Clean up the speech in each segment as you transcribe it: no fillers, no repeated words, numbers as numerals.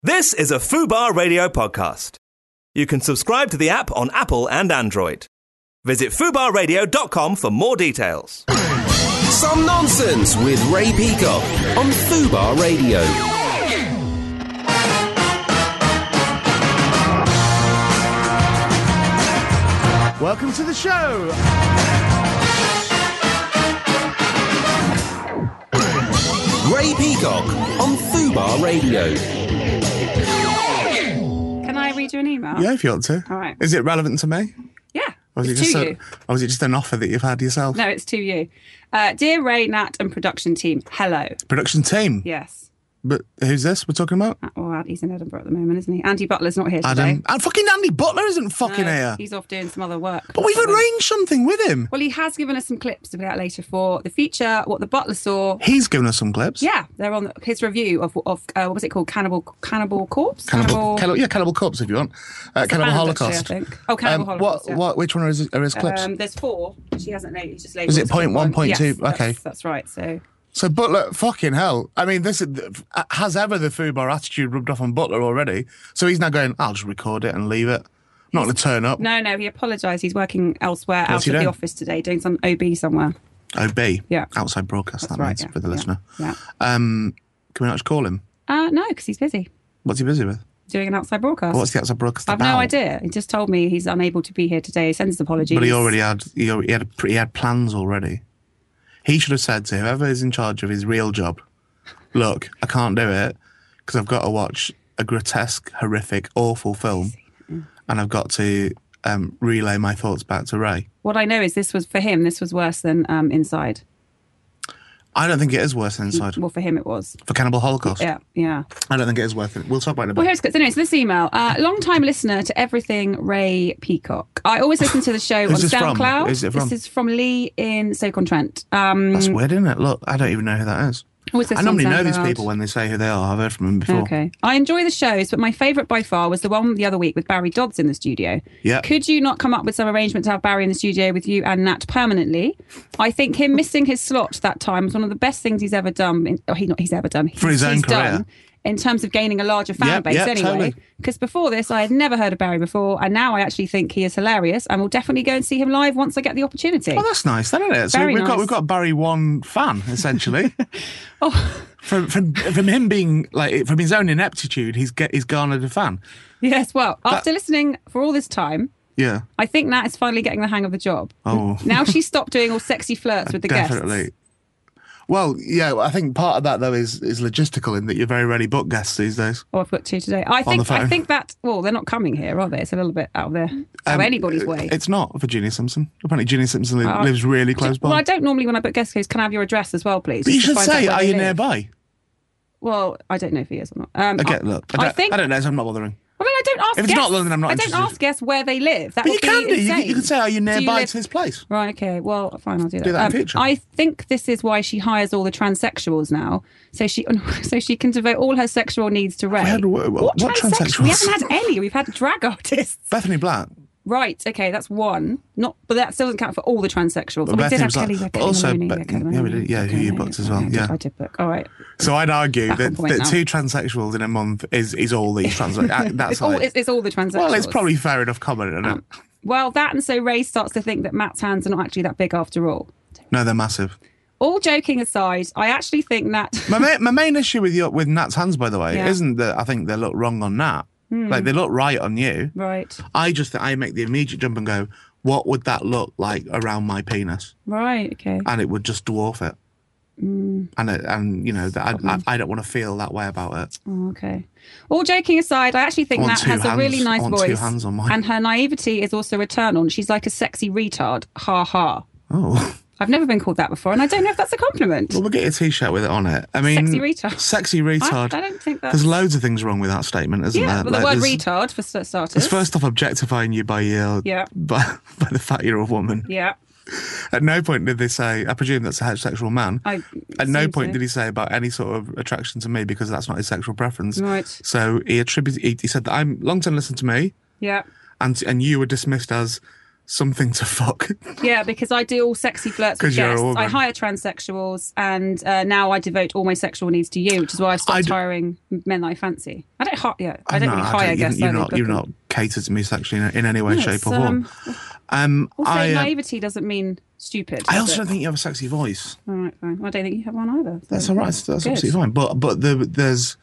This is a Fubar Radio podcast. You can subscribe to the app on Apple and Android. Visit fubarradio.com for more details. Some Nonsense with Ray Peacock on Fubar Radio. Welcome to the show. Ray Peacock on Fubar Radio. Can I read you an email? Yeah, if you want to. All right. Is it relevant to me? Yeah. Or It's to you. Or was it just an offer that you've had yourself? No, it's to you. Dear Ray, Nat and production team, hello. Production team? Yes. But who's this we're talking about? Well, he's in Edinburgh at the moment, isn't he? Andy Butler's not here today. Adam. And fucking Andy Butler isn't fucking No, here. He's off doing some other work. But we've arranged something with him. Well, he has given us some clips to put out later for the feature, What the Butler Saw. He's given us some clips. Yeah, they're on his review of what was it called? Cannibal Corpse? Cannibal Corpse if you want. Cannibal band, Holocaust. actually, I think. Oh, Cannibal Holocaust, yeah. Which one are his clips? There's 4. She hasn't named. He's just labelled. Is it point one, point two? Yes, Okay. That's right. So Butler, fucking hell. I mean, has ever the Fubar attitude rubbed off on Butler already? So he's now going, I'll just record it and leave it. Not going to turn up. No, he apologised. He's working elsewhere, What's out he of the doing? office today, doing some OB somewhere. OB? Yeah. Outside broadcast, That's that right, means, yeah, for the listener. Yeah. Can we not just call him? No, because he's busy What's he busy with? doing an outside broadcast. What's the outside broadcast I've about? no idea. He just told me he's unable to be here today. He sends his apologies. But he already had plans already. He should have said to whoever is in charge of his real job, look, I can't do it because I've got to watch a grotesque, horrific, awful film and I've got to relay my thoughts back to Ray. What I know is this was worse than Inside. I don't think it is worse than Inside. Well, for him it was. For Cannibal Holocaust? Yeah. I don't think it is worth it. We'll talk about it in a Well, bit. here's good. Anyway, so this email. Long-time listener to everything Ray Peacock. I always listen to the show on Who's this from? SoundCloud. Who's it from? This is from Lee in Stoke-on-Trent. That's weird, isn't it? Look, I don't even know who that is. Always I listen normally on know these SoundCloud. people when they say who they are. I've heard from them before. Okay. I enjoy the shows, but my favourite by far was the one the other week with Barry Dodds in the studio. Yeah. Could you not come up with some arrangement to have Barry in the studio with you and Nat permanently? I think him missing his slot that time was one of the best things he's ever done. He's ever done. For his own he's career. done in terms of gaining a larger fan Yep, base yep, anyway. totally. Because before this, I had never heard of Barry before, and now I actually think he is hilarious and will definitely go and see him live once I get the opportunity. Oh, that's nice, then, isn't it? So Very we've nice. got a Barry One fan, essentially. Oh. From him being like from his own ineptitude, he's garnered a fan. Yes, well, after listening for all this time, Yeah. I think Nat is finally getting the hang of the job. Oh. Now she's stopped doing all sexy flirts with the Definitely. guests. Well, yeah, I think part of that though is logistical in that you very rarely book guests these days. Oh, I've got 2 today. I the phone. think that, well, they're not coming here, are they? It's a little bit out of anybody's way. It's not for Ginny Simpson. Apparently, Ginny Simpson lives really close by. Well, I don't normally when I book guest hosts, can I have your address as well, please? But you just to should find out say, where are they you live. nearby? Well, I don't know if he is or not. Okay, look, I don't know, so I'm not bothering. I mean, I don't ask If it's guests. not London, I'm not I interested. don't ask guests where they live. That But would you can be do. insane. You can say, are you Do nearby live- to his place? Right, okay. Well, fine, I'll do that. Do that in future. I think this is why she hires all the transsexuals now, so she can devote all her sexual needs to Ray. What transsexuals? We haven't had any. We've had drag artists. Bethany Black. Right, okay, that's one. But that still doesn't count for all the transsexuals. Well, we did have Bethany Kelly, was Kelly also, Maloney. we did, yeah, who you booked as well, yeah. I did book. All right. So I'd argue Back on that point now. 2 transsexuals in a month is all these transsexuals. That's It's all the transsexuals. well, it's probably fair enough comment, isn't it? Well, that, and so Ray starts to think that Matt's hands are not actually that big after all. No, they're massive. All joking aside, I actually think that... My main issue with Nat's hands, by the way, Yeah. isn't that I think they look wrong on Nat. Like, they look right on you. Right. I make the immediate jump and go, what would that look like around my penis? Right, okay. And it would just dwarf it. And you know, I don't want to feel that way about it. Oh, okay. All joking aside, I actually think I want Nat 2 has a really hands. nice I want voice. 2 hands on mine. And her naivety is also a turn on. She's like a sexy retard. Ha ha. Oh. I've never been called that before, and I don't know if that's a compliment. Well, we'll get a T-shirt with it on it. I mean, Sexy retard. Sexy retard. I don't think that's... There's loads of things wrong with that statement, isn't Yeah, there? but the word there's- retard, for starters. It's first off objectifying you by Yeah. by the fact you're a woman. Yeah. At no point did they say, I presume that's a heterosexual man. At no assume point so. did he say about any sort of attraction to me because that's not his sexual preference. Right. So he said that I'm long-term listener to me Yeah. and you were dismissed as something to fuck. Yeah, because I do all sexy flirts with 'Cause you're a guests. woman. I hire transsexuals, and now I devote all my sexual needs to you, which is why I've stopped hiring men that I fancy. I don't hire. I don't really hire guests. You've not catered to me sexually in any way, shape, or form. Also, naivety doesn't mean stupid. I does also it? don't think you have a sexy voice. All right, fine. I don't think you have one either. So That's all right. That's good. absolutely fine. But there's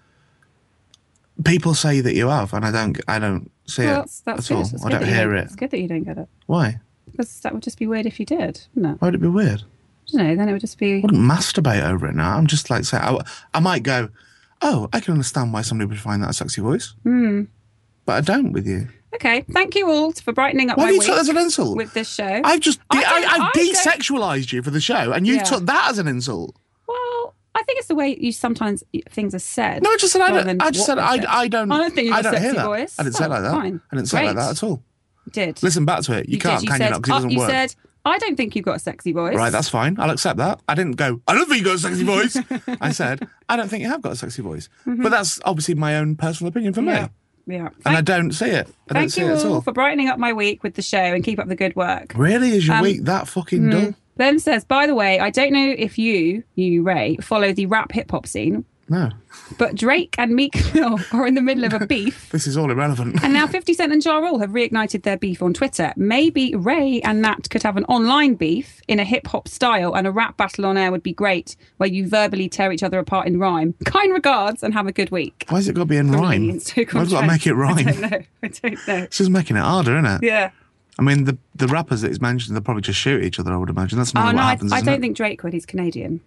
people say that you have, and I don't see Well, it that's at all. good. It's I good don't that you hear it. It's good that you don't get it. Why? Because that would just be weird if you did, wouldn't it? Why would it be weird? You know, then it would just be. I wouldn't masturbate over it now. I'm just like saying, I might go, oh, I can understand why somebody would find that a sexy voice. But I don't with you. Okay, thank you all for brightening up Why my do you week take that as an insult? with this show. I've just I I've don't- desexualized you for the show, and you Yeah. took that as an insult. Well, I think it's the way you sometimes things are said. No, I just said I rather don't. than I just said what they're I don't. I don't think you've I got a don't hear sexy that. voice. I didn't say it Oh, like that. fine. I didn't say it like Great. that at all. You did. Listen back to it. You can't, did. can you not? Because it doesn't you work. said, I don't think you've got a sexy voice. Right, that's fine. I'll accept that. I didn't go, I don't think you got a sexy voice. I said, I don't think you have got a sexy voice. But that's obviously my own personal opinion for me. Yeah. Yeah. And I don't see it. I don't Thank see you it at all all. for brightening up my week with the show and keep up the good work. Really? Is your week that fucking dull? Ben says, by the way, I don't know if you, Ray, follow the rap hip hop scene, No. but Drake and Meek Mill are in the middle of a beef. This is all irrelevant. And now 50 Cent and Ja Rule have reignited their beef on Twitter. Maybe Ray and Nat could have an online beef in a hip-hop style, and a rap battle on air would be great, where you verbally tear each other apart in rhyme. Kind regards, and have a good week. Why has it got to be in From rhyme? the Why Instagram have got to trend. make it rhyme? I don't know. It's just making it harder, isn't it? Yeah. I mean, the rappers that he's mentioned, they'll probably just shoot each other, I would imagine. That's Oh, normally no, what happens, I isn't don't it? think Drake would. He's Canadian.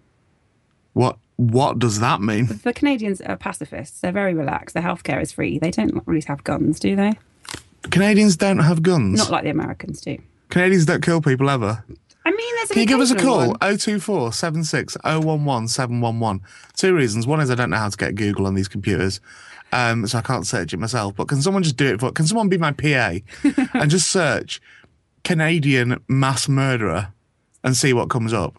What does that mean? The Canadians are pacifists. They're very relaxed. Their healthcare is free. They don't really have guns, do they? Canadians don't have guns. Not like the Americans do. Canadians don't kill people ever. I mean, there's an Can you give us a occasional call? one. 024 76 011 711. Two reasons. One is I don't know how to get Google on these computers, so I can't search it myself. But can someone just do it can someone be my PA and just search Canadian mass murderer and see what comes up?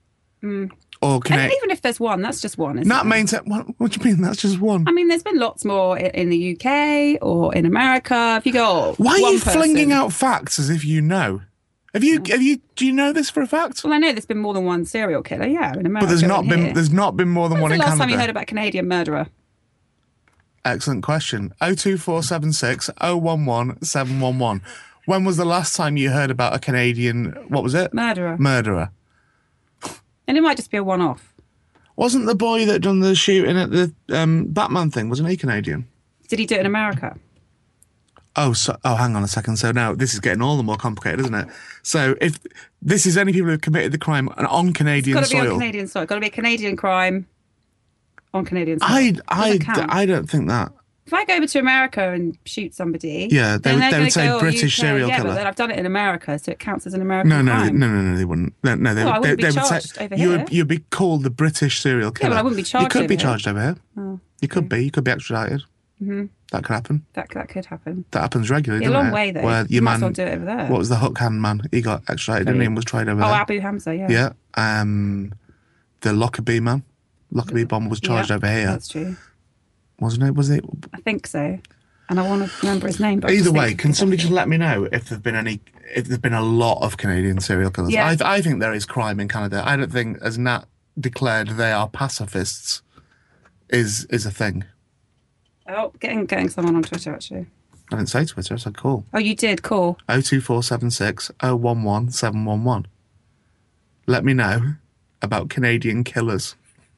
Or And even if there's one, that's just one, isn't Nat it? maintain. What do you mean? That's just one. I mean, there's been lots more in the UK or in America. If you go, Why are one you person- flinging out facts as if you know? Do you know this for a fact? Well, I know there's been more than one serial killer, yeah, in America. But there's not and been here. there's not been more than When's one the in last Canada. time you heard about a Canadian murderer? Excellent question. 02476 011 711. When was the last time you heard about a Canadian, what was it? Murderer. And it might just be a one-off. Wasn't the boy that done the shooting at the Batman thing, wasn't he Canadian? Did he do it in America? Oh, hang on a second. So now this is getting all the more complicated, isn't it? So if this is only people who have committed the crime on Canadian Got to be soil. on Canadian soil. Got to be a Canadian crime on Canadian soil. I Doesn't count. don't think that. If I go over to America and shoot somebody, Yeah, they then would- they're they would gonna say go, "Oh, British UK." serial yeah, killer. But then I've done it in America, so it counts as an American No, crime. they wouldn't. No, they, Well, I wouldn't be they would charged say over you here. would you'd be called the British serial killer. but I wouldn't be charged You could over be here. charged over here. Oh, You could be. You could be extradited. Mm-hmm. That could happen. that could happen. That happens regularly, Yeah, a doesn't long it? way, though. Where You your might as man, well do it over there. What was the hook hand man? He got extradited, didn't he? And was tried over Oh, there. Abu Hamza, yeah. Yeah. The Lockerbie man. Lockerbie bomber was charged Yeah, over here, That's true. wasn't it? Was it? I think so. And I want to remember his name. But I Either just way, think- can somebody just let me know if there've been a lot of Canadian serial killers? Yeah. I think there is crime in Canada. I don't think, as Nat declared, they are pacifists. Is a thing. Oh, getting someone on Twitter, actually. I didn't say Twitter. I said call. Oh, you did? Cool. 02476 011 711. Let me know about Canadian killers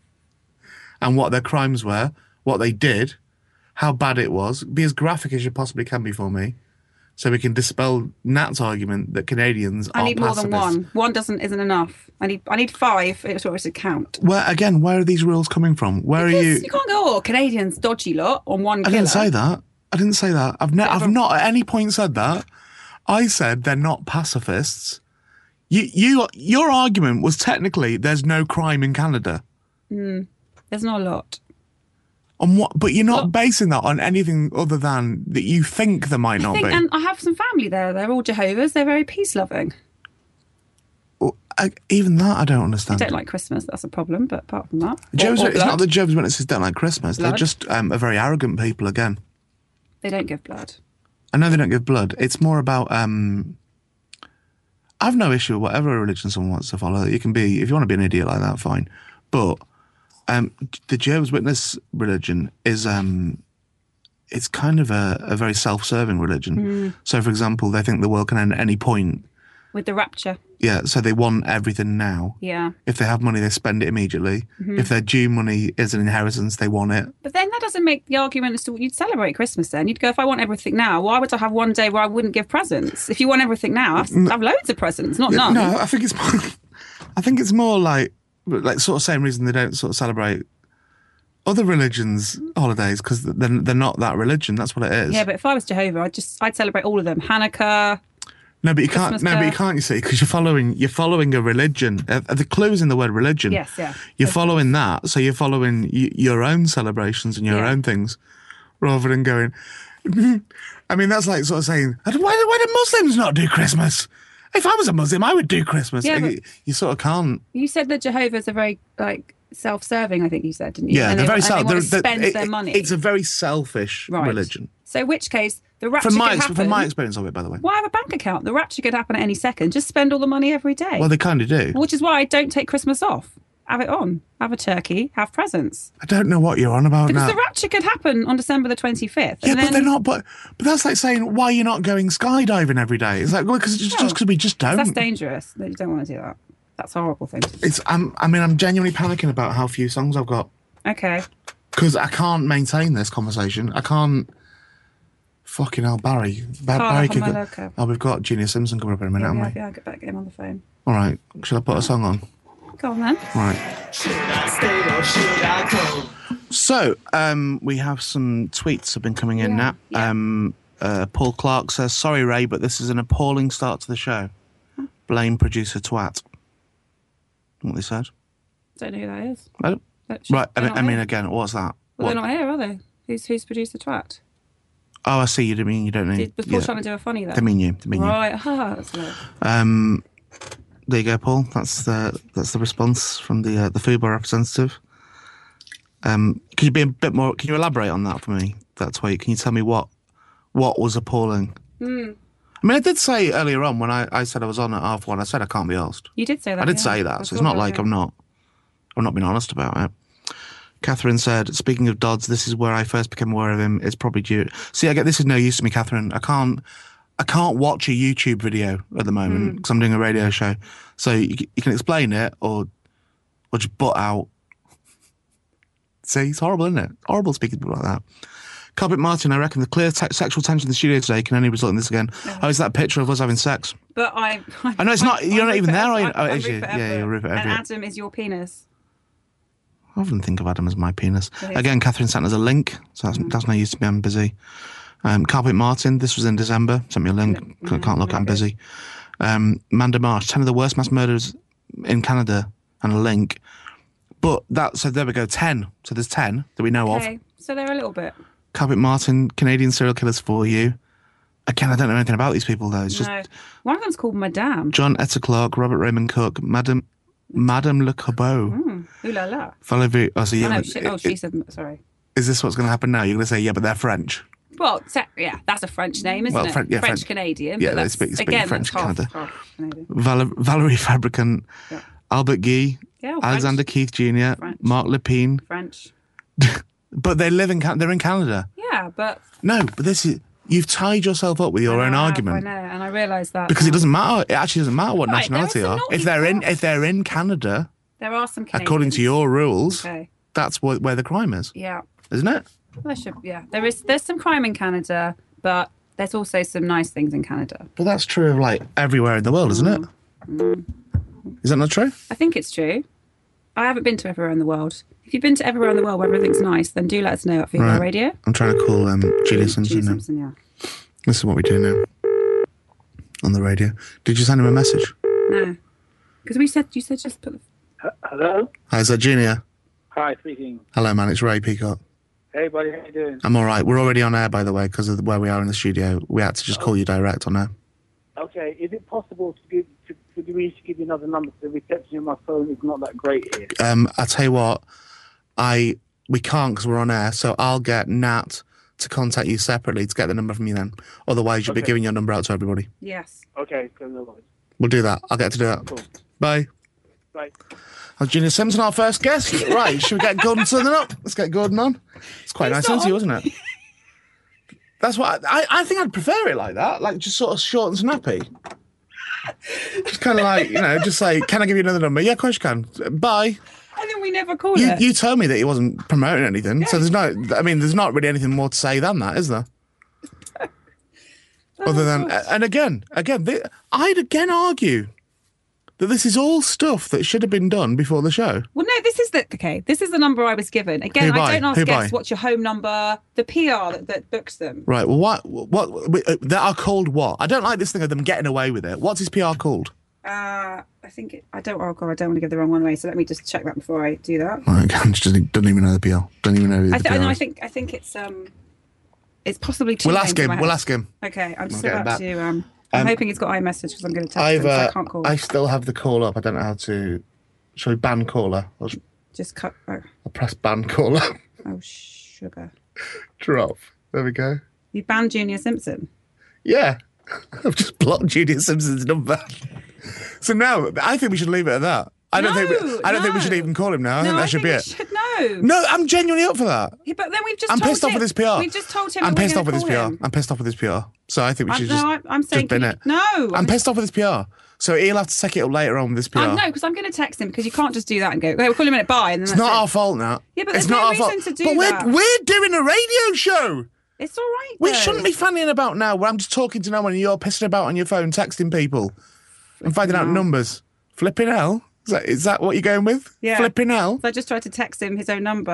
and what their crimes were, what they did, how bad it was. Be as graphic as you possibly can be for me, so we can dispel Nat's argument that Canadians are I need more than pacifists. one. One isn't enough. I need 5. It's what to count. Where are these rules coming from? Where are Because you? you can't go, oh, Canadians dodgy lot on one I killer. didn't say that. I've not at any point said that. I said they're not pacifists. Your argument was technically there's no crime in Canada. There's not a lot. On what? But you're not basing that on anything other than that you think there might not be. And I have some family there. They're all Jehovah's. They're very peace-loving. Even that I don't They understand. don't like Christmas. That's a problem. But apart from that, Jehovah's, or it's not blood. that Jehovah's Witnesses don't like Christmas. They're Blood. just a very arrogant people again. They don't give blood. I know they don't give blood. It's more about I've no issue with whatever religion someone wants to follow. You can be, if you want to be an idiot like that, fine. But the Jehovah's Witness religion is it's kind of a very self-serving religion. So, for example, they think the world can end at any point. With the rapture. Yeah, so they want everything now. Yeah. If they have money, they spend it immediately. If they're due money as an inheritance, they want it. But then that doesn't make the argument as to you'd celebrate Christmas then. You'd go, if I want everything now, why would I have one day where I wouldn't give presents? If you want everything now, have loads of presents, not none. No, I think it's more like sort of same reason they don't sort of celebrate other religions' holidays, because they're not that religion. That's what it is. Yeah, but if I was Jehovah, I'd celebrate all of them. Hanukkah. No, but you can't. No, but you can't. You see, because you're following a religion. The clue's in the word religion. Yes, yeah. You're following that, so you're following your own celebrations and your own things, rather than going. I mean, that's like sort of saying, why do Muslims not do Christmas? If I was a Muslim, I would do Christmas. Yeah, you sort of can't. You said that Jehovah's are very self-serving. I think you said, didn't you? Yeah, they're very self. They spend their money. It's a very selfish religion. So, in which case, the rapture From could my happen. experience of it, by the way. Why have a bank account? The rapture could happen at any second. Just spend all the money every day. Well, they kind of do. Which is why I don't take Christmas off. Have it on. Have a turkey. Have presents. I don't know what you're on about Because now. the rapture could happen on December the 25th. Yeah, but they're not. But that's like saying, why are you not going skydiving every day? It's like, well, because we just don't. That's dangerous. You don't want to do that. That's a horrible thing. I'm genuinely panicking about how few songs I've got. Okay. Because I can't maintain this conversation. I can't. Fucking hell, Barry. Barry could go. Oh, we've got Gina Simpson coming up in a minute, haven't we? Yeah, get back, get him on the phone. All right. Should I put a song on? Go on then. Right. So, we have some tweets have been coming in now. Paul Clark says, sorry, Ray, but this is an appalling start to the show. Blame producer twat. What they said? Don't know who that is. I don't. Right, I mean, again, what's that? Well, they're not here, are they? Who's produced the twat? Oh, I see. You mean you don't know? Was Paul trying to do a funny there? They mean you. Right. That's good. There you go, Paul. That's the response from the FUBAR representative. Can you be a bit more? Can you elaborate on that for me? That tweet. Can you tell me what was appalling? I mean, I did say earlier on when I said I was on at 1:30. I said I can't be asked. You did say that. I did say that, so it's not like I'm not being honest about it. Catherine said, speaking of Dodds, this is where I first became aware of him. It's probably due. See, I get this is no use to me, Catherine. I can't watch a YouTube video at the moment because I'm doing a radio show. So you can explain it or just butt out. See, it's horrible, isn't it? Horrible speaking to people like that. Carpet Martin, I reckon the clear sexual tension in the studio today can only result in this again. Oh, is that a picture of us having sex? But I know it's not. You're not even there, are you? Oh, I'm is you? Rupert Yeah, you're Rupert Everett. And Adam is your penis. I often think of Adam as my penis. Again, Catherine sent us a link, so that's no use to me. I'm busy. Carpet Martin, this was in December. Sent me a link. Can't look. I'm busy. Manda Marsh, 10 of the worst mass murders in Canada, and a link. But so there we go. 10. So there's 10 that we know of. So they're a little bit. Carpet Martin, Canadian serial killers for you. Again, I don't know anything about these people though. It's just one of them's called Madame. John Etta Clark, Robert Raymond Cook, Madame Le Cabot. Ooh la la. Valerie. Oh, so she said sorry. Is this what's going to happen now? You're going to say, yeah, but they're French. Well, that's a French name, isn't it? French Canadian. Yeah, they speak French Canada. Canadian. Valerie Fabricant, Albert Guy, Alexander Keith Jr., Mark Lepine. French. But they live they're in Canada. Yeah, but no, but this is. You've tied yourself up with your own argument. I know, and I realise that because it doesn't matter. It actually doesn't matter what nationality they are. If they're in Canada, there are some Canadians. According to your rules. That's where the crime is. Yeah, isn't it? There's some crime in Canada, but there's also some nice things in Canada. But that's true of like everywhere in the world, isn't it? Is that not true? I think it's true. I haven't been to everywhere in the world. If you've been to everywhere in the world where everything's nice, then do let us know at FUBAR Radio. I'm trying to call Julia Simpson now. Yeah. This is what we do now on the radio. Did you send him a message? No, because you said just put the... Hello? Hi, is that Junior? Hi, speaking. Hello, man. It's Ray Peacock. Hey, buddy. How you doing? I'm all right. We're already on air, by the way, because of where we are in the studio. We had to just call you direct on air. Okay. Is it possible to give you another number? The reception on my phone is not that great here. I'll tell you what. We can't because we're on air, so I'll get Nat to contact you separately to get the number from you then. Otherwise, you'll be giving your number out to everybody. Yes. Okay, no worries. We'll do that. I'll get to do that. Cool. Bye. Right. That's Junior Simpson, our first guest. Right, should we get Gordon Southern up? Let's get Gordon on. It's quite a nice interview, wasn't it? That's what I think I'd prefer it like that, like just sort of short and snappy. Just kind of like, just say, can I give you another number? Yeah, of course you can. Bye. And then we never call You, it. you told me that he wasn't promoting anything, so there's not really anything more to say than that, is there? Other than, and again, I'd again argue that this is all stuff that should have been done before the show. Well, no, this is the number I was given. Again, Who by? I don't ask Who by? guests what's your home number, the PR that books them. Right, well, they are called what? I don't like this thing of them getting away with it. What's his PR called? I think I don't want to give the wrong one away, so let me just check that before I do that. Right, just don't even know the PR. Don't even know who the PR is. I think it's possibly two We'll names ask in him. my head. We'll ask him. Okay, I'm just We'll get about him to. I'm hoping he's got iMessage because I'm going to text him, so I can't call. I still have the call up. I don't know how to. Shall we ban caller? Just cut. Oh, I'll press ban caller. oh, sugar. Drop. There we go. You banned Junior Simpson. Yeah. I've just blocked Junior Simpson's number. So now, I think we should leave it at that. I don't think we should even call him now. I think that should be it. No, I'm genuinely up for that. Yeah, but then we've just. I'm pissed off with his PR. We've just told him. I'm that pissed we're off with his gonna PR. call him. I'm pissed off with his PR. So I think we should I'm saying, just bin it. No, I'm pissed off with his PR. So he'll have to take it up later on with his PR. No, because I'm going to text him because you can't just do that and go, okay, we'll call him in at bye. And then It's not our fault now. Yeah, but it's there's not no our fault. reason to do but that. we're doing a radio show. It's all right. We though. shouldn't be fanning about now where I'm just talking to no one and you're pissing about on your phone, texting people and finding out numbers. Flipping hell? Is that what you're going with? Yeah. Flipping hell? So I just tried to text him his own number.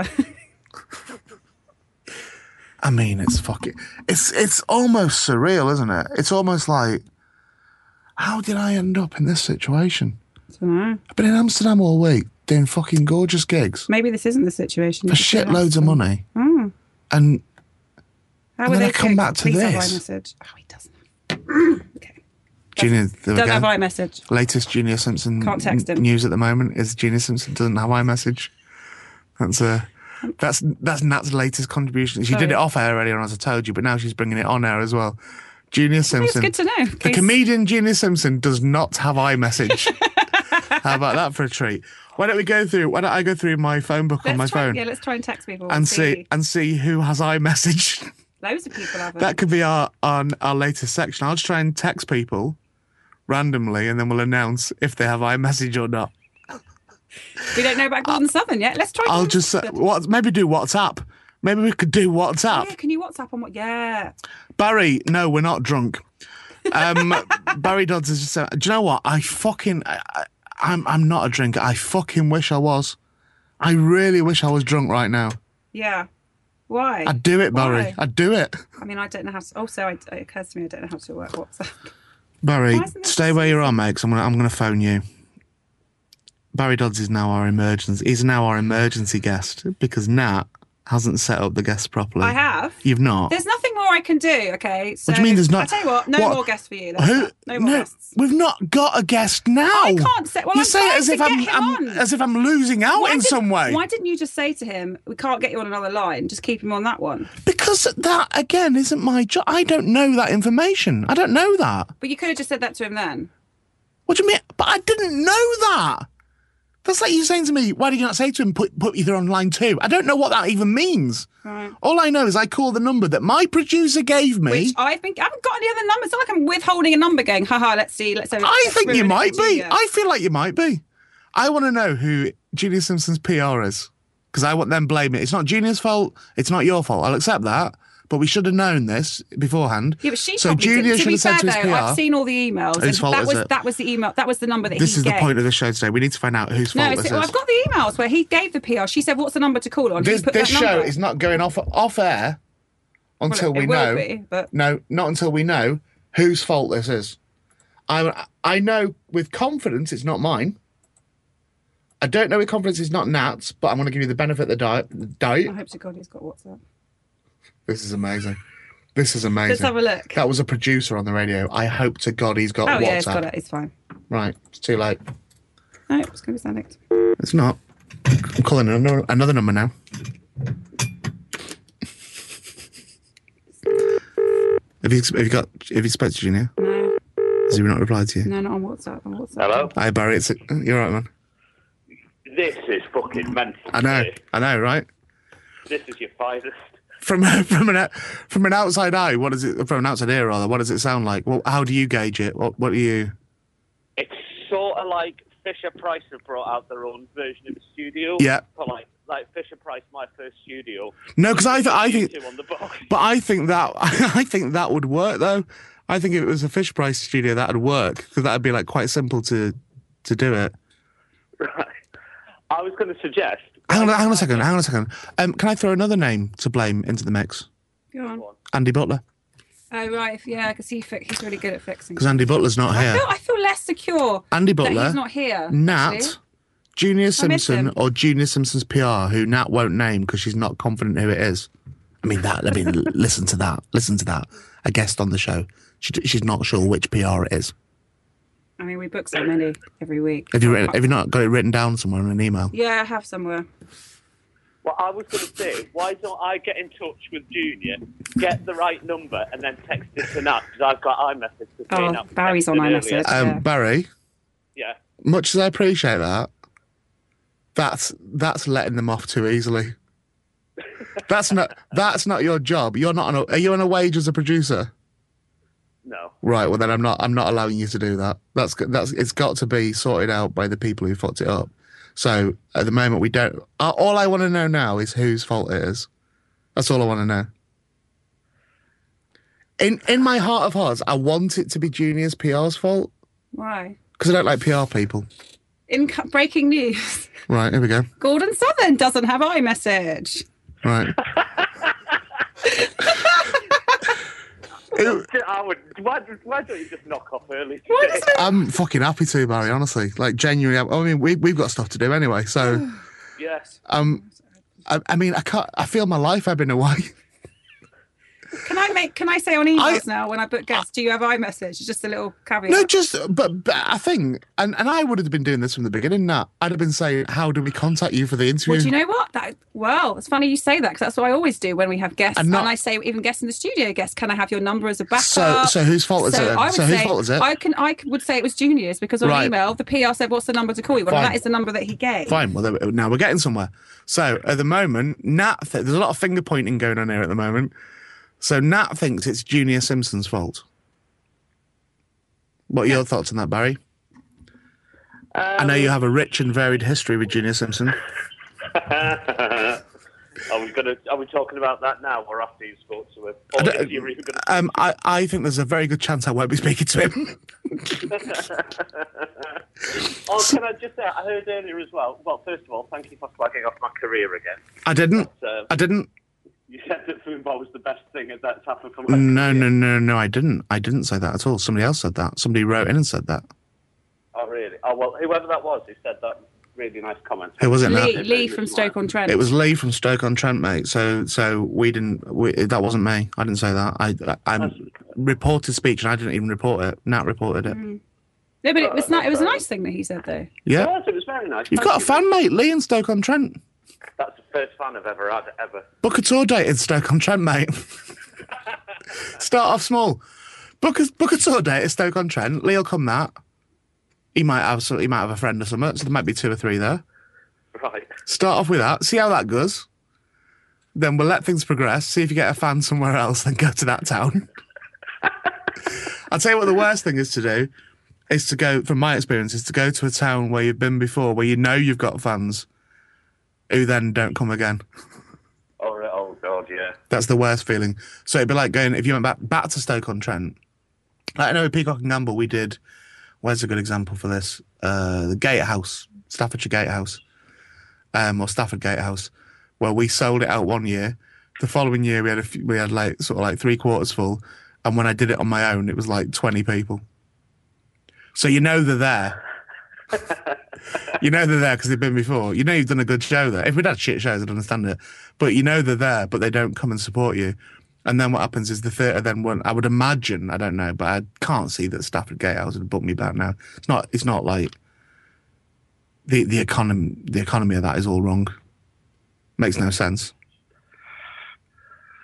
I mean, it's almost surreal, isn't it? It's almost like, how did I end up in this situation? I don't know. I've been in Amsterdam all week doing fucking gorgeous gigs Maybe this isn't the situation. for shitloads of money. Oh. And How And would then they I come cook? back to Please have this. iMessage. Oh, he doesn't. Okay. Junior, there we Don't have go. iMessage. Latest Junior Simpson Can't text him. news at the moment is Junior Simpson doesn't have iMessage. That's Nat's latest contribution. She did it off air earlier on, as I told you, but now she's bringing it on air as well. Junior Simpson. It's good to know. The comedian Junior Simpson does not have iMessage. How about that for a treat? Why don't I go through my phone book on my phone? Yeah, let's try and text people and see who has iMessage. Loads of people have it. That could be our latest section. I'll just try and text people randomly, and then we'll announce if they have iMessage or not. We don't know about Gordon Southern yet. Let's try. I'll just say, maybe do WhatsApp. Maybe we could do Oh, WhatsApp. yeah, can you WhatsApp on what? Yeah. Barry, no, we're not drunk. Barry Dodds has just said, do you know what? I'm not a drinker. I fucking wish I was. I really wish I was drunk right now. Yeah. Why? I'd do it, Barry. Why? I'd do it. I mean, I don't know how to. Also, it occurs to me I don't know how to work WhatsApp. Barry, Why isn't this stay where you are, mate, 'cause I'm gonna phone you. Barry Dodds is now our emergency. He's now our emergency guest because Nat hasn't set up the guests properly. I have. You've not. There's nothing more I can do. Okay. So What do you mean there's not? I tell you what. No more guests for you. That's Who? that. No more guests. We've not got a guest now. I can't say. Well, you I'm say it as if trying to get him on. as if I'm losing out in some way. Why didn't you just say to him, "We can't get you on another line. Just keep him on that one"? Because that again isn't my job. I don't know that information. I don't know that. But you could have just said that to him then. What do you mean? But I didn't know that. That's like you saying to me, why did you not say to him, put you through on line 2? I don't know what that even means. Right. All I know is I called the number that my producer gave me. Which I haven't got any other number. It's not like I'm withholding a number going, haha, let's see. I think you might be. I feel like you might be. I want to know who Junior Simpson's PR is. Because I want them blaming it. It's not Junior's fault. It's not your fault. I'll accept that. But we should have known this beforehand. Yeah, but she so probably Junior didn't. To should be have said fair, to his though, PR. I've seen all the emails. Whose fault is it? That was the email. That was the number that This he is gave. the point of the show today. We need to find out whose fault this is. I've got the emails where he gave the PR. She said, "What's the number to call on?" This He put that show number. is not going off air until Well, we it will know. be, but- No, not until we know whose fault this is. I know with confidence it's not mine. I don't know with confidence it's not Nat's, but I'm going to give you the benefit of the doubt. I hope to God he's got WhatsApp. This is amazing. This is amazing. Let's have a look. That was a producer on the radio. I hope to God he's got Oh WhatsApp. yeah, he's got it. It's fine. Right, it's too late. No, it's going to be Sonic. It's not. I'm calling another number now. Have you spoken to Junior? No. Has he not replied to you? No, not on WhatsApp. Hello? Hi, Barry. You're right, man. This is fucking mental. I know, right? This is your finest. From an outside eye, what is it? From an outside ear, rather, what does it sound like? Well, how do you gauge it? What do you? It's sort of like Fisher Price have brought out their own version of the studio. Yeah. For like Fisher Price, my first studio. No, because I think, On the box. but I think that would work though. I think if it was a Fisher Price studio, that would work because that would be like quite simple to do it. Right. I was going to suggest. Hang on a second. Can I throw another name to blame into the mix? Go on. Andy Butler. Oh, right. Yeah, because he's really good at fixing. Because Andy Butler's not here. I feel less secure. Andy that Butler. he's not here. Nat. actually. Junior I miss Simpson him. or Junior Simpson's PR, who Nat won't name because she's not confident who it is. Listen to that. A guest on the show. She's not sure which PR it is. I mean, we book so many every week. Have you not got it written down somewhere in an email? Yeah, I have somewhere. Well, I was going to say, why don't I get in touch with Junior, get the right number, and then text it to Nat, because I've got iMessage. To say Nat Barry's on texted iMessage. earlier. Yeah. Barry, Yeah. much as I appreciate that, that's letting them off too easily. That's not your job. You're not are you on a wage as a producer? No. Right. Well, then I'm not allowing you to do that. That's it's got to be sorted out by the people who fucked it up. So at the moment we don't. All I want to know now is whose fault it is. That's all I want to know. In my heart of hearts, I want it to be Junior's PR's fault Why? because I don't like PR people. Breaking news. Right. Here we go. Gordon Southern doesn't have iMessage. Right. Why don't you just knock off early Why today? doesn't it? I'm fucking happy to, Barry, honestly. Like, genuinely. I mean, we've got stuff to do anyway, so... Yes. I mean, I feel my life ebbing away. Can I say on emails now when I book guests, do you have iMessage? Just a little caveat. No, but I think, and I would have been doing this from the beginning, Nat. I'd have been saying, how do we contact you for the interview? Well, do you know what? It's funny you say that because that's what I always do when we have guests. And I say, even guests in the studio, can I have your number as a backup? So whose fault is it then? Whose fault is it? I would say it was Junior's because on email, the PR said, what's the number to call you? Well, Fine. that is the number that he gave. Fine, well, now we're getting somewhere. So at the moment, Nat, there's a lot of finger pointing going on here at the moment. So Nat thinks it's Junior Simpson's fault. What are your thoughts on that, Barry? I know you have a rich and varied history with Junior Simpson. Are we talking about that now or after you spoke to him? Or if you're even gonna... I think there's a very good chance I won't be speaking to him. Can I just say, I heard earlier as well. Well, first of all, thank you for flagging off my career again. I didn't. You said that football was the best thing that's happened for my career. No, I didn't. I didn't say that at all. Somebody else said that. Somebody wrote in and said that. Oh, really? Oh, well, whoever that was who said that really nice comment. Who was it, Nat? Lee from Stoke-on-Trent. It was Lee from Stoke-on-Trent, mate. So that wasn't me. I didn't say that. I reported speech and I didn't even report it. Nat reported it. No, but it was a nice thing that he said, though. Yeah. It was very nice. You've got a fan, mate. Lee in Stoke-on-Trent. That's the first fan I've ever had, ever. Book a tour date in Stoke-on-Trent, mate. Start off small. Book a tour date at Stoke-on-Trent. Lee will come that. He might have a friend or something, so there might be 2 or 3 there. Right. Start off with that, see how that goes. Then we'll let things progress, see if you get a fan somewhere else, then go to that town. I'll tell you what the worst thing is to do, is to go, from my experience, is to go to a town where you've been before, where you know you've got fans, who then don't come again. Oh God, yeah. That's the worst feeling. So it'd be like going, if you went back to Stoke-on-Trent, I know with Peacock and Gamble we did, where's a good example for this? The Gatehouse, Staffordshire Gatehouse, or Stafford Gatehouse, where we sold it out one year. The following year we had like sort of like 3/4 full, and when I did it on my own, it was like 20 people. So you know they're there. You know they're there because they've been before. You know you've done a good show there. If we'd had shit shows, I'd understand it. But you know they're there, but they don't come and support you. And then what happens is the theatre then won't. I would imagine, I don't know, but I can't see that Stafford Gatehouse would book me back now. It's not like the economy of that is all wrong. Makes no sense.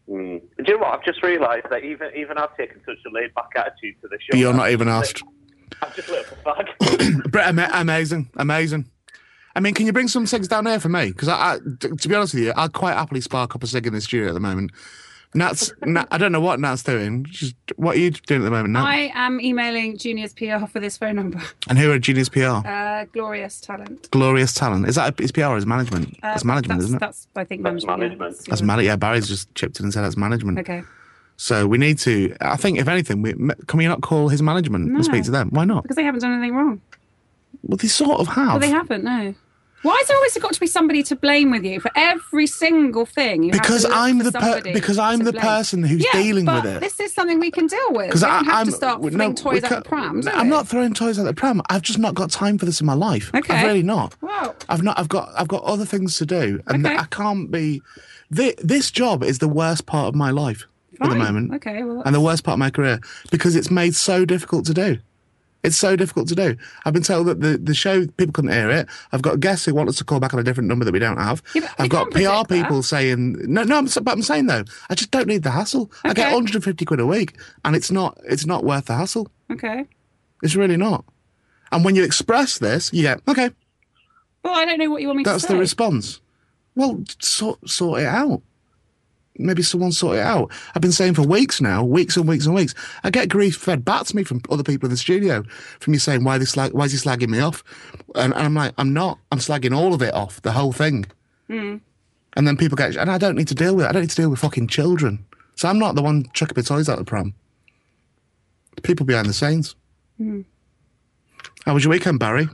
Do you know what? I've just realised that even I've taken such a laid-back attitude to the show. But you're not even asked. I've just lit up a fag. Brett, amazing. I mean, can you bring some cigs down here for me? Because to be honest with you, I'd quite happily spark up a cig in the studio at the moment. Nat's, I don't know what Nat's doing. What are you doing at the moment, Nat? I am emailing Junior's PR for this phone number. And who are Junior's PR? Glorious Talent. Glorious Talent. Is that his PR or his management? That's management, isn't it? That's, I think, That's management. management. That's management. Yeah, Barry's just chipped in and said that's management. Okay. So we need to, I think, if anything, can we not call his management and speak to them? Why not? Because they haven't done anything wrong. Well, they sort of have. Well, they haven't, no. Why has there always got to be somebody to blame with you for every single thing? Because I'm the person who's dealing with it. This is something we can deal with. We don't have to start throwing toys at the pram. I'm not throwing toys at the pram. I've just not got time for this in my life. Okay. I've really not. Wow. I've got other things to do, and Okay. I can't be. This job is the worst part of my life at the Fine. moment. Okay, well, and the worst part of my career because it's made so difficult to do. It's so difficult to do. I've been told that the show, people couldn't hear it. I've got guests who want us to call back on a different number that we don't have. Yeah, but I've we got can't PR predict people that. saying, but I'm saying though, I just don't need the hassle. I get Okay. 150 quid a week and it's not worth the hassle. okay. It's really not. And when you express this, you get, okay, Well, I don't know what you want me to that's say. the response. Well, sort it out. Maybe someone sort it out. I've been saying for weeks now, weeks and weeks and weeks. I get grief fed back to me from other people in the studio, from you saying, why is he slagging me off? And I'm like, I'm not. I'm slagging all of it off, the whole thing. And then people get, and I don't need to deal with it. I don't need to deal with fucking children. So I'm not the one chucking my toys out the pram. The people behind the scenes. How was your weekend, Barry?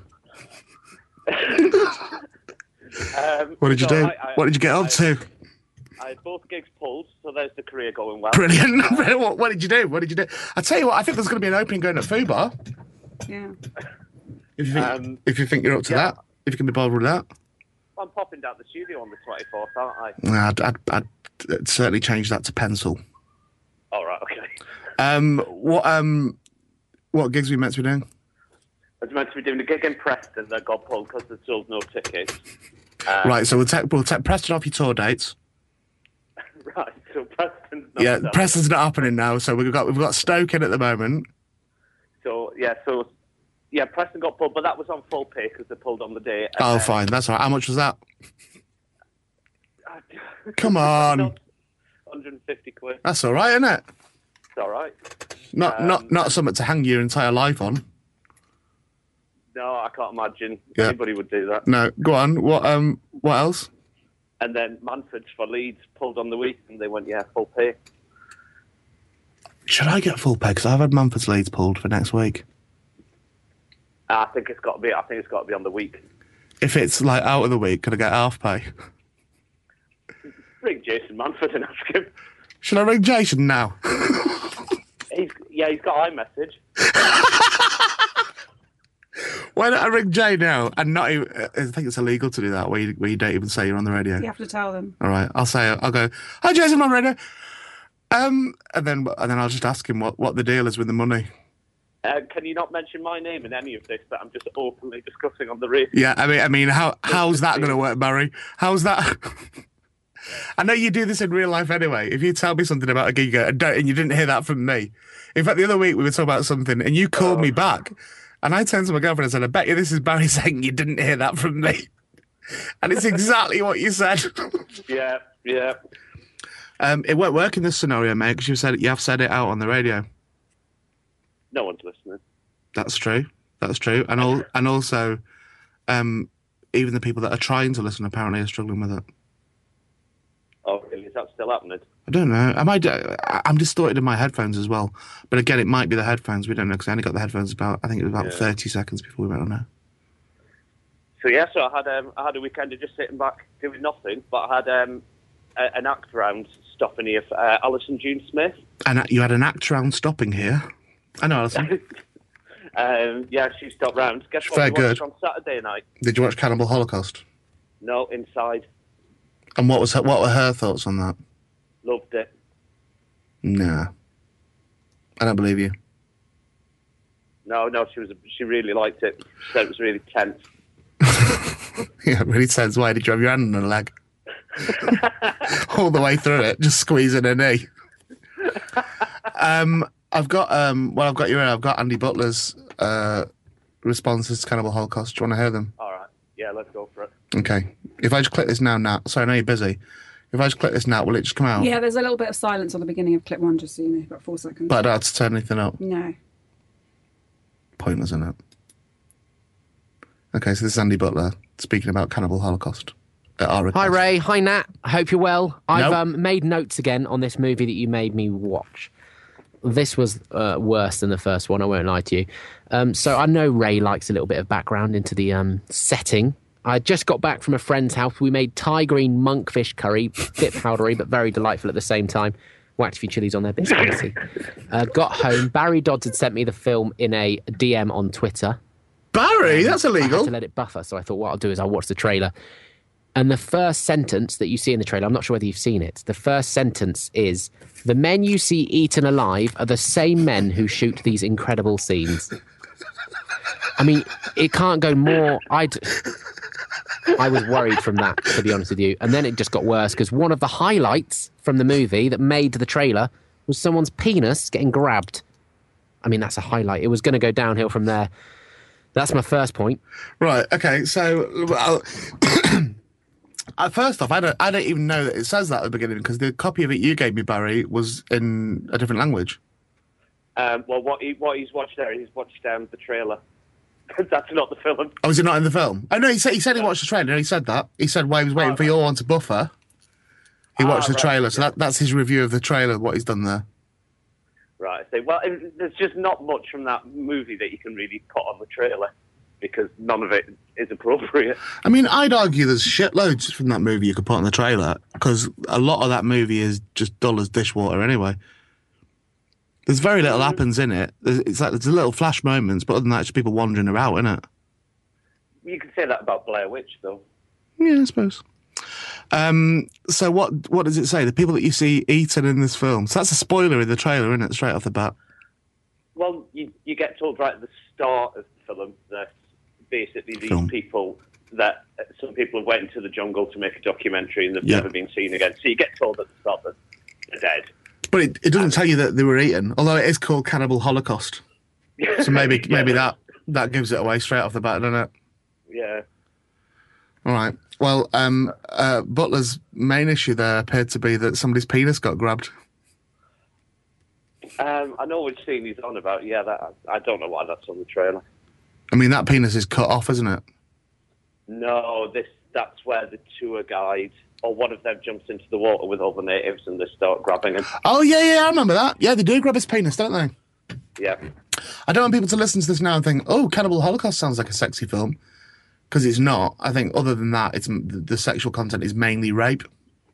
What did you do? What did you get up to? I had both gigs pulled, so there's the career going well. Brilliant. What did you do? What did you do? I tell you what, I think there's going to be an opening going at Foo Bar. Yeah. If you think you're up to that, if you can be bothered with that. I'm popping down the studio on the 24th, aren't I? I'd certainly change that to pencil. All right, okay. What gigs were you meant to be doing? I was meant to be doing a gig in Preston that got pulled because they sold no tickets. Right, so we'll take Preston off your tour dates. Right, so Preston's not done. Preston's not happening now, so we've got Stoke in at the moment. So Preston got pulled, but that was on full pay because they pulled on the day. Oh, fine, that's all right. How much was that? Come on. 150 quid. That's all right, isn't it? It's all right. Not something to hang your entire life on. No, I can't imagine Yeah. anybody would do that. No, go on. What else? And then Manford's for Leeds pulled on the week, and they went, full pay. Should I get full pay? Because I've had Manford's Leeds pulled for next week. I think it's got to be on the week. If it's like out of the week, could I get half pay? Ring Jason Manford and ask him. Should I ring Jason now? He's got iMessage. Why don't I ring Jay now and not even... I think it's illegal to do that, where you don't even say you're on the radio. You have to tell them. All right, I'll go, hi Jason, I'm on radio. And then I'll just ask him what the deal is with the money. Can you not mention my name in any of this that I'm just openly discussing on the radio? Yeah, I mean, how's that going to work, Barry? How's that? I know you do this in real life anyway. If you tell me something about a gig and you didn't hear that from me. In fact, the other week we were talking about something and you called me back and I turned to my girlfriend and said, I bet you this is Barry saying you didn't hear that from me. And it's exactly what you said. Yeah. It won't work in this scenario, mate, because you have said it out on the radio. No one's listening. That's true. And also, even the people that are trying to listen apparently are struggling with it. Oh, really? Is that still happening? I don't know. I'm distorted in my headphones as well. But again, it might be the headphones. We don't know because I only got the headphones I think it was about 30 seconds before we went on there. So I had a weekend of just sitting back doing nothing, but I had an act round stopping here for Alison June Smith. And you had an act round stopping here. I know, Alison. She stopped round. Guess what? Very we watched good. on Saturday night. Did you watch Cannibal Holocaust? No, Inside. And what were her thoughts on that? Loved it. Nah. I don't believe you. No, she really liked it. She said it was really tense. Yeah, it really tense. Why did you have your hand on her leg? all the way through it, just squeezing a knee. I've got I've got Andy Butler's responses to Cannibal Holocaust. Do you want to hear them? All right. Yeah, let's go for it. Okay. If I just click this now. Sorry, I know you're busy. If I just click this now, will it just come out? Yeah, there's a little bit of silence on the beginning of clip 1, just so you know, about 4 seconds. But I don't have to turn anything up. No. Pointless, isn't it? Okay, so this is Andy Butler speaking about Cannibal Holocaust. At our request. Hi, Ray. Hi, Nat. I hope you're well. I've Nope. made notes again on this movie that you made me watch. This was worse than the first one, I won't lie to you. So I know Ray likes a little bit of background into the setting. I just got back from a friend's house. We made Thai green monkfish curry, bit powdery, but very delightful at the same time. Whacked a few chilies on there, bit spicy. Got home. Barry Dodds had sent me the film in a DM on Twitter. Barry, that's I had illegal. to let it buffer, so I thought what I'll do is I'll watch the trailer. And the first sentence that you see in the trailer, I'm not sure whether you've seen it, the first sentence is, the men you see eaten alive are the same men who shoot these incredible scenes. I mean, it can't go more... I was worried from that, to be honest with you. And then it just got worse, because one of the highlights from the movie that made the trailer was someone's penis getting grabbed. I mean, that's a highlight. It was going to go downhill from there. That's my first point. Right, okay, so... first off, I don't even know that it says that at the beginning, because the copy of it you gave me, Barry, was in a different language. Well, what he's watched there, he's watched the trailer. That's not the film. Oh, is it not in the film? Oh, no, he said he watched the trailer. He said that. He said while he was waiting for your one to buffer, he watched the trailer. So that's his review of the trailer, what he's done there. Right. So, well, there's just not much from that movie that you can really put on the trailer, because none of it is appropriate. I mean, I'd argue there's shitloads from that movie you could put on the trailer, because a lot of that movie is just dull as dishwater anyway. There's very little happens in it. It's like there's little flash moments, but other than that, it's just people wandering about, isn't it? You could say that about Blair Witch, though. Yeah, I suppose. So what does it say? The people that you see eaten in this film. So that's a spoiler in the trailer, isn't it? Straight off the bat. Well, you get told right at the start of the film that basically these people, that some people have went into the jungle to make a documentary and they've never been seen again. So you get told at the start that they're dead. But it doesn't tell you that they were eaten, although it is called Cannibal Holocaust. So maybe that gives it away straight off the bat, doesn't it? Yeah. All right. Well, Butler's main issue there appeared to be that somebody's penis got grabbed. I know which scene he's on about. Yeah, I don't know why that's on the trailer. I mean, that penis is cut off, isn't it? No, that's where the tour guide or one of them jumps into the water with all the natives and they start grabbing him. Oh, yeah, I remember that. Yeah, they do grab his penis, don't they? Yeah. I don't want people to listen to this now and think, oh, Cannibal Holocaust sounds like a sexy film, because it's not. I think other than that, it's the sexual content is mainly rape.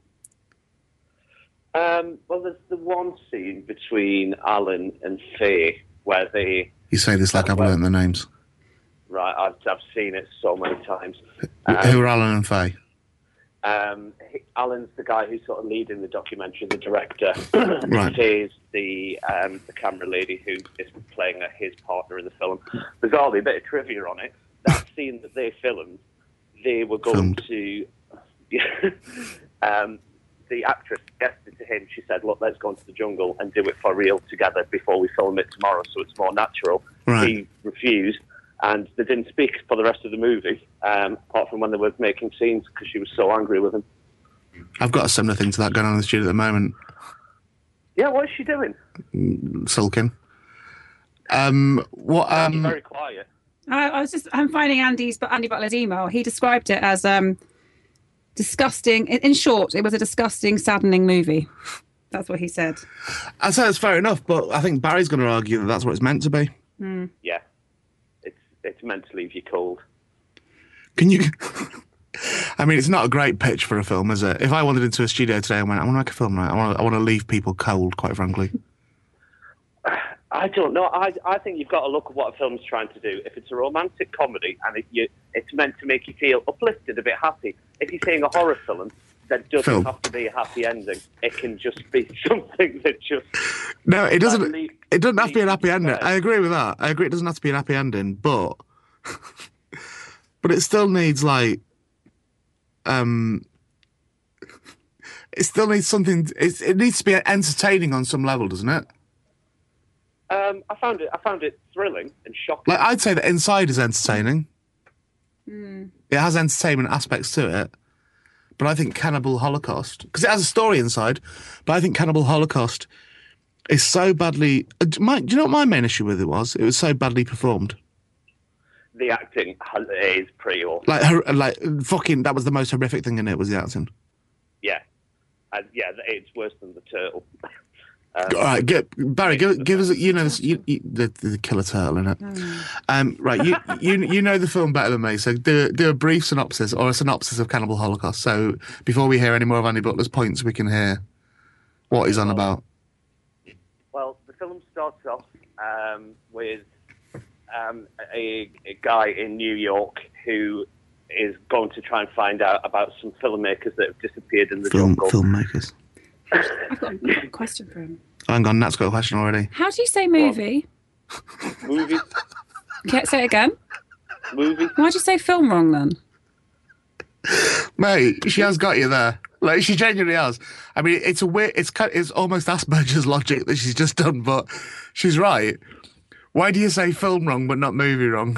Well, there's the one scene between Alan and Faye where they... You say this like I've learnt their names. Right, I've seen it so many times. Who are Alan and Faye? Alan's the guy who's sort of leading the documentary, the director. Right. Faye's the camera lady who is playing his partner in the film. Bizarrely, a bit of trivia on it. That scene that they filmed, they were going to... the actress suggested to him, she said, look, let's go into the jungle and do it for real together before we film it tomorrow so it's more natural. Right. He refused, and they didn't speak for the rest of the movie, apart from when they were making scenes, because she was so angry with him. I've got a similar thing to that going on in the studio at the moment. Yeah, what is she doing? Sulking. Very quiet. I'm finding Andy Butler's email. He described it as disgusting. In short, it was a disgusting, saddening movie. That's what he said. I'd say that's fair enough, but I think Barry's going to argue that that's what it's meant to be. Yeah. It's meant to leave you cold. Can you... I mean, it's not a great pitch for a film, is it? If I wandered into a studio today and went, I want to make a film, right? I want to leave people cold, quite frankly. I don't know. I think you've got to look at what a film's trying to do. If it's a romantic comedy and it's meant to make you feel uplifted, a bit happy. If you're seeing a horror film, that doesn't have to be a happy ending. It can just be something that just... No, it doesn't. It doesn't have to be an happy ending. I agree with that. I agree it doesn't have to be an happy ending, but but it still needs, like, it still needs something. It needs to be entertaining on some level, doesn't it? I found it thrilling and shocking. Like, I'd say that Inside is entertaining. It has entertainment aspects to it. But I think Cannibal Holocaust, because it has a story inside, but I think Cannibal Holocaust is so badly... do you know what my main issue with it was? It was so badly performed. The acting is pretty awful. Like fucking, that was the most horrific thing in it, was the acting. Yeah. Yeah, it's worse than The Turtle. All right, Barry, give us the killer turtle in it. Right, you know the film better than me, so do a brief synopsis or a synopsis of Cannibal Holocaust. So before we hear any more of Andy Butler's points, we can hear what he's on about. Well, the film starts off with a guy in New York who is going to try and find out about some filmmakers that have disappeared in the jungle. Filmmakers. I've got a question for him. Hang on, Nat's got a question already. How do you say movie? Movie. Say it again. Movie. Why'd you say film wrong then? Mate, she has got you there. Like, she genuinely has. I mean, it's a weird. It's almost Asperger's logic that she's just done, but she's right. Why do you say film wrong but not movie wrong?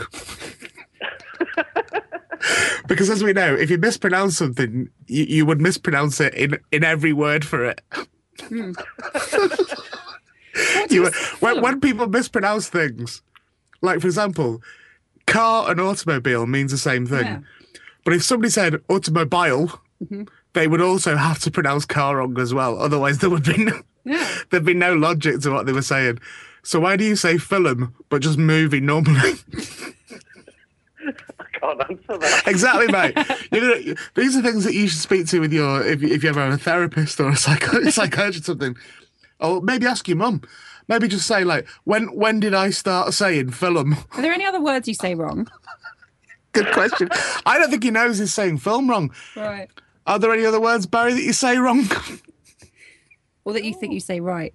Because as we know, if you mispronounce something, you would mispronounce it in every word for it. When people mispronounce things, like, for example, car and automobile means the same thing. Yeah. But if somebody said automobile, they would also have to pronounce car wrong as well. Otherwise, there'd be no logic to what they were saying. So why do you say film but just movie normally? Can't answer that. Exactly, mate. These are things that you should speak to with your if you ever have a therapist or a psychiatrist or something. Or maybe ask your mum. Maybe just say, like, when did I start saying film? Are there any other words you say wrong? Good question. I don't think he knows he's saying film wrong. Right. Are there any other words, Barry, that you say wrong? Or that you think you say right?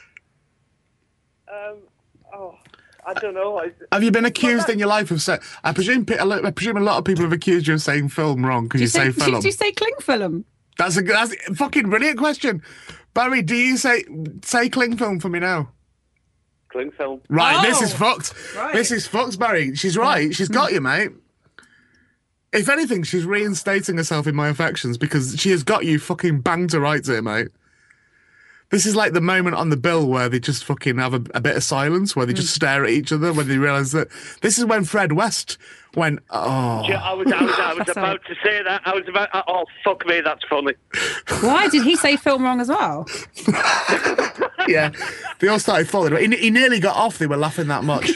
I don't know. Have you been accused in your life of saying... I presume a lot of people have accused you of saying film wrong because you say film. Do you say cling film? That's a fucking brilliant question. Barry, do you say cling film for me now? Cling film. Right, This is fucked. Right. This is fucked, Barry. She's right. She's got you, mate. If anything, she's reinstating herself in my affections because she has got you fucking banged to rights here, mate. This is like the moment on the bill where they just fucking have a bit of silence, where they just stare at each other when they realise that... This is when Fred West went, oh... Yeah, I was about to say that. Oh, fuck me, that's funny. Why? Did he say film wrong as well? Yeah. They all started falling. He nearly got off. They were laughing that much.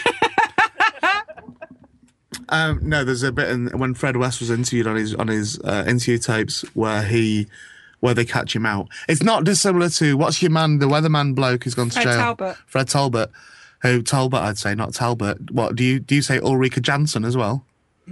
No, there's a bit when Fred West was interviewed on his interview tapes where they catch him out. It's not dissimilar to what's your man, the weatherman bloke who's gone to jail. Fred Talbot. Who Talbot? I'd say, not Talbot. What do you say? Ulrika Jansen as well.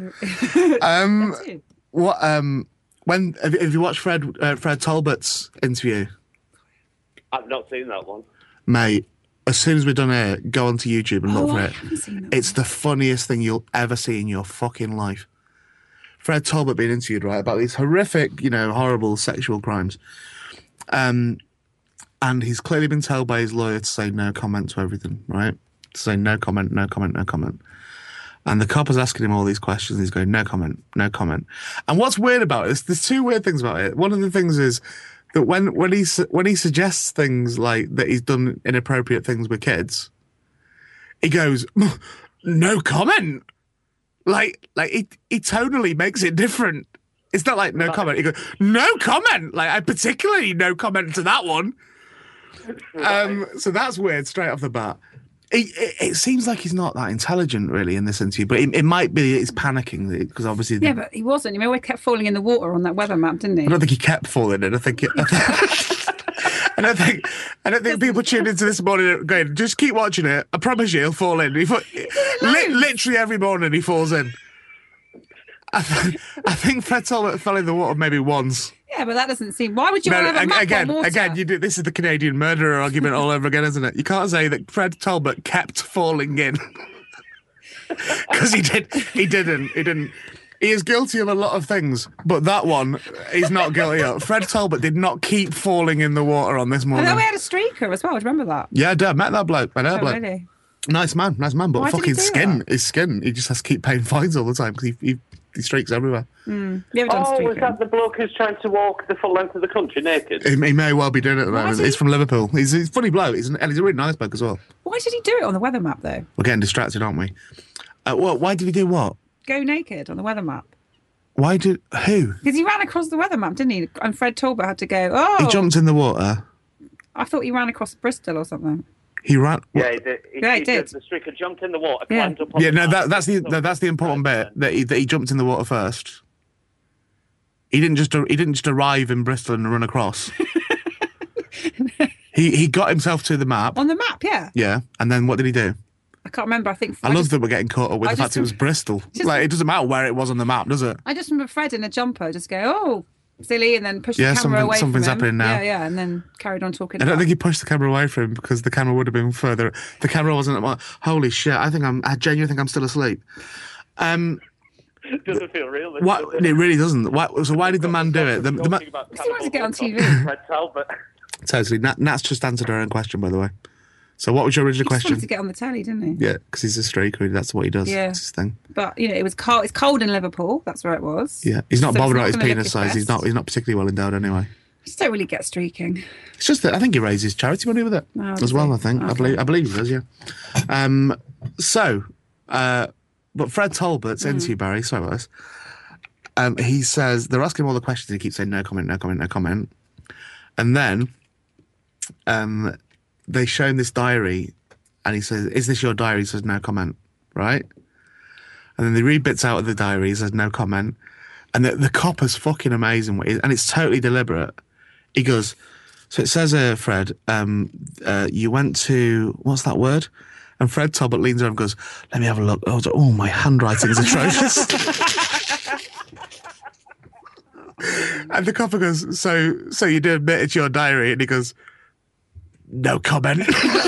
What? When have you watched Fred Talbot's interview? I've not seen that one, mate. As soon as we're done here, go onto YouTube and look for it. I haven't seen that It's the funniest thing you'll ever see in your fucking life. Fred Talbot being interviewed, right, about these horrific, horrible sexual crimes. And he's clearly been told by his lawyer to say no comment to everything, right? To say no comment, no comment, no comment. And the cop is asking him all these questions. And he's going, no comment, no comment. And what's weird about it, there's two weird things about it. One of the things is that when he suggests things like that he's done inappropriate things with kids, he goes, no comment. Like he tonally makes it different. It's not like no comment. He goes, no comment. Like, I particularly no comment to that one. So that's weird straight off the bat. It seems like he's not that intelligent, really, in this interview, but it might be he's panicking because obviously... Yeah, but he wasn't. He always kept falling in the water on that weather map, didn't he? I don't think he kept falling in. I don't think people tuned into this morning going, just keep watching it. I promise you, he'll fall in. Literally every morning he falls in. I think Fred Talbot fell in the water maybe once. Yeah, but that doesn't seem... Why would you want to have a map on water? Again, this is the Canadian murderer argument all over again, isn't it? You can't say that Fred Talbot kept falling in. Because he didn't. He is guilty of a lot of things, but that one he's not guilty of. Fred Talbot did not keep falling in the water on this And morning. then we had a streaker as well. Do you remember that? Yeah, I did. I met that bloke. I know that Oh, bloke. really? Nice man, but Why did he fucking do skin. that? His skin. He just has to keep paying fines all the time because he streaks everywhere. You ever done Oh, was streaking? that the bloke who's trying to walk the full length of the country naked? He may well be doing it at the Why moment. did He's he- from Liverpool. He's a funny bloke. And he's a really nice bloke as well. Why did he do it on the weather map, though? We're getting distracted, aren't we? Why did he do what? Go naked on the weather map. Why did... Who? Because he ran across the weather map, didn't he? And Fred Talbot had to go, oh, He jumped in the water. I thought he ran across Bristol or something. He ran... Yeah, he did. Yeah, he did. The streaker jumped in the water, Yeah. climbed up on Yeah, the no, map. that's the important bit, that he jumped in the water first. He didn't just arrive in Bristol and run across. He got himself to the map. On the map, yeah. Yeah, and then what did he do? I can't remember. I think I love that we're getting caught up with I the fact just- it was Bristol. Like, it doesn't matter where it was on the map, does it? I just remember Fred in a jumper just go, oh, silly, and then push Yeah, the camera away something's from him. happening now. Yeah, and then carried on talking. I don't about- think he pushed the camera away from him because the camera would have been further. The camera wasn't at my... Holy shit, I genuinely think I'm still asleep. Doesn't feel real. This, What? does it? It really doesn't. So why did the man do it? The man, Talking about Because he wanted to get on cannibal TV. Fred Talbot. totally. Nat's just answered her own question, by the way. So what was your original He just question? wanted to get on the telly, didn't he? Yeah, because he's a streaker. That's what he does. Yeah. That's his thing. But you know, it was cold. It's cold in Liverpool. That's where it was. Yeah, he's not So bothered it's about his gonna look penis size. He's best. not particularly well endowed anyway. I just don't really get streaking. It's just that I think he raises charity money with it Oh, as does well. he? I think Okay. I believe he does. Yeah. But Fred Talbot's interview, Barry. Sorry about this. He says they're asking him all the questions. He keeps saying no comment, no comment, no comment, and then they show him this diary, and he says, "Is this your diary?" He says, "No comment." Right, and then they read bits out of the diary. He says, "No comment," and the cop is fucking amazing, and it's totally deliberate. He goes, so it says, Fred, you went to, what's that word? And Fred Talbot leans over and goes, let me have a look. Oh, my handwriting is atrocious. And the copper goes, so you do admit it's your diary? And he goes, no comment.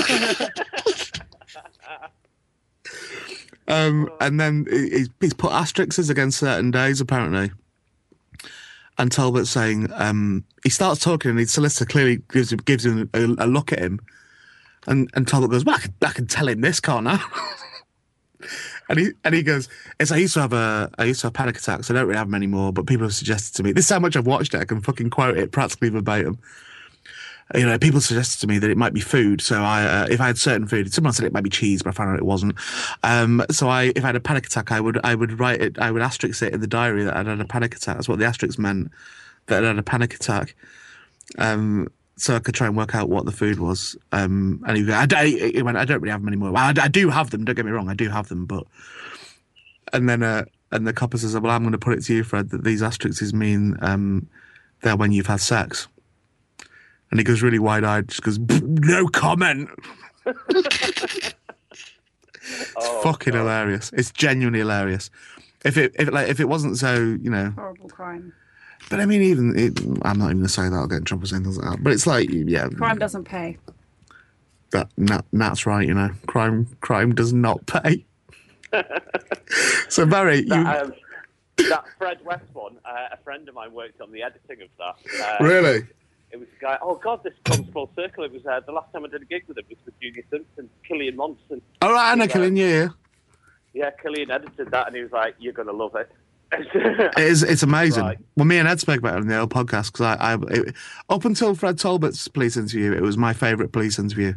And then he's put asterisks against certain days, apparently. And Talbot's saying, he starts talking and his solicitor clearly gives him a look at him. And Talbot goes, well, I can tell him this, can't I? and he goes, I used to have panic attacks. I don't really have them anymore, but people have suggested to me, this is how much I've watched it, I can fucking quote it practically verbatim. You know, people suggested to me that it might be food. So if I had certain food, someone said it might be cheese, but I found out it wasn't. If I had a panic attack, I would write it. I would asterisk it in the diary that I'd had a panic attack. That's what the asterisk meant, that I'd had a panic attack. So I could try and work out what the food was. And he went, I don't really have them anymore. Well, I do have them. Don't get me wrong, I do have them, but. And then and the copper says, well, I'm going to put it to you, Fred, that these asterisks mean they're when you've had sex. And he goes really wide-eyed, just goes, no comment. It's fucking hilarious. It's genuinely hilarious. If it wasn't so, you know. Horrible crime. But I mean, I'm not even going to say that. I'll get in trouble saying things like that. But it's like, yeah. Crime doesn't pay. Nat's right, you know. Crime does not pay. So Barry, That Fred West one, a friend of mine worked on the editing of that. Really? It was a guy, oh God, this comes full circle. It was the last time I did a gig with him was with Junior Simpson, Killian Monson. All right, I know, Killian, yeah. Yeah, Killian edited that and he was like, you're going to love it. It's amazing. Right. Well, me and Ed spoke about it on the old podcast because up until Fred Talbot's police interview, it was my favourite police interview.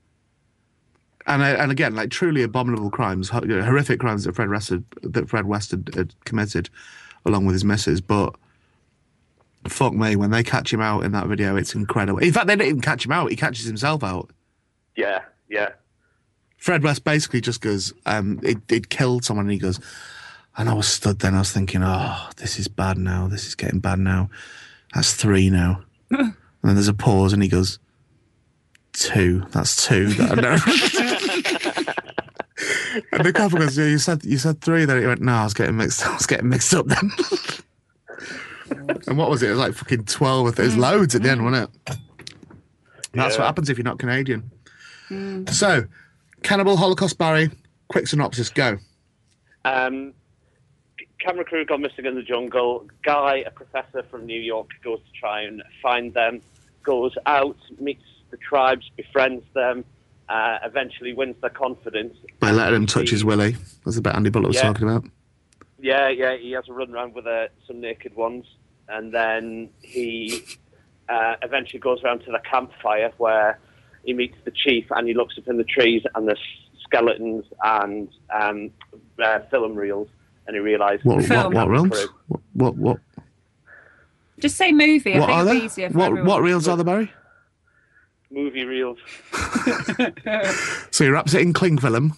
And again, like truly abominable crimes, horrific crimes that Fred West had committed, along with his missus. But fuck me, when they catch him out in that video, it's incredible. In fact, they didn't even catch him out; he catches himself out. Yeah. Fred West basically just goes, he'd killed someone, and he goes, and I was stood there and I was thinking, oh, this is bad now. This is getting bad now. That's 3 now. And then there's a pause and he goes, 2. That's 2 that I know. And the copper goes, yeah, you said 3 then. He went, no, I was getting mixed up then. And what was it? It was like fucking 12. There's loads at the end, wasn't it? That's what happens if you're not Canadian. So, Cannibal Holocaust, Barry, quick synopsis, go. camera crew gone missing in the jungle. Guy, a professor from New York, goes to try and find them, goes out, meets the tribes, befriends them, eventually wins their confidence. By letting him touch his willy. That's the bit Andy Butler was Yeah. talking about. Yeah, he has a run around with some naked ones. And then he eventually goes around to the campfire where he meets the chief and he looks up in the trees and there's skeletons and film reels. And he realises... What Film. reels? What Just say movie. what I are think they? it'd be easier for What everyone. reels are there, Barry? Movie reels. So he wraps it in cling film.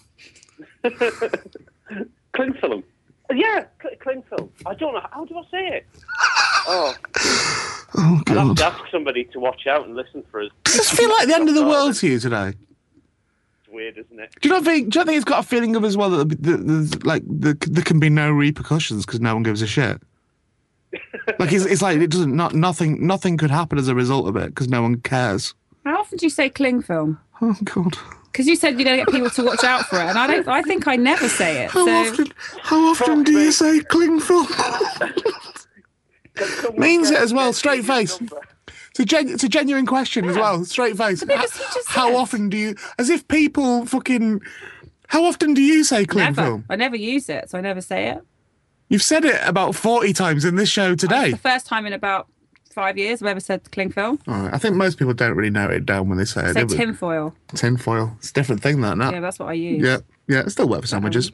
Cling film. Yeah, cling film. I don't know. How do I say it? Oh, Oh, I'll have God. to ask somebody to watch out and listen for us. Does this feel like the end of the world to you today? It's weird, isn't it? Do you not think it's got a feeling of as well that there can be no repercussions because no one gives a shit? Like it's like it doesn't nothing could happen as a result of it because no one cares. How often do you say cling film? Oh, God. Because you said you're going to get people to watch out for it, and I think I never say it. How often do you say cling film? Means it as well, straight face. It's a genuine question as well, straight face. Because he just How said. often do you, as if people fucking, how often do you say cling Never. film? I never use it, so I never say it. You've said it about 40 times in this show It's today. the first time in about 5 years I've ever said cling film. All right, I think most people don't really note it down when they say it. Say do they? tinfoil. Tinfoil. It's a different thing, that. Yeah, that's what I use. Yeah, it still works for sandwiches.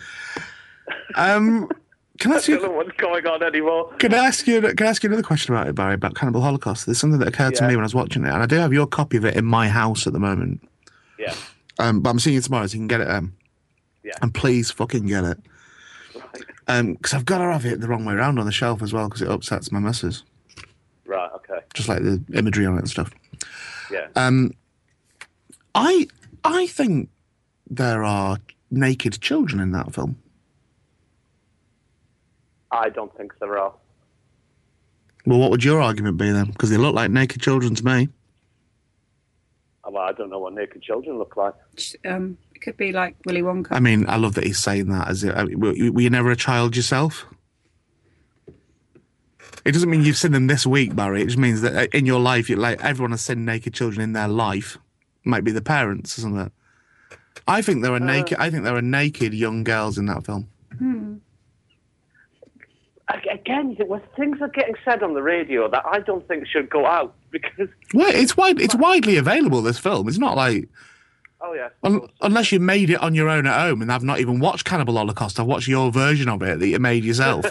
Can I ask I don't know you? what's going on anymore. Can I ask you another question about it, Barry? About Cannibal Holocaust? There's something that occurred to Yeah. me when I was watching it, and I do have your copy of it in my house at the moment. Yeah. But I'm seeing you tomorrow, so you can get it. Yeah. And please fucking get it. Because I've got to have it the wrong way around on the shelf as well, because it upsets my missus. Right, okay. Just like the imagery on it and stuff. Yeah. I think there are naked children in that film. I don't think there are. Well, what would your argument be then? Because they look like naked children to me. Well, I don't know what naked children look like. It could be like Willy Wonka. I mean, I love that he's saying that. Were you never a child yourself? It doesn't mean you've seen them this week, Barry. It just means that in your life, everyone has seen naked children in their life. Might be the parents or something. I think there are naked. I think there are naked young girls in that film. Again, there were things are getting said on the radio that I don't think should go out because. Well, it's widely available. This film. It's not like Oh yeah. unless you made it on your own at home, and I've not even watched Cannibal Holocaust. I've watched your version of it that you made yourself.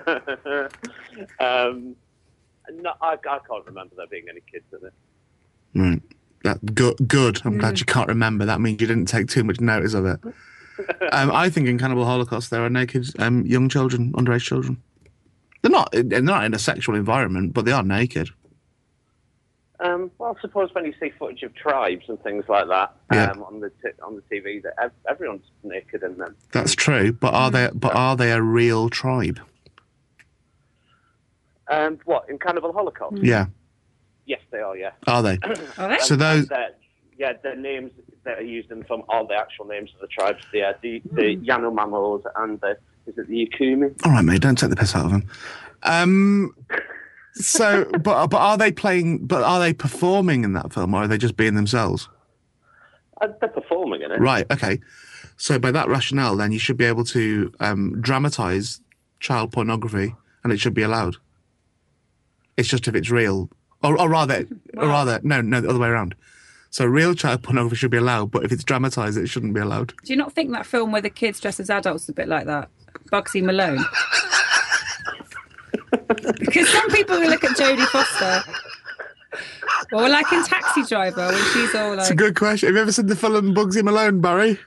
No, I can't remember there being any kids in it. Right. Good. I'm glad you can't remember. That means you didn't take too much notice of it. I think in Cannibal Holocaust there are naked young children, underage children. They're not in a sexual environment, but they are naked. Well, I suppose when you see footage of tribes and things like that Yeah. on the TV, that everyone's naked in them. That's true, but are they a real tribe? What in Cannibal Holocaust? Yeah. Yes, they are. Yeah. Are they? Are they? So those. The names that are used in the film are the actual names of the tribes. The Yanomamos and is it the Yakumi? All right, mate. Don't take the piss out of them. So, but are they playing? But are they performing in that film, or are they just being themselves? They're performing in it. Right. Okay. So by that rationale, then you should be able to dramatize child pornography, and it should be allowed. It's just if it's real, or rather, no, the other way around. So real child pornography should be allowed, but if it's dramatized, it shouldn't be allowed. Do you not think that film where the kids dress as adults is a bit like that? Bugsy Malone? Because some people will look at Jodie Foster, or like in Taxi Driver when she's all It's a like, good question. Have you ever seen the film Bugsy Malone, Barry?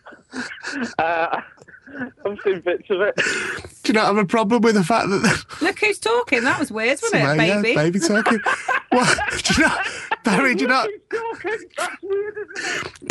I've seen bits of it. Do you not have a problem with the fact that... look who's talking. That was weird, wasn't it, Yeah, baby? baby talking. What? Do you not... Barry, do you not... That's weird, isn't it?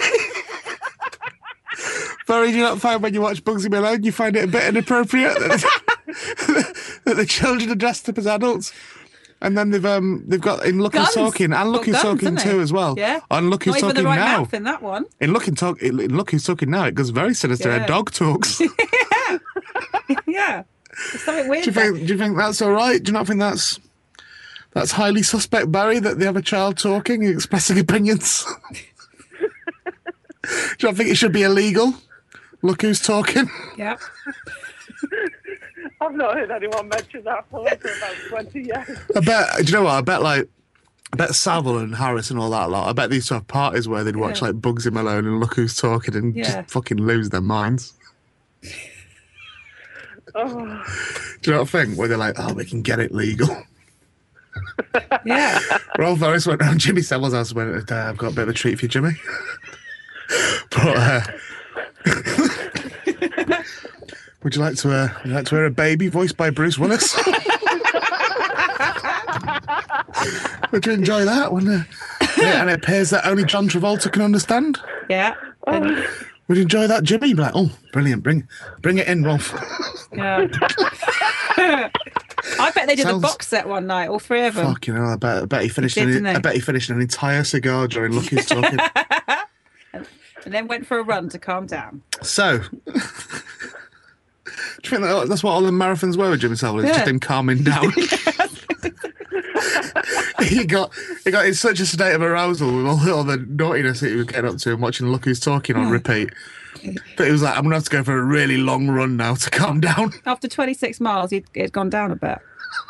Barry, do you not find when you watch Bugsy Malone, you find it a bit inappropriate that the children are dressed up as adults? And then they've got in Look Who's Guns. Talking and Look Got Who's guns, Talking haven't they? too as well. Yeah. And Look Who's Not even Talking the right now. mouth in that one. In Look Who's Talking now, it goes very sinister. Yeah. A dog talks. Yeah. There's something weird. Do you think that's all right? Do you not think that's highly suspect, Barry, that they have a child talking, expressing opinions? Do you not think it should be illegal? Look who's talking. Yeah. I've not heard anyone mention that for about 20 years. I bet. Do you know what? I bet Savile and Harris and all that lot. I bet they used to have parties where they'd watch like Bugsy Malone and Look Who's Talking and just fucking lose their minds. Oh. Do you know what I think? Where they're like, oh, we can get it legal. Yeah. Rolf Harris went round Jimmy Savile's house and went, I've got a bit of a treat for you, Jimmy. But would you like to hear a baby voiced by Bruce Willis? Would you enjoy that when and it appears that only John Travolta can understand? Yeah. Would you enjoy that, Jimmy? You'd be like, oh, brilliant, bring it in, Rolf. Yeah. I bet they did a box set one night, all three of them. Fuck, you know, I bet he finished an entire cigar during Look Who's Talking. And then went for a run to calm down. So, do you think that's what all the marathons were with Jimmy Savile? It's just him calming down. He got in such a state of arousal with all the naughtiness that he was getting up to and watching Look Who's Talking on repeat. But he was like, I'm going to have to go for a really long run now to calm down. After 26 miles, he'd gone down a bit.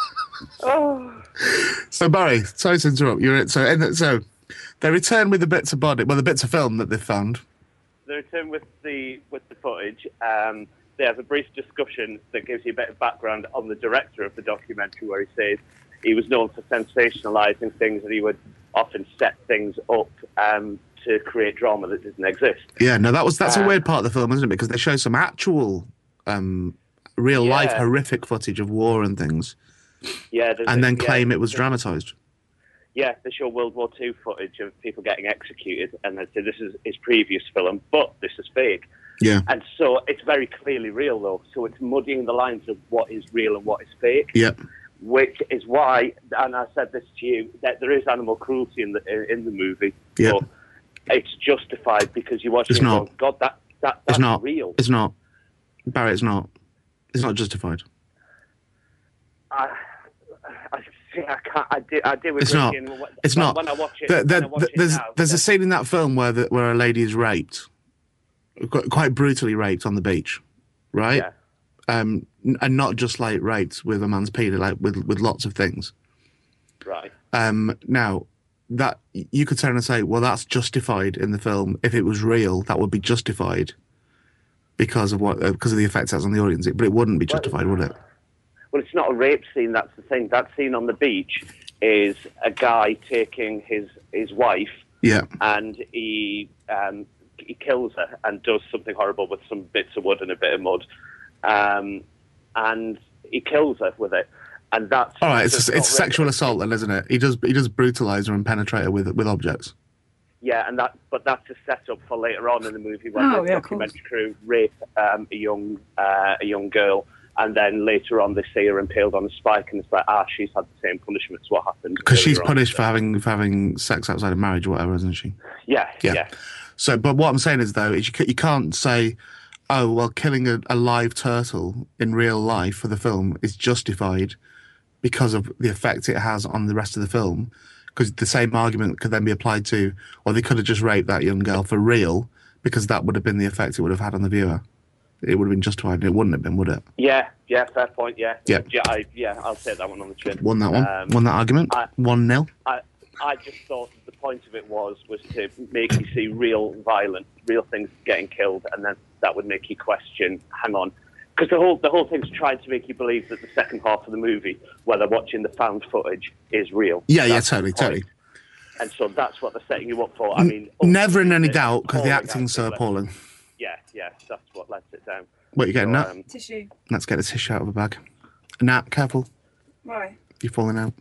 So, Barry, sorry to interrupt. So they return with the bits of film that they've found. They return with the footage. They have a brief discussion that gives you a bit of background on the director of the documentary, where he says he was known for sensationalising things, and he would often set things up to create drama that didn't exist. Yeah, no, that's a weird part of the film, isn't it? Because they show some actual, real life horrific footage of war and things. Yeah, and then claim it was dramatised. Yeah, they show World War II footage of people getting executed, and they say this is his previous film, but this is fake. Yeah. And so it's very clearly real, though. So it's muddying the lines of what is real and what is fake. Yep. Which is why, and I said this to you, that there is animal cruelty in the movie. Yep. But it's justified because you watch it and go, God, that's not real. It's not. Barry, it's not. It's not justified. I do agree. It's not. It's not. When I watch it, there's a scene in that film where a lady is raped, quite brutally raped on the beach, right? Yeah. And not just like raped with a man's penis, like with lots of things. Right. Now that you could turn and say, well, that's justified in the film. If it was real, that would be justified because of the effect it has on the audience. But it wouldn't be justified, would it? Well, it's not a rape scene, that's the thing. That scene on the beach is a guy taking his wife, and he kills her and does something horrible with some bits of wood and a bit of mud, and he kills her with it. And that's all right. It's sexual assault, then, isn't it? He does brutalise her and penetrate her with objects. Yeah, but that's a setup for later on in the movie when the documentary crew rape a young girl. And then later on, they see her impaled on a spike, and it's like, she's had the same punishment as what happened. Because she's punished for having sex outside of marriage or whatever, isn't she? Yeah. So, but what I'm saying is, though, is you can't say, oh, well, killing a live turtle in real life for the film is justified because of the effect it has on the rest of the film. Because the same argument could then be applied to, or they could have just raped that young girl for real, because that would have been the effect it would have had on the viewer. It would have been justified, and it wouldn't have been, would it? Yeah, fair point, yeah. I'll take that one on the chin. Won that one. Won that argument. 1-0. I just thought the point of it was to make you see real violence, real things getting killed, and then that would make you question, hang on. Because the whole thing's trying to make you believe that the second half of the movie, where they're watching the found footage, is real. Totally. And so that's what they're setting you up for. I mean, never in any doubt, because the acting's so appalling. Yeah, that's what lets it down. What, you getting, Nat? Tissue. Let's get a tissue out of a bag. Nat, careful. Why? You're falling out.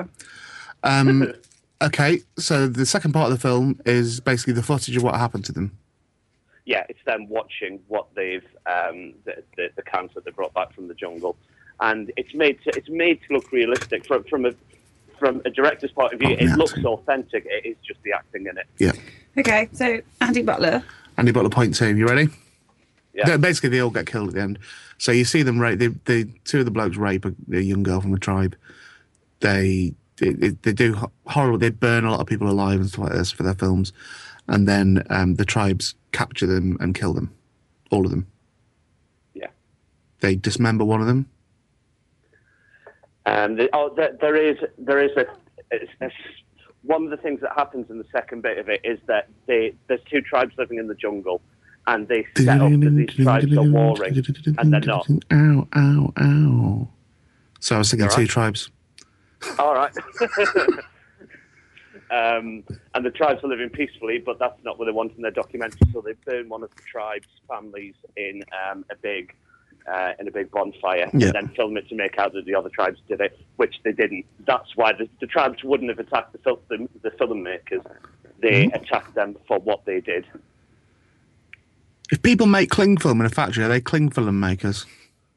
Oh. Okay, so the second part of the film is basically the footage of what happened to them. Yeah, it's them watching what they've the cans that they brought back from the jungle, and it's made to look realistic from a director's point of view. It looks authentic. It is just the acting in it. Yeah. Okay, so Andy Butler. Andy Butler, point 2. You ready? Yeah. Basically, they all get killed at the end. So you see them rape. The two of the blokes rape a young girl from a tribe. They do horrible. They burn a lot of people alive and stuff like this for their films, and then the tribes capture them and kill them, all of them. Yeah. They dismember one of them. There is one of the things that happens in the second bit of it is that there's two tribes living in the jungle, and they set up that these tribes are warring, and they're not. Ow, ow, ow. So I was thinking two tribes. All right. And the tribes are living peacefully, but that's not what they want in their documentary. So they burn one of the tribes' families in a big bonfire, and then film it to make out that the other tribes did it, which they didn't. That's why the tribes wouldn't have attacked the filmmakers. They attacked them for what they did. If people make cling film in a factory, are they cling film makers?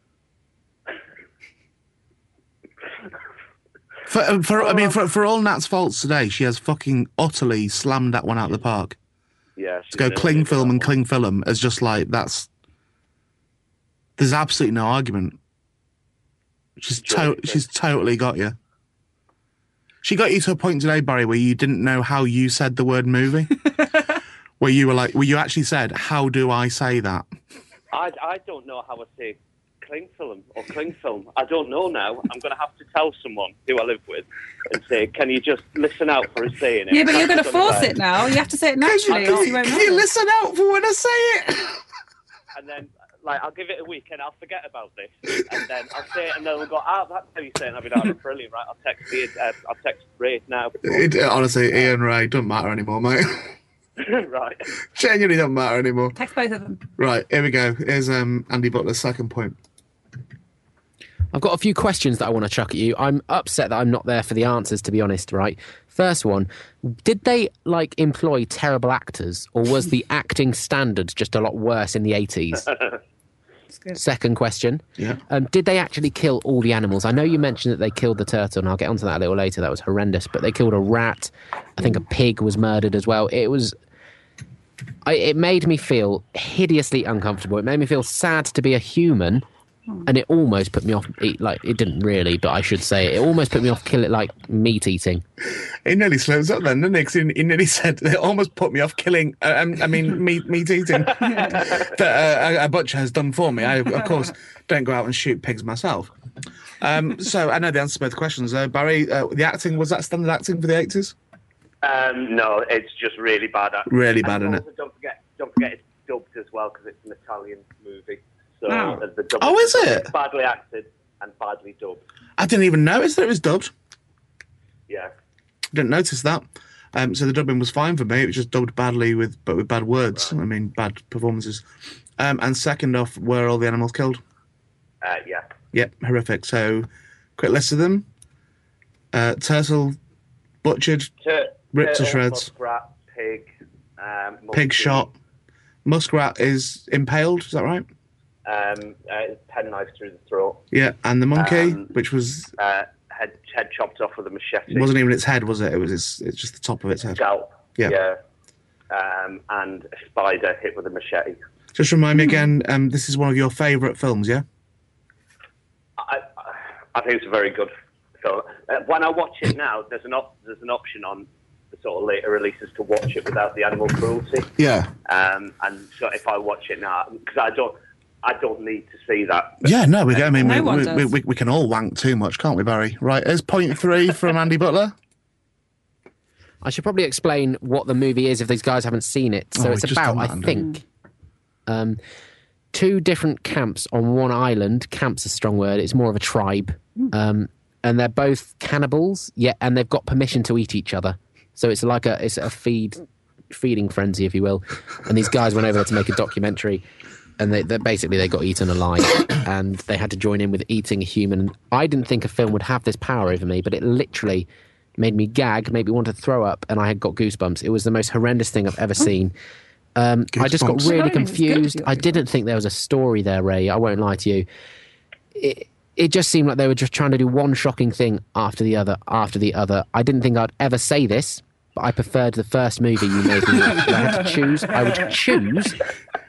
For all Nat's faults today, she has fucking utterly slammed that one out of the park. Yeah. To go cling film and cling film is just like, that's... There's absolutely no argument. She's totally got you. She got you to a point today, Barry, where you didn't know how you said the word movie. Where you actually said, how do I say that? I don't know how I say cling film or cling film. I don't know now. I'm going to have to tell someone who I live with and say, can you just listen out for us saying it? Yeah, but you're going to force it now. You have to say it naturally. Can you listen out for when I say it? And then, I'll give it a week and I'll forget about this. And then I'll say it and then we'll go, that's how you say it. And I'll be like, brilliant, right? I'll text Ray now. Honestly, Ian, Ray, doesn't matter anymore, mate. Right. Genuinely doesn't matter anymore. Text both of them. Right, here we go. Here's Andy Butler's second point. I've got a few questions that I want to chuck at you. I'm upset that I'm not there for the answers, to be honest, right? First one, did they, employ terrible actors, or was the acting standard just a lot worse in the 80s? Second question, did they actually kill all the animals? I know you mentioned that they killed the turtle, and I'll get onto that a little later. That was horrendous. But they killed a rat. I think a pig was murdered as well. It made me feel hideously uncomfortable. It made me feel sad to be a human. And it almost put me off, it didn't really, but I should say it almost put me off meat eating. He nearly slows up then, didn't he? 'Cause he nearly said, it almost put me off meat eating that a butcher has done for me. I, of course, don't go out and shoot pigs myself. So I know the answer to both questions. Barry, the acting, was that standard acting for the 80s? No, it's just really bad acting. Really bad, isn't it? Don't forget it's dubbed as well because it's an Italian movie. So is it? Badly acted and badly dubbed. I didn't even notice that it was dubbed. Yeah. Didn't notice that. So the dubbing was fine for me. It was just dubbed badly with bad words. Right. I mean, bad performances. And second off, were all the animals killed? Yeah. Yep, horrific. So, quick list of them. Turtle, butchered, ripped to shreds. Muskrat, pig. Pig shot. Muskrat is impaled, is that right? Penknife through the throat. Yeah, and the monkey, which was head chopped off with a machete. It wasn't even its head, was it? It was it's just the top of its head. Scalp. Yeah. And a spider hit with a machete. Just remind me again. This is one of your favourite films, yeah? I think it's a very good film. When I watch it now, there's an option on the sort of later releases to watch it without the animal cruelty. Yeah. And so if I watch it now, because I don't need to see that. Yeah, no, we can all wank too much, can't we, Barry? Right, here's point 3 from Andy Butler. I should probably explain what the movie is if these guys haven't seen it. So it's about, I think, 2 different camps on one island. Camp's a strong word. It's more of a tribe. And they're both cannibals, and they've got permission to eat each other. So it's a feeding frenzy, if you will. And these guys went over there to make a documentary. And they got eaten alive, and they had to join in with eating a human. I didn't think a film would have this power over me, but it literally made me gag, made me want to throw up, and I had got goosebumps. It was the most horrendous thing I've ever seen. I just got really confused. I didn't think there was a story there, Ray. I won't lie to you. It just seemed like they were just trying to do one shocking thing after the other, after the other. I didn't think I'd ever say this, but I preferred the first movie you made me watch. I had to choose. I would choose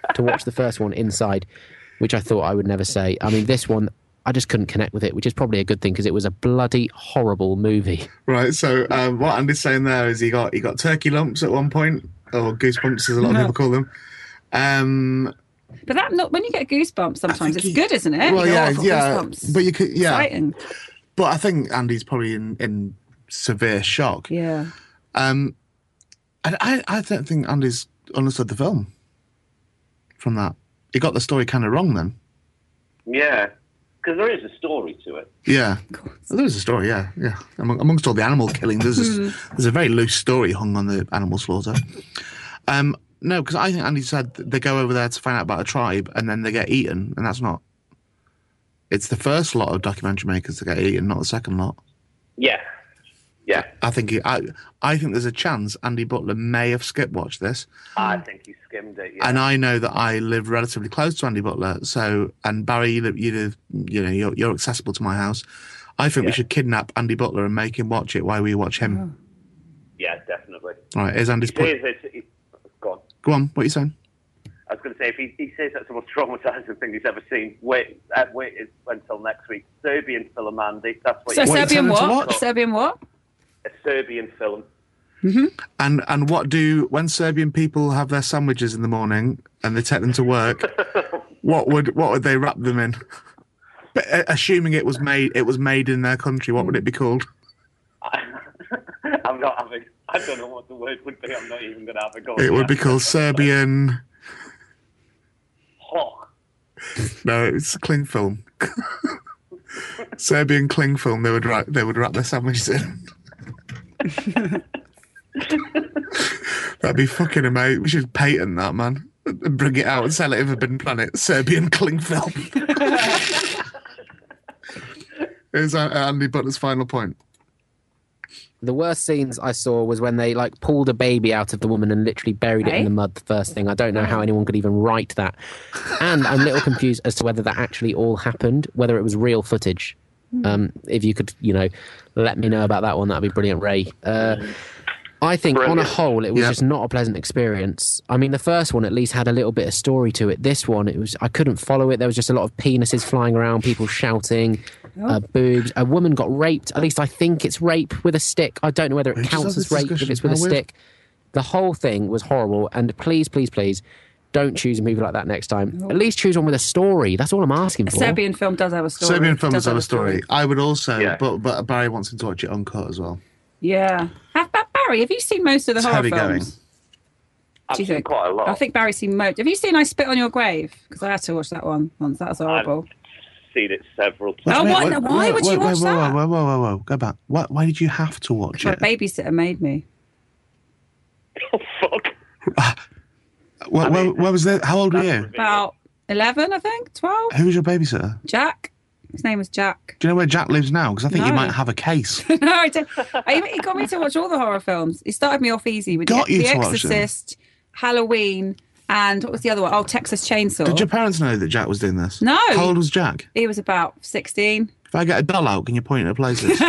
to watch the first one inside, which I thought I would never say. I mean, this one, I just couldn't connect with it, which is probably a good thing because it was a bloody horrible movie. Right, so what Andy's saying there is he got turkey lumps at one point, or goosebumps as a lot of people call them. But when you get goosebumps, sometimes it's good, isn't it? Well, You go, yeah. goosebumps. But you could, yeah. Exciting. But I think Andy's probably in severe shock. Yeah. I don't think Andy's understood the film from that. He got the story kind of wrong then. Yeah, because there is a story to it. Yeah, there is a story. Yeah. Amongst all the animal killing, there's a very loose story hung on the animal slaughter. No, because I think Andy said they go over there to find out about a tribe and then they get eaten, and that's not. It's the first lot of documentary makers that get eaten, not the second lot. Yeah. I think there's a chance Andy Butler may have skip watched this. I think he skimmed it. Yeah. And I know that I live relatively close to Andy Butler, and Barry, you're accessible to my house. I think we should kidnap Andy Butler and make him watch it while we watch him. Yeah, definitely. All right, here's Andy's point. Go on. Go on, what are you saying? I was going to say, if he says that's the most traumatising thing he's ever seen, wait until next week. Serbian film, Andy. That's what. So Serbian what? watch? Serbian what? A Serbian film. Mm-hmm. And when Serbian people have their sandwiches in the morning and they take them to work, what would they wrap them in? But, assuming it was made in their country, what would it be called? I'm not having. I don't know what the word would be. I'm not even going to have a go. It would be called Serbian. Hoch. No, it's a cling film. Serbian cling film. They would wrap their sandwiches in. That'd be fucking amazing. We should patent that, man, and bring it out and sell it in Forbidden Planet. Serbian cling film. Here's Andy Butler's final point. The worst scenes I saw was when they pulled a baby out of the woman and literally buried it in the mud. The first thing, I don't know how anyone could even write that, and I'm a little confused as to whether that actually all happened, whether it was real footage. If you could, let me know about that one, that'd be brilliant, Ray. I think on a whole, it was just not a pleasant experience. I mean, the first one at least had a little bit of story to it. This one, I couldn't follow it. There was just a lot of penises flying around, people shouting, boobs. A woman got raped. At least I think it's rape with a stick. I don't know whether it counts as rape if it's with a stick. The whole thing was horrible. And please, please, please, don't choose a movie like that next time. At least choose one with a story. That's all I'm asking for. A Serbian film does have a story. Serbian film does have a story. I would also, but Barry wants him to watch it uncut as well. Yeah. Barry, have you seen most of the horror films? I've seen quite a lot. I think Barry's seen most. Have you seen I Spit on Your Grave? Because I had to watch that one once. That was horrible. I've seen it several times. Why would you watch that? Whoa. Go back. Why did you have to watch it? My babysitter made me. Oh, fuck. Where was that? How old were you? About 11, I think. 12. Who was your babysitter? Jack. His name was Jack. Do you know where Jack lives now? Because I think you might have a case. No, I don't. He got me to watch all the horror films. He started me off easy with The Exorcist, Halloween, and what was the other one? Oh, Texas Chainsaw. Did your parents know that Jack was doing this? No. How old was Jack? He was about 16. If I get a doll out, can you point at places?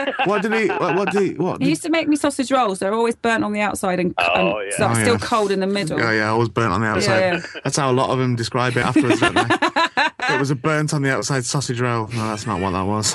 What He used to make me sausage rolls. They're always burnt on the outside and still cold in the middle. Yeah, always burnt on the outside. Yeah. That's how a lot of them describe it afterwards, don't they? It was a burnt on the outside sausage roll. No, that's not what that was.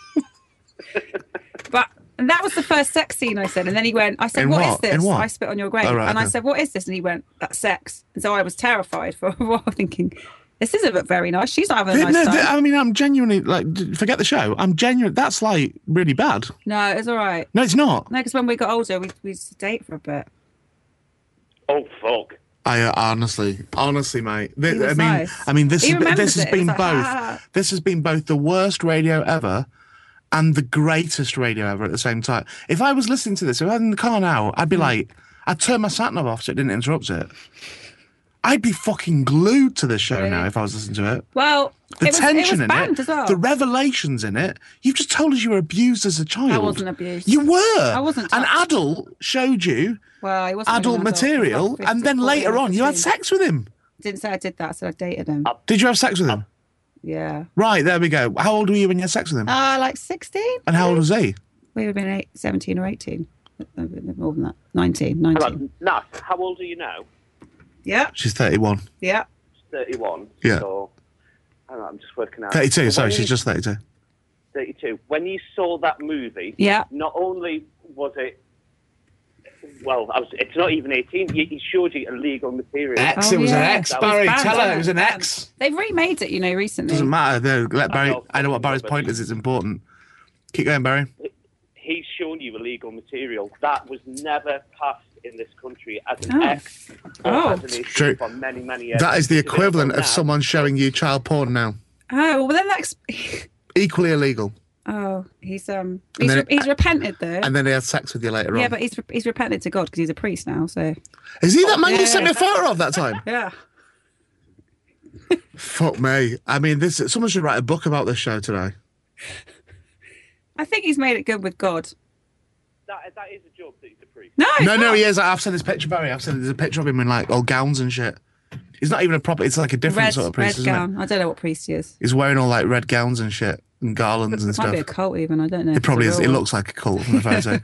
And that was the first sex scene I said. And then he went, I said, what is this? In what? I Spit on Your Grave. Oh, right, and I said, what is this? And he went, that's sex. And so I was terrified for a while, thinking, this isn't very nice. She's not having a nice time. I mean, I'm genuinely, forget the show. I'm genuine. That's, really bad. No, it's all right. No, it's not. No, because when we got older, we used to date for a bit. Oh, fuck. Honestly, mate. Nice. I mean, this has been like, both. This has been both the worst radio ever and the greatest radio ever at the same time. If I was listening to this, if I was in the car now, I'd be I'd turn my sat nav off so it didn't interrupt it. I'd be fucking glued to this show now if I was listening to it. Well, the tension it was banned in it, as well. the revelations in it. You've just told us you were abused as a child. I wasn't abused. You were. I wasn't An touched. adult showed you Well, he wasn't adult an adult. material, He was like and then 50, later 40, on you had 15. sex with him. Didn't say I did that. I said I dated him. Did you have sex with him? Yeah. Right, there we go. How old were you when you had sex with him? Like 16. And how old was he? We would have been 17 or 18. A bit more than that. 19. Nat, how old are you now? Yeah. She's 31. Yeah. 31. Yeah. So, hang on, I'm just working out. 32, So sorry, when she's you- just 32. 32. When you saw that movie, Yeah. not only was it, well, it's not even 18. He showed you illegal material. X, Oh, it was an yeah. X, That was Barry. banned, Tell her wasn't it was it? an X. They've remade it, recently. Doesn't matter, though. Let Barry. know. I know what Barry's point is. It's important. Keep going, Barry. He's shown you illegal material that was never passed in this country as an Oh. X or Oh. as an issue True. for many, many years. That is the It's available equivalent now. of someone showing you child porn now. Oh, well then that's. Equally illegal. Oh, he's then- he's repented though. And then they had sex with you later Yeah, on. but he's repented to God because he's a priest now. So Is he that man you Yeah. sent me a photo of that time? yeah. Fuck me. I mean, someone should write a book about this show today. I think he's made it good with God. That is a joke that he's a priest. No, it's No, not. he is. I've seen this picture, Barry. There's a picture of him in like old gowns and shit. He's not even a proper. It's like a different red sort of priest, red isn't gown. it? I don't know what priest he is. He's wearing all like red gowns and shit and garlands and It might stuff. be a cult even. I don't know. It probably is. It looks like a cult from the photo.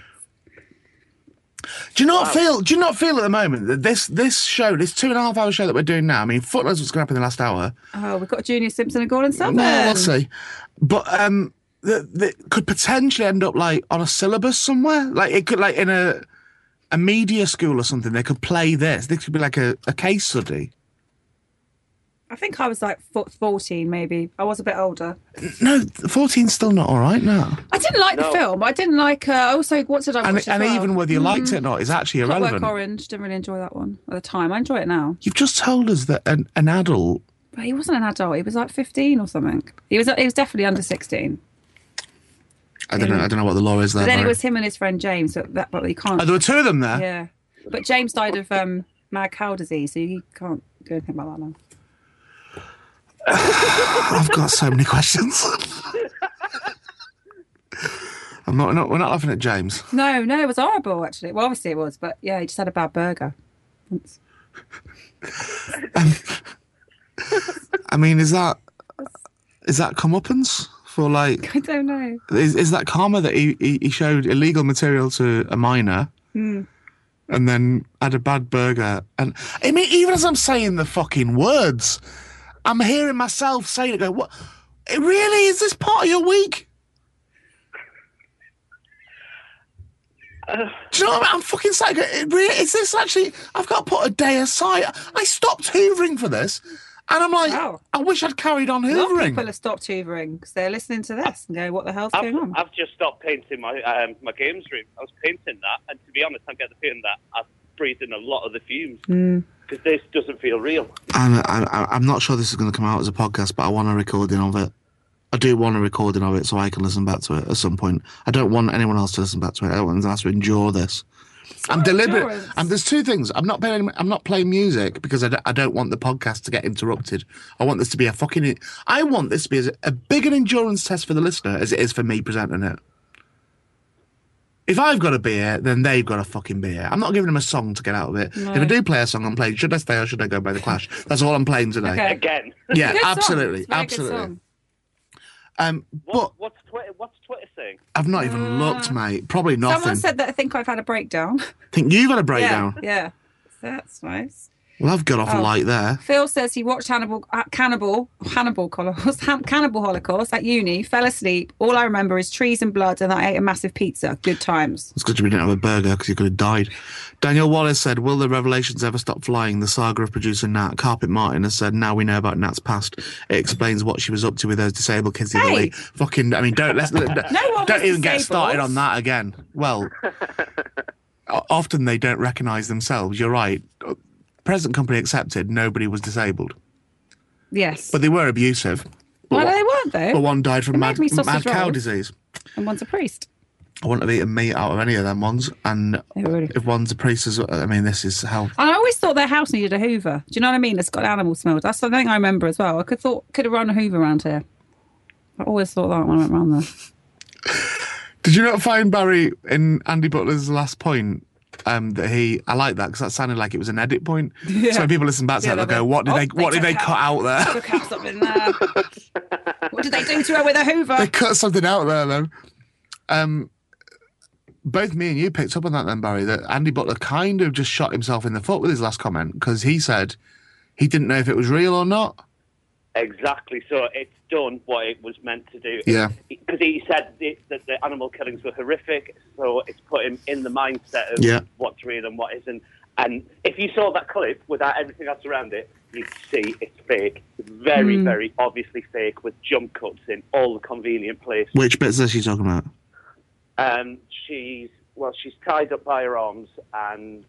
Do you not feel? Do you not feel at the moment that this show, this 2.5 hour show that we're doing now? I mean, fuck knows what's going to happen in the last hour. Oh, we've got Junior Simpson and Gordon Sutton. Well, we'll see. But that could potentially end up like on a syllabus somewhere. Like it could, like in a media school or something. They could play this. This could be like a case study. I think I was like 14, maybe. I was a bit older. No, 14's still not all right now. I didn't like the No. film. I didn't like. Also, what did I watch? And as well? even whether you liked it or not is actually Clockwork irrelevant. Orange. Didn't really enjoy that one at the time. I enjoy it now. You've just told us that an adult. But he wasn't an adult. He was like 15 or something. He was definitely under 16. I don't know what the law is there. But then it Barry. was him and his friend James. So but you can't. Oh, there were two of them there. Yeah. But James died of mad cow disease, so he can't do anything about that now. I've got so many questions. We're not laughing at James. No, it was horrible actually. Well, obviously it was, but yeah, he just had a bad burger. once. I mean, is that comeuppance for like? I don't know. Is that karma that he showed illegal material to a minor, and then had a bad burger? And I mean, even as I'm saying the fucking words, I'm hearing myself saying it. Go, what? Really? Is this part of your week? Do you know what I mean? I'm fucking saying, is this actually? I've got to put a day aside. I stopped hoovering for this, and I'm like, Wow. I wish I'd carried on A lot of hoovering. people have stopped hoovering because they're listening to this and go, "What the hell's going on?" I've just stopped painting my my games room. I was painting that, and to be honest, I'm getting the feeling that I've breathed in a lot of the fumes because this doesn't feel real. And I'm not sure this is going to come out as a podcast, but I want a recording of it. I do want a recording of it so I can listen back to it at some point. I don't want anyone else to listen back to it. I don't want them to endure this. I'm deliberate. endurance. There's two things. I'm not playing music because I don't want the podcast to get interrupted. I want this to be I want this to be a big an endurance test for the listener as it is for me presenting it. If I've got a beer, then they've got a fucking beer. I'm not giving them a song to get out of it. No. If I do play a song, I'm playing Should I Stay or Should I Go by The Clash. That's all I'm playing today. Okay. Again, Yeah, Good song. absolutely, It's a very good absolutely. song. But what's Twitter saying? I've not even looked, mate. Probably nothing. Someone said that I think I've had a breakdown. Think you've had a breakdown. Yeah. That's nice. Well, I've got off a light there. Phil says he watched Cannibal Holocaust at uni, fell asleep. All I remember is trees and blood, and I ate a massive pizza. Good times. It's good you didn't have a burger because you could have died. Daniel Wallace said, will the Revelations ever stop flying? The saga of producer Nat. Carpet Martin has said, now we know about Nat's past. It explains what she was up to with those disabled kids the other Hey! week. Fucking, I mean, don't was even get disabled. started on that again. Well, often they don't recognise themselves. You're right. Present company accepted, nobody was disabled. Yes. But they were abusive. Well, they weren't, though. But one died from They mad made me sausage cow rolls. disease. And one's a priest. I wouldn't have eaten meat out of any of them ones. And Oh, really? if one's a priest, I mean, this is how... And I always thought their house needed a hoover. Do you know what I mean? It's got animal smell. That's the thing I remember as well. I could have run a hoover around here. I always thought that when I went around there. Did you not find, Barry, in Andy Butler's last point, that I like that because that sounded like it was an edit point. Yeah. So when people listen back to Yeah, that, they'll they'll go, go, what did they cut out there? Took out something there. What did they do to her with a hoover? They cut something out there, though. both me and you picked up on that then, Barry, that Andy Butler kind of just shot himself in the foot with his last comment because he said he didn't know if it was real or not. Exactly. So it's done what it was meant to do. Yeah. Because he said that the animal killings were horrific, so it's put him in the mindset of what's real and what isn't. And if you saw that clip without everything else around it, you'd see it's fake. It's very, very obviously fake with jump cuts in all the convenient places. Which bits is she talking about? She's tied up by her arms, and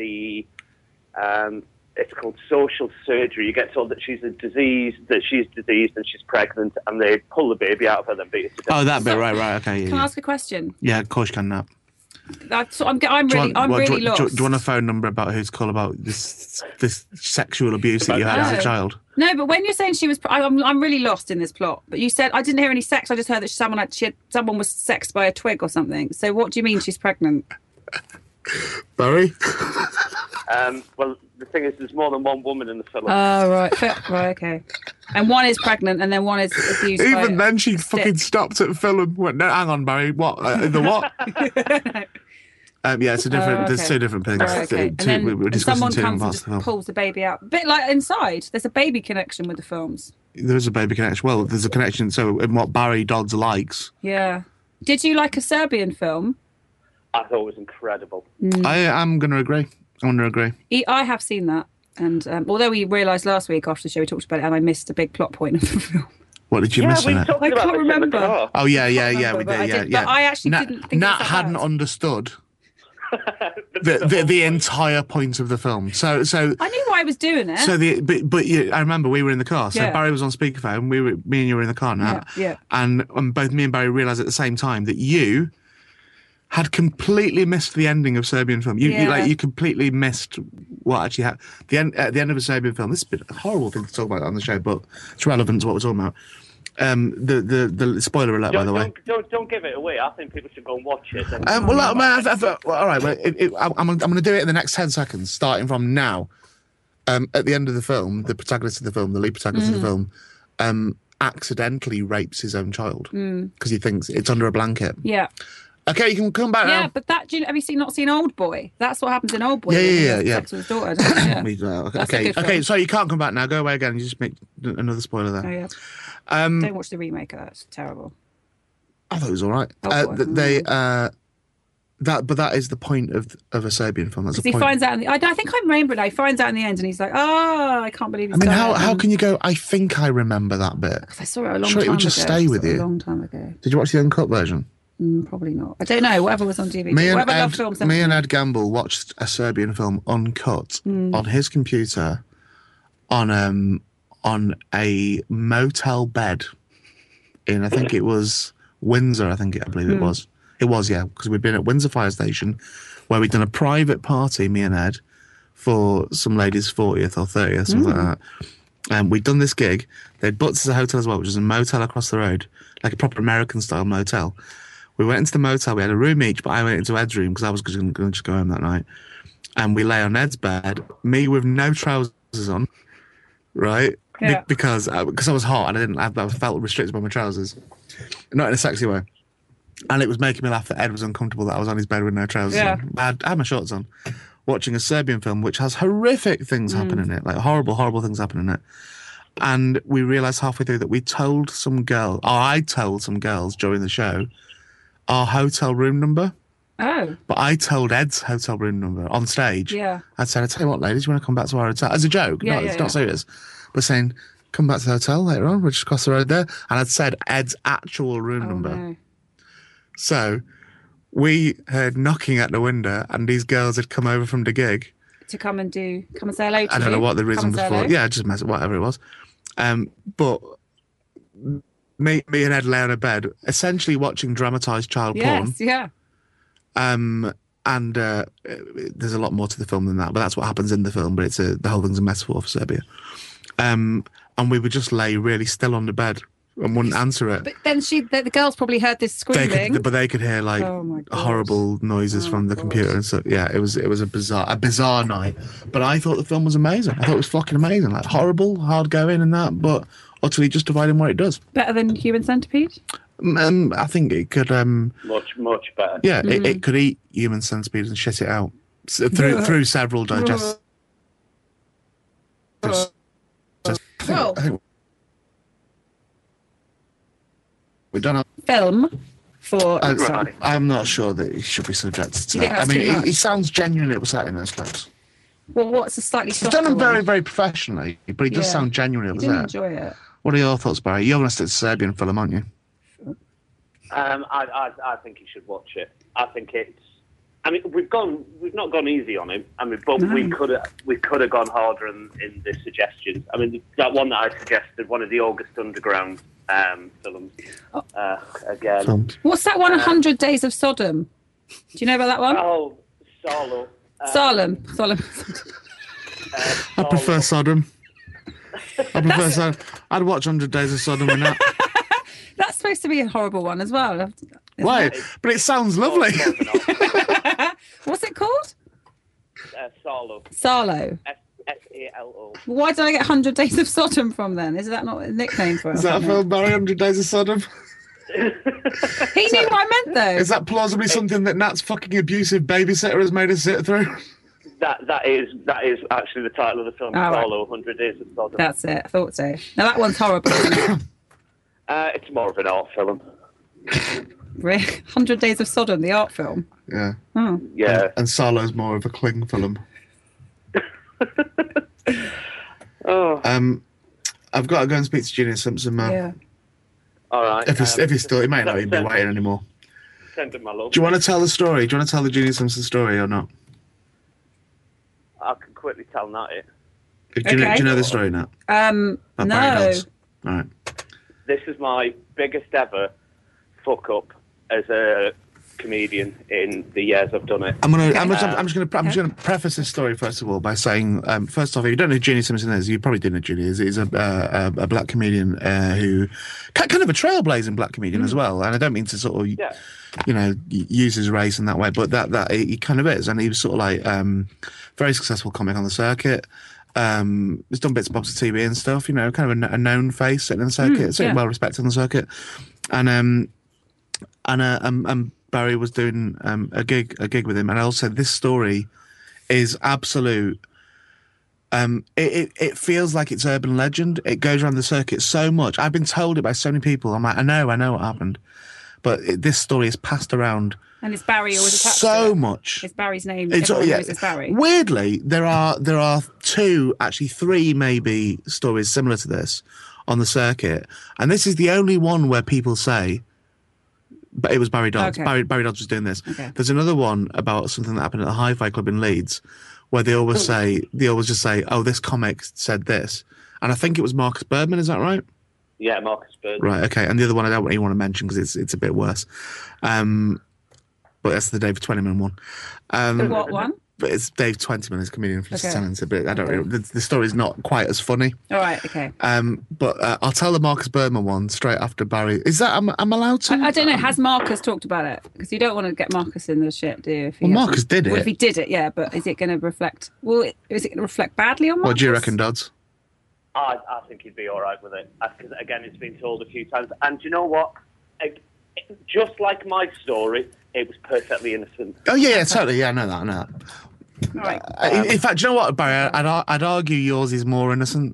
it's called social surgery. You get told that she's diseased and she's pregnant, and they pull the baby out of her and then beat it to death. Oh, that bit, right, okay. Can I ask a question? Yeah, of course you can, Nat. I'm really lost. Do you want a phone number about who's call about this sexual abuse that you had as a child? No, but when you're saying she was, I'm really lost in this plot. But you said I didn't hear any sex. I just heard that someone was sexed by a twig or something. So what do you mean she's pregnant? Barry? Well, the thing is, there's more than one woman in the film. Oh, right, okay. And one is pregnant, and then one is abused. Even then, she fucking stopped at film and went, "No, hang on, Barry. What? The what?" Yeah, it's a different. There's two different things. Right, okay. And someone comes and just pulls the baby out. A bit like Inside. There's a baby connection with the films. There is a baby connection. Well, there's a connection. So in what Barry Dodds likes. Yeah. Did you like a Serbian film? I thought it was incredible. I'm going to agree. I have seen that. And although we realised last week after the show we talked about it, and I missed a big plot point of the film. What did you miss in it? I can't remember. Oh, yeah, we did. But I actually didn't think Nat hadn't understood the entire point of the film. So I knew why I was doing it. So I remember we were in the car. So Barry was on speakerphone. Me and you were in the car now. Yeah. And both me and Barry realised at the same time that you had completely missed the ending of Serbian film. You completely missed what actually happened. At the end of a Serbian film, this is a horrible thing to talk about on the show, but it's relevant to what we're talking about. The spoiler alert, by the way. Don't give it away. I think people should go and watch it. All right. I'm going to do it in the next 10 seconds, starting from now. At the end of the film, the protagonist of the film, the lead protagonist of the film, accidentally rapes his own child because he thinks it's under a blanket. Yeah. Okay, you can come back now. Yeah, but have you not seen Old Boy? That's what happens in Old Boy. Yeah. Sex with his daughter. Okay, so you can't come back now. Go away again. You just make another spoiler there. Oh, yeah. Don't watch the remake of that. It's terrible. I thought it was all right. That is the point of a Serbian film. That's the point. He finds out. I think I remember it. He finds out in the end, and he's like, "Oh, I can't believe." How can you go? I think I remember that bit. Because I saw it a long time ago. Sure, it would just stay with you. A long time ago. Did you watch the uncut version? Probably not. I don't know. Whatever was on DVD. Me and Ed Gamble watched a Serbian film uncut on his computer on a motel bed in, I think it was Windsor. I believe it was. It was, yeah, because we'd been at Windsor Fire Station where we'd done a private party, me and Ed, for some lady's 40th or 30th, something like that. And we'd done this gig. They'd booked us a hotel as well, which was a motel across the road, like a proper American-style motel. We went into the motel. We had a room each, but I went into Ed's room because I was going to just go home that night. And we lay on Ed's bed, me with no trousers on, right? Yeah. Because I was hot and I felt restricted by my trousers. Not in a sexy way. And it was making me laugh that Ed was uncomfortable that I was on his bed with no trousers on. I had my shorts on, watching a Serbian film which has horrific things happen in it, like horrible, horrible things happen in it. And we realised halfway through that I told some girls during the show our hotel room number. Oh. But I told Ed's hotel room number on stage. Yeah. I said, I tell you what, ladies, you want to come back to our hotel? As a joke. It's not serious. But saying, come back to the hotel later on. We're just across the road there. And I'd said Ed's actual room number. No. So we heard knocking at the window and these girls had come over from the gig. To come and say hello to I don't know what the reason was for. Hello. Yeah, just whatever it was. But me and Ed lay on a bed, essentially watching dramatised child porn. Yes, yeah. And there's a lot more to the film than that, but that's what happens in the film. But the whole thing's a metaphor for Serbia. And we would just lay really still on the bed and wouldn't answer it. But then the girls probably heard this screaming. They could hear like horrible noises from the computer and stuff. Yeah, it was a bizarre night. But I thought the film was amazing. I thought it was fucking amazing. Like horrible, hard going and that, but utterly justified in what it does. Better than Human Centipede? I think it could. Much better. Yeah, it could eat human centipedes and shit it out through several digestive. Oh. I think we don't have. Film for. Right. I'm not sure that he should be subjected to You think that. I that's mean, too much? he sounds genuinely upset in those clips. Well, what's a slightly He's softer done them very, one? very professionally, but he does Yeah. sound genuinely You didn't upset. enjoy it. What are your thoughts, Barry? You're going to stick to Serbian film, aren't you? I think you should watch it. I think it's. I mean, we've not gone easy on him. I mean, but we could have gone harder in the suggestions. I mean, that one that I suggested, one of the August Underground films. Again, Films. What's that one? 100 Days of Sodom. Do you know about that one? oh, Solo. Salem. I prefer Sodom. I prefer Sodom. I'd watch 100 Days of Sodom with that. That's supposed to be a horrible one as well. Why? But it sounds lovely. What's it called? Solo. Sarlo. Salo. Why did I get 100 Days of Sodom from then? Is that not a nickname for it? Is that a film, Barry? 100 Days of Sodom? He knew what I meant, though. Is that plausibly something that Nat's fucking abusive babysitter has made us sit through? That is actually the title of the film. Oh, right. Solo. 100 Days of Sodom. That's it. I thought so. Now, that one's horrible, isn't it? It's more of an art film. Really? 100 Days of Sodom, the art film. Yeah. Oh. Yeah. And Solo's more of a cling film. Oh. I've got to go and speak to Genius Simpson, man. Yeah. All right. If he's still, he might not even be waiting anymore. Send him my love. Do you want to tell the story? Do you want to tell the Genius Simpson story or not? I can quickly tell Nat it. Do you know the story, Nat? About Barry No. Dodds? All right. This is my biggest ever fuck up as a comedian in the years I've done it. I'm just gonna preface this story first of all by saying, first off, if you don't know who Genie Simpson is, you probably do know Genie. He's a black comedian who kind of a trailblazing black comedian as well. And I don't mean to sort of, use his race in that way, but that he kind of is, and he was sort of like very successful comic on the circuit. He's done bits and bobs of TV and stuff. You know, kind of a known face sitting on the circuit, well respected on the circuit, and Barry was doing a gig with him, and I also said this story is absolute. It feels like it's urban legend. It goes around the circuit so much. I've been told it by so many people. I'm like, I know what happened, but this story is passed around. And it's Barry always attached so to it. much. It's Barry's name. It's Everyone knows it's Barry. Weirdly, there are two, actually three, maybe stories similar to this on the circuit, and this is the only one where people say. But it was Barry Dodds. Okay. Barry Dodds was doing this. Okay. There's another one about something that happened at the Hi-Fi Club in Leeds, where they always just say, "Oh, this comic said this," and I think it was Marcus Birdman. Is that right? Yeah, Marcus Bird. Right. Okay. And the other one I don't really want to mention because it's a bit worse. But that's the Dave Twentyman one. What one? But it's Dave Twentyman, is a comedian from Okay. Talented, but I don't really, the story's not quite as funny. All right, okay. But I'll tell the Marcus Birdman one straight after Barry. Is that, I'm allowed to? I don't know. Has Marcus talked about it? Because you don't want to get Marcus in the shit, do you? If he Well, hasn't? Marcus did Well, it. if he did it, yeah, but is it going to reflect... Well, is it going to reflect badly on Marcus? What do you reckon, Dodds? I think he'd be all right with it. Because, again, it's been told a few times. And do you know what? Just like my story, it was perfectly innocent. Oh, yeah, totally. Yeah, I know that. All right. In fact, do you know what, Barry? I'd argue yours is more innocent.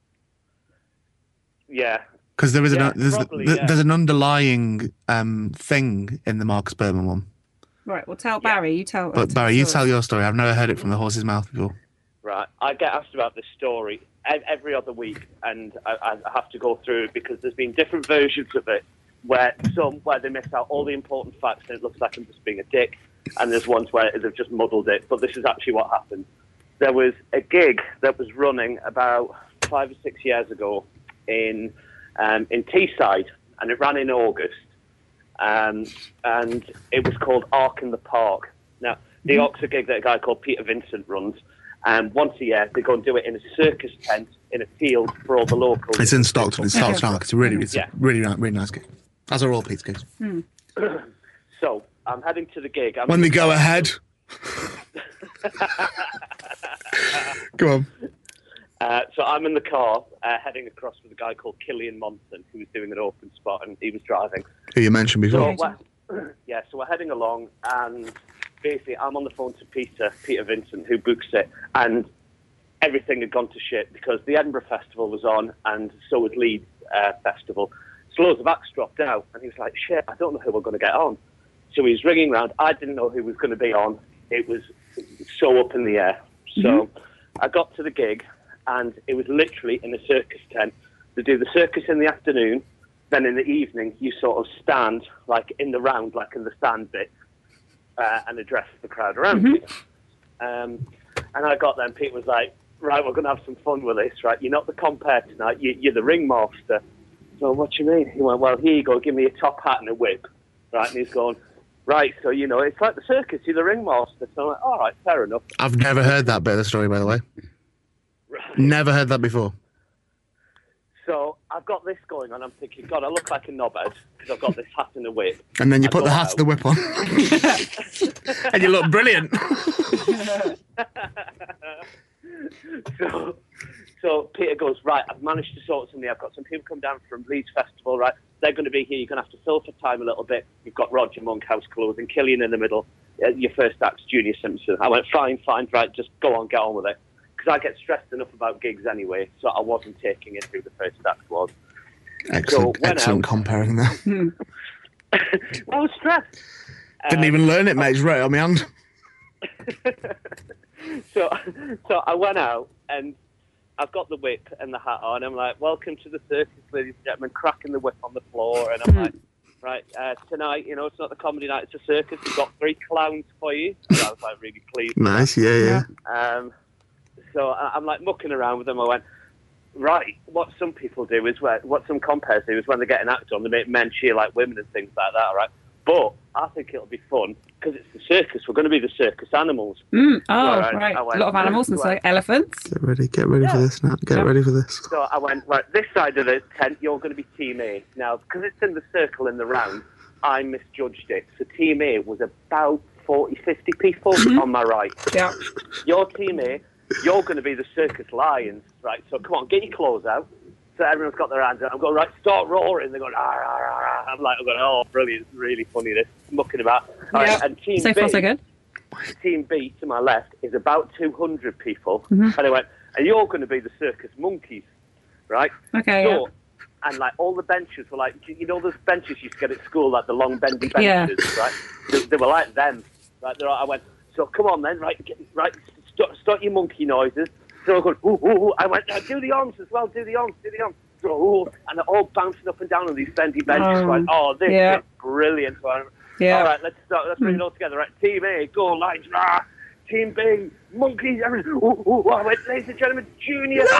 Yeah. Because there is probably, there's an underlying thing in the Marcus Birdman one. Right, well, tell Barry. You tell... But Barry, you yours. tell your story. I've never heard it from the horse's mouth before. Right. I get asked about this story every other week, and I have to go through it because there's been different versions of it where they miss out all the important facts and it looks like I'm just being a dick, and there's ones where they've just muddled it. But this is actually what happened. There was a gig that was running about 5 or 6 years ago in Teesside, and it ran in August, and it was called Ark in the Park. Now, the Ark's a gig that a guy called Peter Vincent runs, and once a year they go and do it in a circus tent in a field for all the locals. It's in Stockton. It's Stockton. It's a really Yeah. really nice gig. As are all Pete's gigs. So I'm heading to the gig. When they go ahead. Go on. So I'm in the car heading across with a guy called Killian Monson, who was doing an open spot, and he was driving. Who you mentioned before. So we're heading along, and basically I'm on the phone to Peter Vincent, who books it, and everything had gone to shit because the Edinburgh Festival was on, and so was Leeds Festival. So loads of acts dropped out, and he was like, shit, I don't know who we're going to get on. So he was ringing around. I didn't know who was going to be on. It was so up in the air. So I got to the gig, and it was literally in a circus tent. They do the circus in the afternoon, then in the evening you sort of stand like in the round, like in the stand bit, and address the crowd around you. And I got there, and Pete was like, right, we're going to have some fun with this, right? You're not the compere tonight, you're the ringmaster. So what do you mean? He went, well, here you go, give me a top hat and a whip. Right, and he's going, right, so, it's like the circus, you're the ringmaster. So I'm like, all right, fair enough. I've never heard that bit of the story, by the way. Right. Never heard that before. So I've got this going on. I'm thinking, God, I look like a knobhead because I've got this hat and a whip. And then you put the hat and the whip on. And you look brilliant. So Peter goes, right, I've managed to sort something. I've got some people come down from Leeds Festival, right? They're going to be here. You're going to have to fill for time a little bit. You've got Roger Monkhouse clothing, Killian in the middle. Your first act's Junior Simpson. I went, fine, right, just go on, get on with it. Because I get stressed enough about gigs anyway, so I wasn't taking it who the first act was. Excellent comparing that. I was stressed. Didn't even learn it, mate. It's right on my hand. So I went out, and I've got the whip and the hat on. I'm like, welcome to the circus, ladies and gentlemen, cracking the whip on the floor. And I'm like, right, tonight, it's not the comedy night, it's a circus. We've got 3 clowns for you. And I was like really pleased. Nice, yeah. So I'm like mucking around with them. I went, right, what some people do is what some compares do is when they get an act on, they make men cheer like women and things like that, all right? But I think it'll be fun because it's the circus. We're going to be the circus animals. Right. I A went, lot of animals and so elephants. Get ready for this now. Get ready for this. So I went, right, this side of the tent, you're going to be Team A. Now, because it's in the circle in the round, I misjudged it. So Team A was about 40, 50 people on my right. Yeah. Your Team A, you're going to be the circus lions, right? So come on, get your clothes out. So everyone's got their hands out. I'm going, right, start roaring. They're going, ah, ah, ah, ah. I'm going, oh, brilliant, really funny, this, mucking about. All right, and Team so B, far, so good. Team B to my left is about 200 people. And I went, and you're going to be the circus monkeys, right? Okay, so, and like all the benches were like, those benches you used to get at school, like the long bendy benches, right? They were like them. Right? I went, so come on then, right, start your monkey noises. So I go, ooh, ooh, ooh. I went, do the arms as well, do the arms. So, ooh, and they're all bouncing up and down on these bendy benches. So I went, this is brilliant. So all right, let's bring it all together. Right, Team A, go lions, rah. Team B, monkeys, everything. Ooh, ooh, I went, ladies and gentlemen, Junior. No!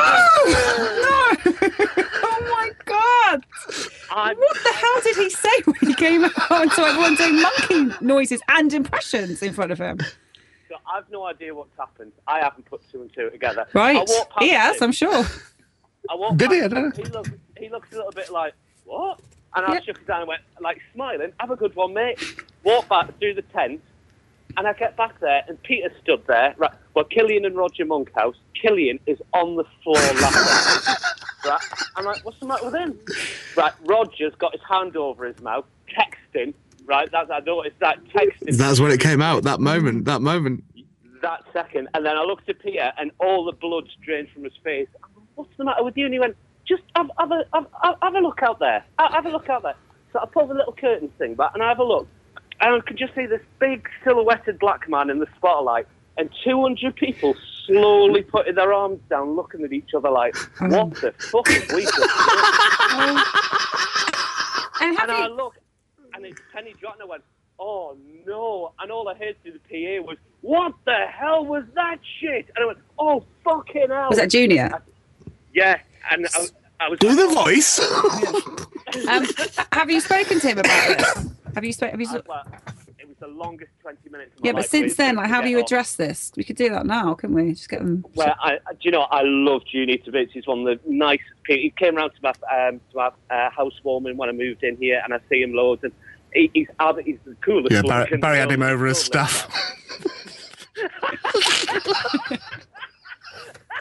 Oh my God! What the hell did he say when he came out and saw everyone doing monkey noises and impressions in front of him? So I've no idea what's happened. I haven't put 2 and 2 together. Right. He has, I'm sure. Did he? I don't know. He looks a little bit like, what? And I shook his hand and went, like, smiling, have a good one, mate. Walk back through the tent, and I get back there, and Peter stood there. Right, well, Killian and Roger Monkhouse. Killian is on the floor laughing. Right, I'm like, what's the matter with him? Right, Roger's got his hand over his mouth, texting. Right, I noticed that texting. That's when it came out, that moment. That second. And then I looked at Peter, and all the blood's drained from his face. I went, what's the matter with you? And he went, just have a look out there. Have a look out there. So I pulled the little curtain thing back, and I have a look. And I could just see this big silhouetted black man in the spotlight, and 200 people slowly putting their arms down, looking at each other like, what the fuck have we just done? And I look, and it's penny dropped, and I went, oh no. And all I heard through the PA was, what the hell was that shit? And I went, oh fucking hell. Was that Junior? Yeah. And I was do the voice. Have you spoken to him about this? Have you spoken? Well, it was the longest 20 minutes of my life. But since then, like, how do you address this? We could do that now, couldn't we? Just get them. Well, I love Junie to bits. He's one of the nicest people. He came around to my housewarming when I moved in here, and I see him loads. And he's the coolest. Yeah, Barry had him over as staff.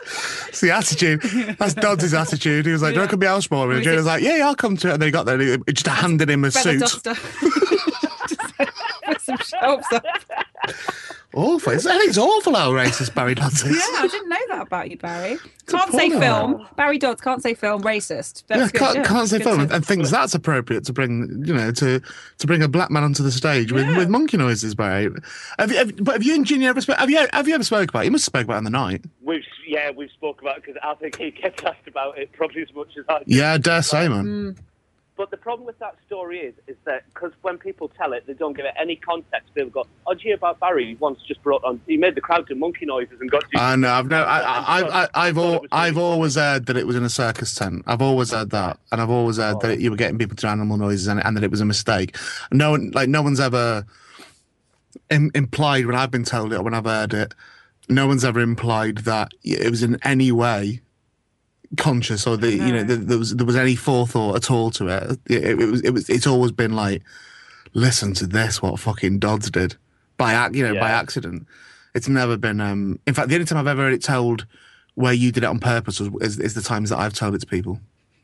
It's the attitude. That's Dodds' attitude. He was like, do I come be house more? And Jane was like, yeah, I'll come to it. And then he got there and he just handed him a Feather suit. duster. Put some shelves up. Awful. It's awful how racist Barry Dodds is. Yeah, I didn't know that about you, Barry. Can't a say porno. film. Barry Dodds can't say film racist. Yeah, That's good. can't say Good film to- and thinks that's appropriate to bring, to bring a black man onto the stage with monkey noises, Barry. Have you and Ginny ever have you ever spoke about it? You must have spoke about it in the night. We've spoke about it because I think he gets asked about it probably as much as I do. Yeah, I dare say, man. But the problem with that story is that because when people tell it, they don't give it any context. They'll go, "Oh, do you hear about Barry? He once just brought on. He made the crowd do monkey noises and got." I know. I've always heard that it was in a circus tent. I've always heard that, and I've always heard that you were getting people to do animal noises, and that it was a mistake. No one's ever implied when I've been told it or when I've heard it. No one's ever implied that it was in any way conscious or there was any forethought at all to it. It's always been like, listen to this, what fucking Dodds did by accident. It's never been. In fact, the only time I've ever heard it told where you did it on purpose is the times that I've told it to people.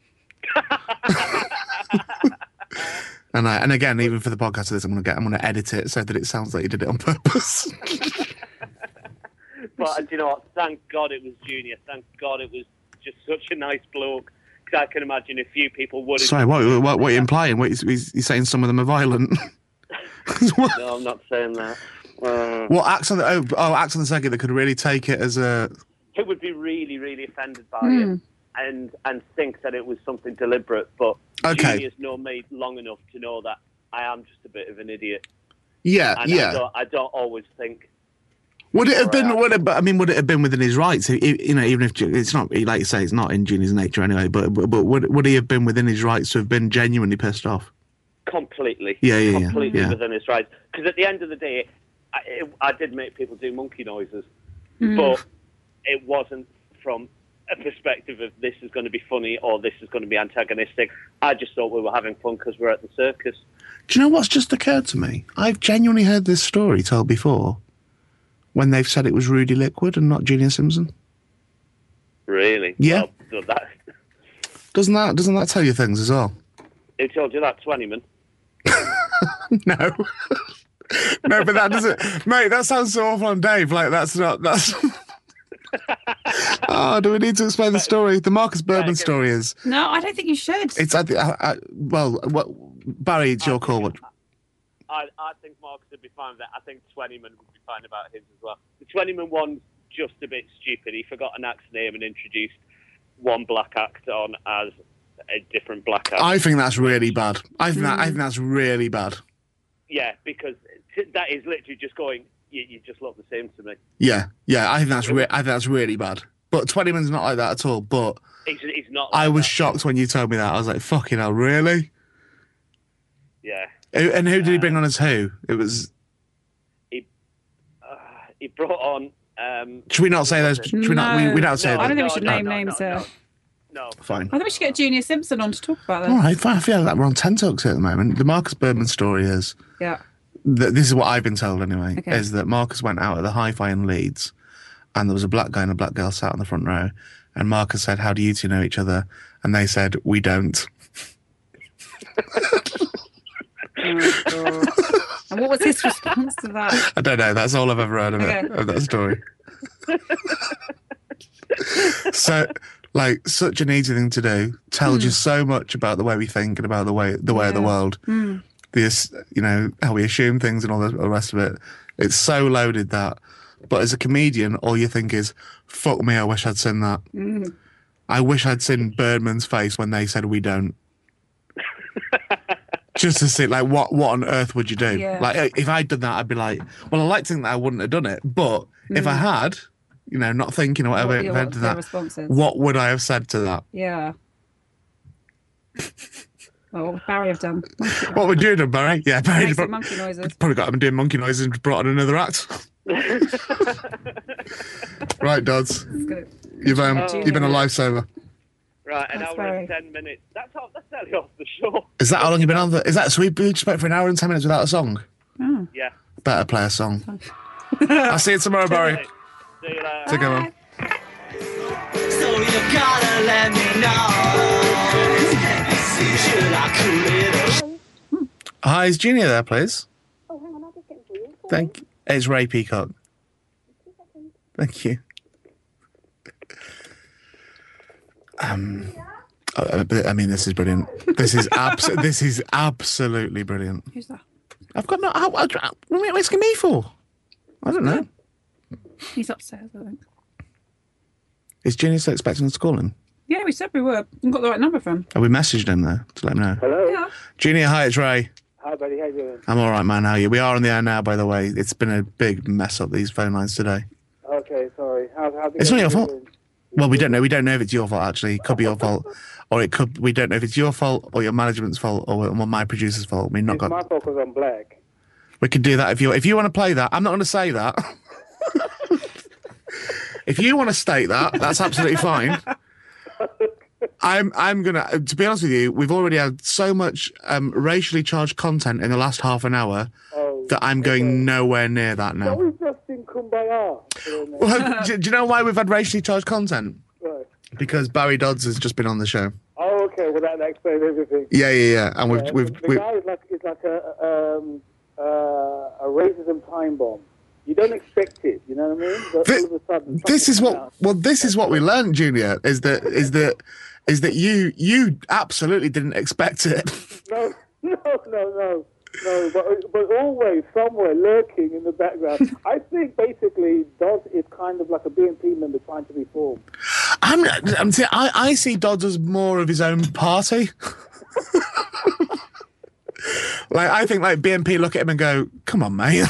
And again, even for the podcast of this, I'm gonna edit it so that it sounds like you did it on purpose. But do you know what? Thank God it was Junior. Thank God it was just such a nice bloke. Because I can imagine a few people would have... Sorry, what are you implying? He's saying some of them are violent? No, I'm not saying that. What acts on acts on the circuit that could really take it as a... Who would be really, really offended by it and think that it was something deliberate. But Junior's known me long enough to know that I am just a bit of an idiot. Yeah, and yeah. I don't always think... Would it have been? Would it have been within his rights? Even if it's not, like you say, it's not in Junior's nature anyway. But would he have been within his rights to have been genuinely pissed off? Completely. Completely within his rights. Because at the end of the day, I did make people do monkey noises, but it wasn't from a perspective of this is going to be funny or this is going to be antagonistic. I just thought we were having fun because we're at the circus. Do you know what's just occurred to me? I've genuinely heard this story told before. When they've said it was Rudy Liquid and not Junior Simpson. Really? Yeah. Well, that... Doesn't that tell you things as well? Who told you that, Twentyman? No. No, but that doesn't... Mate, that sounds so awful on Dave. Like, that's... Oh, do we need to explain the story? The Marcus Berman story is... No, I don't think you should. It's... Barry, it's your call. I think Marcus would be fine with that. I think Twentyman would be fine about his as well. The Twentyman one's just a bit stupid. He forgot an act's name and introduced one black act on as a different black act. I think that's really bad. I think that's really bad. Yeah, because that is literally just going, you just look the same to me. Yeah. I think that's really bad. But Twentyman's not like that at all. But he's not. Like I was that. shocked when you told me that. I was like, fucking hell, really? Yeah. And who did he bring on as who? It was... He brought on... should we not say those? Should we not? We don't say I don't that. think we should name names here. No. Fine. I think we should get Junior Simpson on to talk about this. All right, fine. I feel like we're on tenterhooks here at the moment. The Marcus Berman story is... Yeah. This is what I've been told anyway, Okay. is that Marcus went out at the Hi-Fi in Leeds and there was a black guy and a black girl sat on the front row and Marcus said, how do you two know each other? And they said, we don't. Oh, God. And what was his response to that? I don't know. That's all I've ever heard of it, of that story. So, like, such an easy thing to do. Tells you so much about the way we think and about the way of the world. This, how we assume things and all the rest of it. It's so loaded that. But as a comedian, all you think is, fuck me, I wish I'd seen that. I wish I'd seen Birdman's face when they said we don't. Just to see, like, what on earth would you do? Yeah. Like, if I'd done that, I'd be like, well, I like to think that I wouldn't have done it. But if I had, not thinking or whatever, if I had done that, what would I have said to that? Yeah. Well, what would Barry have done? What would you have done, Barry? Yeah, Barry. Make some monkey noises. Probably got him doing monkey noises and brought on another act. Right, Dodds. You've been a lifesaver. Right, an That's hour Barry. and 10 minutes. That's nearly off the show. Is that how long you've been on? Is that so? We just went for an hour and 10 minutes without a song. Yeah. Better play a song. I'll see you tomorrow, Barry. See you later. Take care, man. So you gotta let me know. Should I cool it? Hi, is Junior there, please? Oh, hang on, I'll just get it for you. Thank you. It's Ray Peacock. Thank you. I mean, this is brilliant. This is absolutely brilliant. Who's that? I've got no. What are you asking me for? I don't know. He's upstairs, I think. Is Junior still expecting us to call him? Yeah, we said we were. We've got the right number from him. Have we messaged him though to let him know? Hello? Yeah. Junior, hi, it's Ray. Hi, buddy. How you doing? I'm all right, man. How are you? We are on the air now, by the way. It's been a big mess up these phone lines today. Okay, sorry. It's not your fault. Well, we don't know. We don't know if it's your fault. Actually, it could be your fault, or it could. We don't know if it's your fault or your management's fault or my producer's fault. We've not It's got. my fault because I'm black. We could do that if you want to play that. I'm not going to say that. If you want to state that, that's absolutely fine. I'm gonna. To be honest with you, we've already had so much racially charged content in the last half an hour that I'm going nowhere near that now. We've just seen Kumbaya. Well, do you know why we've had racially charged content? Right. Because Barry Dodds has just been on the show. Oh, okay. Well, that explains everything. Yeah. And The guy is like a racism time bomb. You don't expect it. You know what I mean? But all of a sudden, this is what we learned, Junior. Is that you absolutely didn't expect it. No. But always somewhere lurking in the background. I think basically Dodds is kind of like a BNP member trying to reform. I see Dodds as more of his own party. Like I think like BNP look at him and go, "Come on, mate."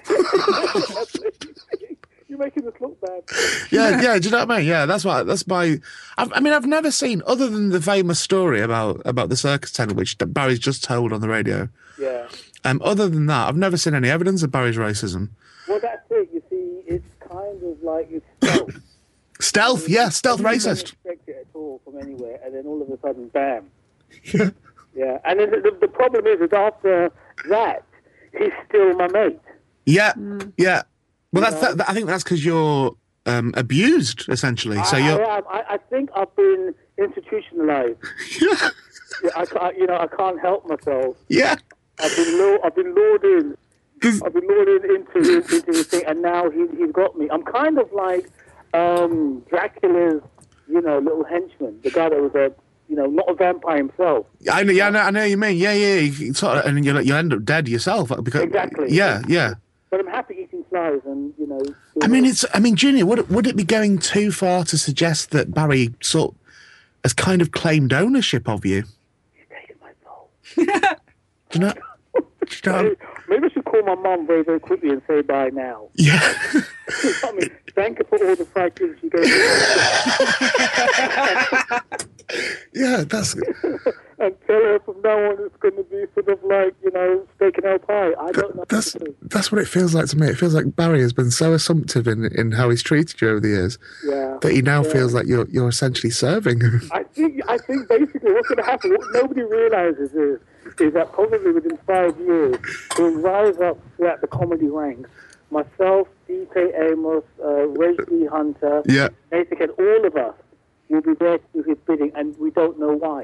You're making us look bad. Yeah. Do you know what I mean? Yeah, that's my. I've never seen, other than the famous story about the circus tent, which Barry's just told on the radio. Yeah. Other than that, I've never seen any evidence of Barry's racism. Well, that's it. You see, it's kind of like it's stealth. Stealth, yeah, stealth You racist. don't expect it at all from anywhere, and then all of a sudden, bam. Yeah. And then the problem is that after that, he's still my mate. Yeah. Well, I think that's because you're abused, essentially. So I think I've been institutionalized. Yeah. I can't help myself. Yeah. I've been lured in. I've been lured into this thing, and now he's got me. I'm kind of like Dracula's, little henchman, the guy that was not a vampire himself. I know what you mean. Yeah. And you'll end up dead yourself. Because, Exactly. Yeah. But I'm happy eating flies, and Junior, would it be going too far to suggest that Barry has kind of claimed ownership of you? He's taken my soul. Do you know? Maybe I should call my mum very, very quickly and say bye now. Yeah. Thank her for all the fried chicken she gave me. Yeah, that's. And tell her from now on it's going to be sort of like, steak and ale pie. I don't know. That's what it feels like to me. It feels like Barry has been so assumptive in how he's treated you over the years that he now feels like you're essentially serving him. I think basically what's going to happen, what nobody realises is that probably within 5 years, he'll rise up throughout the comedy ranks. Myself, D.K. Amos, Ray D. Hunter, Nathan Kent, all of us will be there to do his bidding, and we don't know why.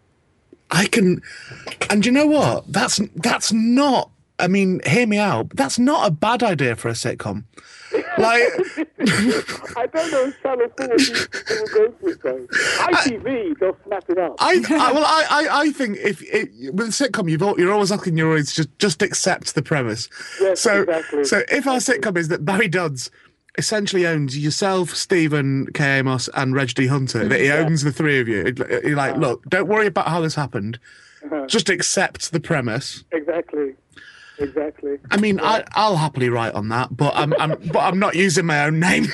And you know what? That's not. I mean, hear me out. That's not a bad idea for a sitcom. Like, I don't know if Channel 4 will go for it though. ITV, they'll snap it up. I think if with a sitcom, you're always asking your audience just accept the premise. Yes, exactly. So if our sitcom is that Barry Dodds essentially owns yourself, Stephen K. Amos, and Reg D. Hunter, that he owns the three of you. You're like, look, don't worry about how this happened. Just accept the premise. Exactly. I mean, I'll happily write on that, but I'm not using my own name.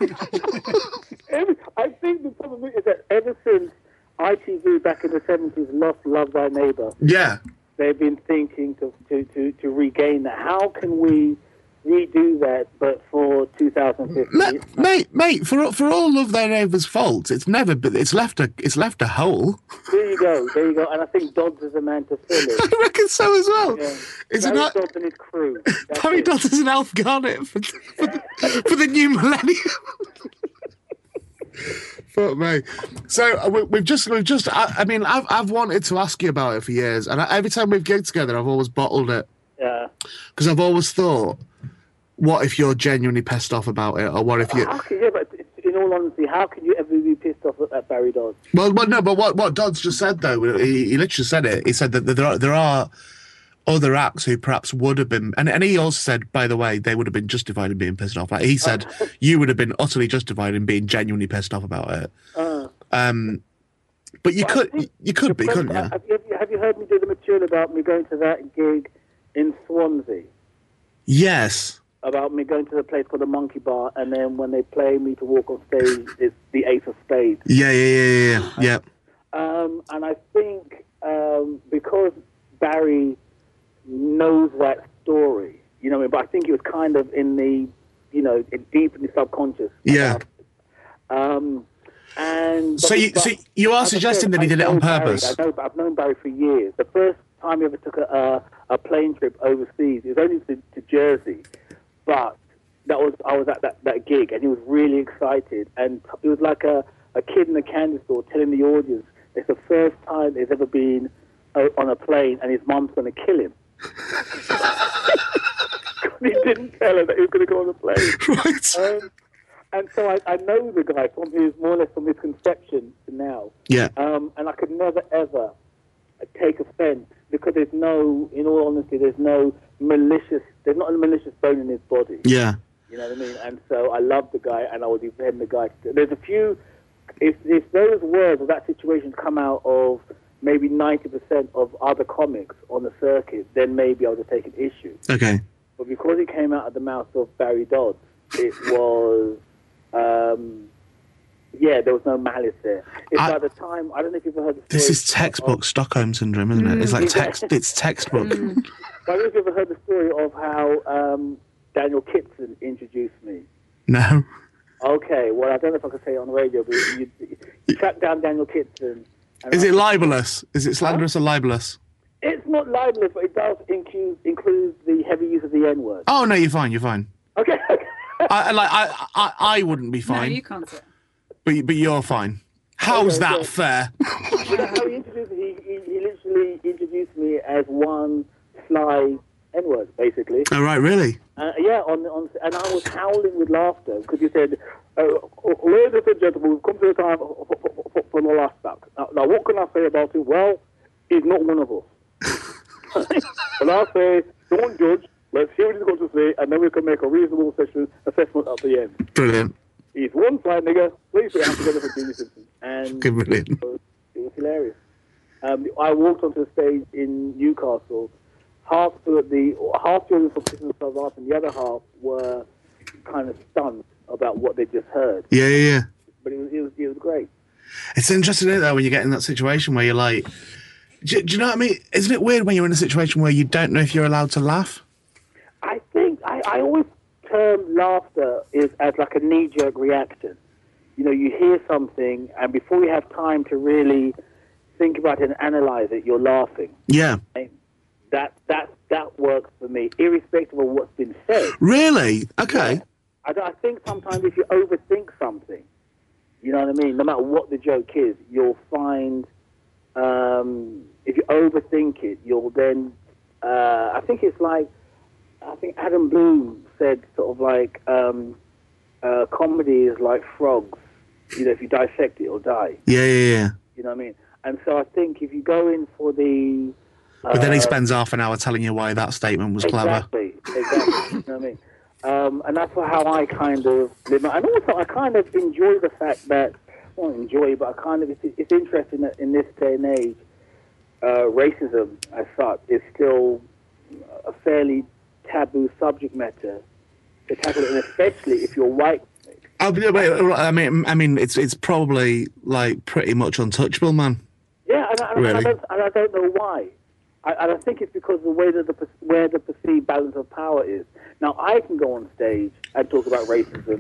I think the problem is that ever since ITV back in the 70s lost Love Thy Neighbour, they've been thinking to regain that. How can we redo that, but for 2015? Mate, for all Love Thy Neighbour's faults, it's left a hole. There you go. And I think Dodds is a man to fill it. I reckon so as well. Yeah. Barry Dodds and his crew. Barry Dodds is an Alf Garnett for the new millennium. Fuck me. So we've just. I mean, I've wanted to ask you about it for years, and every time we've gigged together, I've always bottled it. Yeah. Because I've always thought, what if you're genuinely pissed off about it, or what if you? But in all honesty, how can you ever be pissed off at Barry Dodds? Well, no. But what Dodds just said though, he literally said it. He said that there are other acts who perhaps would have been, and he also said, by the way, they would have been justified in being pissed off. Like he said, you would have been utterly justified in being genuinely pissed off about it. But you could be, couldn't you? Have you heard me do the material about me going to that gig in Swansea? Yes. About me going to the place called the Monkey Bar, and then when they play me to walk on stage, it's the Ace of Spades. Yeah. And I think because Barry knows that story, you know what I mean? But I think it was kind of in the, deep in the subconscious. Yeah. And so you are suggesting that he did it on purpose? I've known Barry for years. The first time he ever took a plane trip overseas, it was only to Jersey, but I was at that gig, and he was really excited, and it was like a kid in a candy store telling the audience it's the first time he's ever been on a plane, and his mum's going to kill him. He didn't tell her that he was going to go on the plane. Right. And so I know the guy from more or less from his conception to now. Yeah. And I could never, ever take offense because in all honesty, there's not a malicious bone in his body. Yeah. You know what I mean? And so I love the guy, and I would defend the guy. There's a few, if those words or that situation come out of maybe 90% of other comics on the circuit, then maybe I would have taken issue. Okay. But because it came out of the mouth of Barry Dodds, it was, there was no malice there. It's like the time, I don't know if you've ever heard the story. This is textbook Stockholm Syndrome, isn't it? It's like it's textbook. But I don't know if you've ever heard the story of how Daniel Kitson introduced me. No. Okay, well, I don't know if I can say it on the radio, but you track down Daniel Kitson. Is it libelous? Is it slanderous or libelous? It's not libelous, but it does include the heavy use of the N-word. Oh, no, you're fine. Okay. I wouldn't be fine. No, you can't say it. But you're fine. How's that fair? How he introduced me, he literally introduced me as one sly N-word, basically. Oh, right, really? Yeah, and I was howling with laughter because he said, ladies and gentlemen, we've come to the time for the last back. Now, what can I say about it? Well, he's not one of us. And I'll say, don't judge. Let's hear what he's got to say, and then we can make a reasonable assessment at the end. Brilliant. He's one side nigger. Please put it together for Jimmy Simpson. And brilliant. It was hilarious. I walked onto the stage in Newcastle. Half the audience were pissing themselves off, and the other half were kind of stunned about what they just heard. Yeah. But it was great. It's interesting, isn't it, though, when you get in that situation where you're like, do you know what I mean? Isn't it weird when you're in a situation where you don't know if you're allowed to laugh? I think I always term laughter as like a knee-jerk reaction. You hear something, and before you have time to really think about it and analyze it, you're laughing. Yeah. That works for me, irrespective of what's been said. Really? Okay. Yeah. I think sometimes if you overthink something, you know what I mean? No matter what the joke is, you'll find, if you overthink it, you'll then, I think Adam Bloom said sort of like, comedy is like frogs. If you dissect it, it'll die. Yeah. You know what I mean? And so I think if you go in for the... But then he spends half an hour telling you why that statement was clever. Exactly. You know what I mean? And that's how I kind of live. And also, I kind of enjoy the fact that, well, not enjoy, but it's interesting that in this day and age, racism as such is still a fairly taboo subject matter to tackle it, and especially if you're white. I mean, it's probably like pretty much untouchable, man. Yeah, and I don't know why. I think it's because of the way that where the perceived balance of power is. Now, I can go on stage and talk about racism,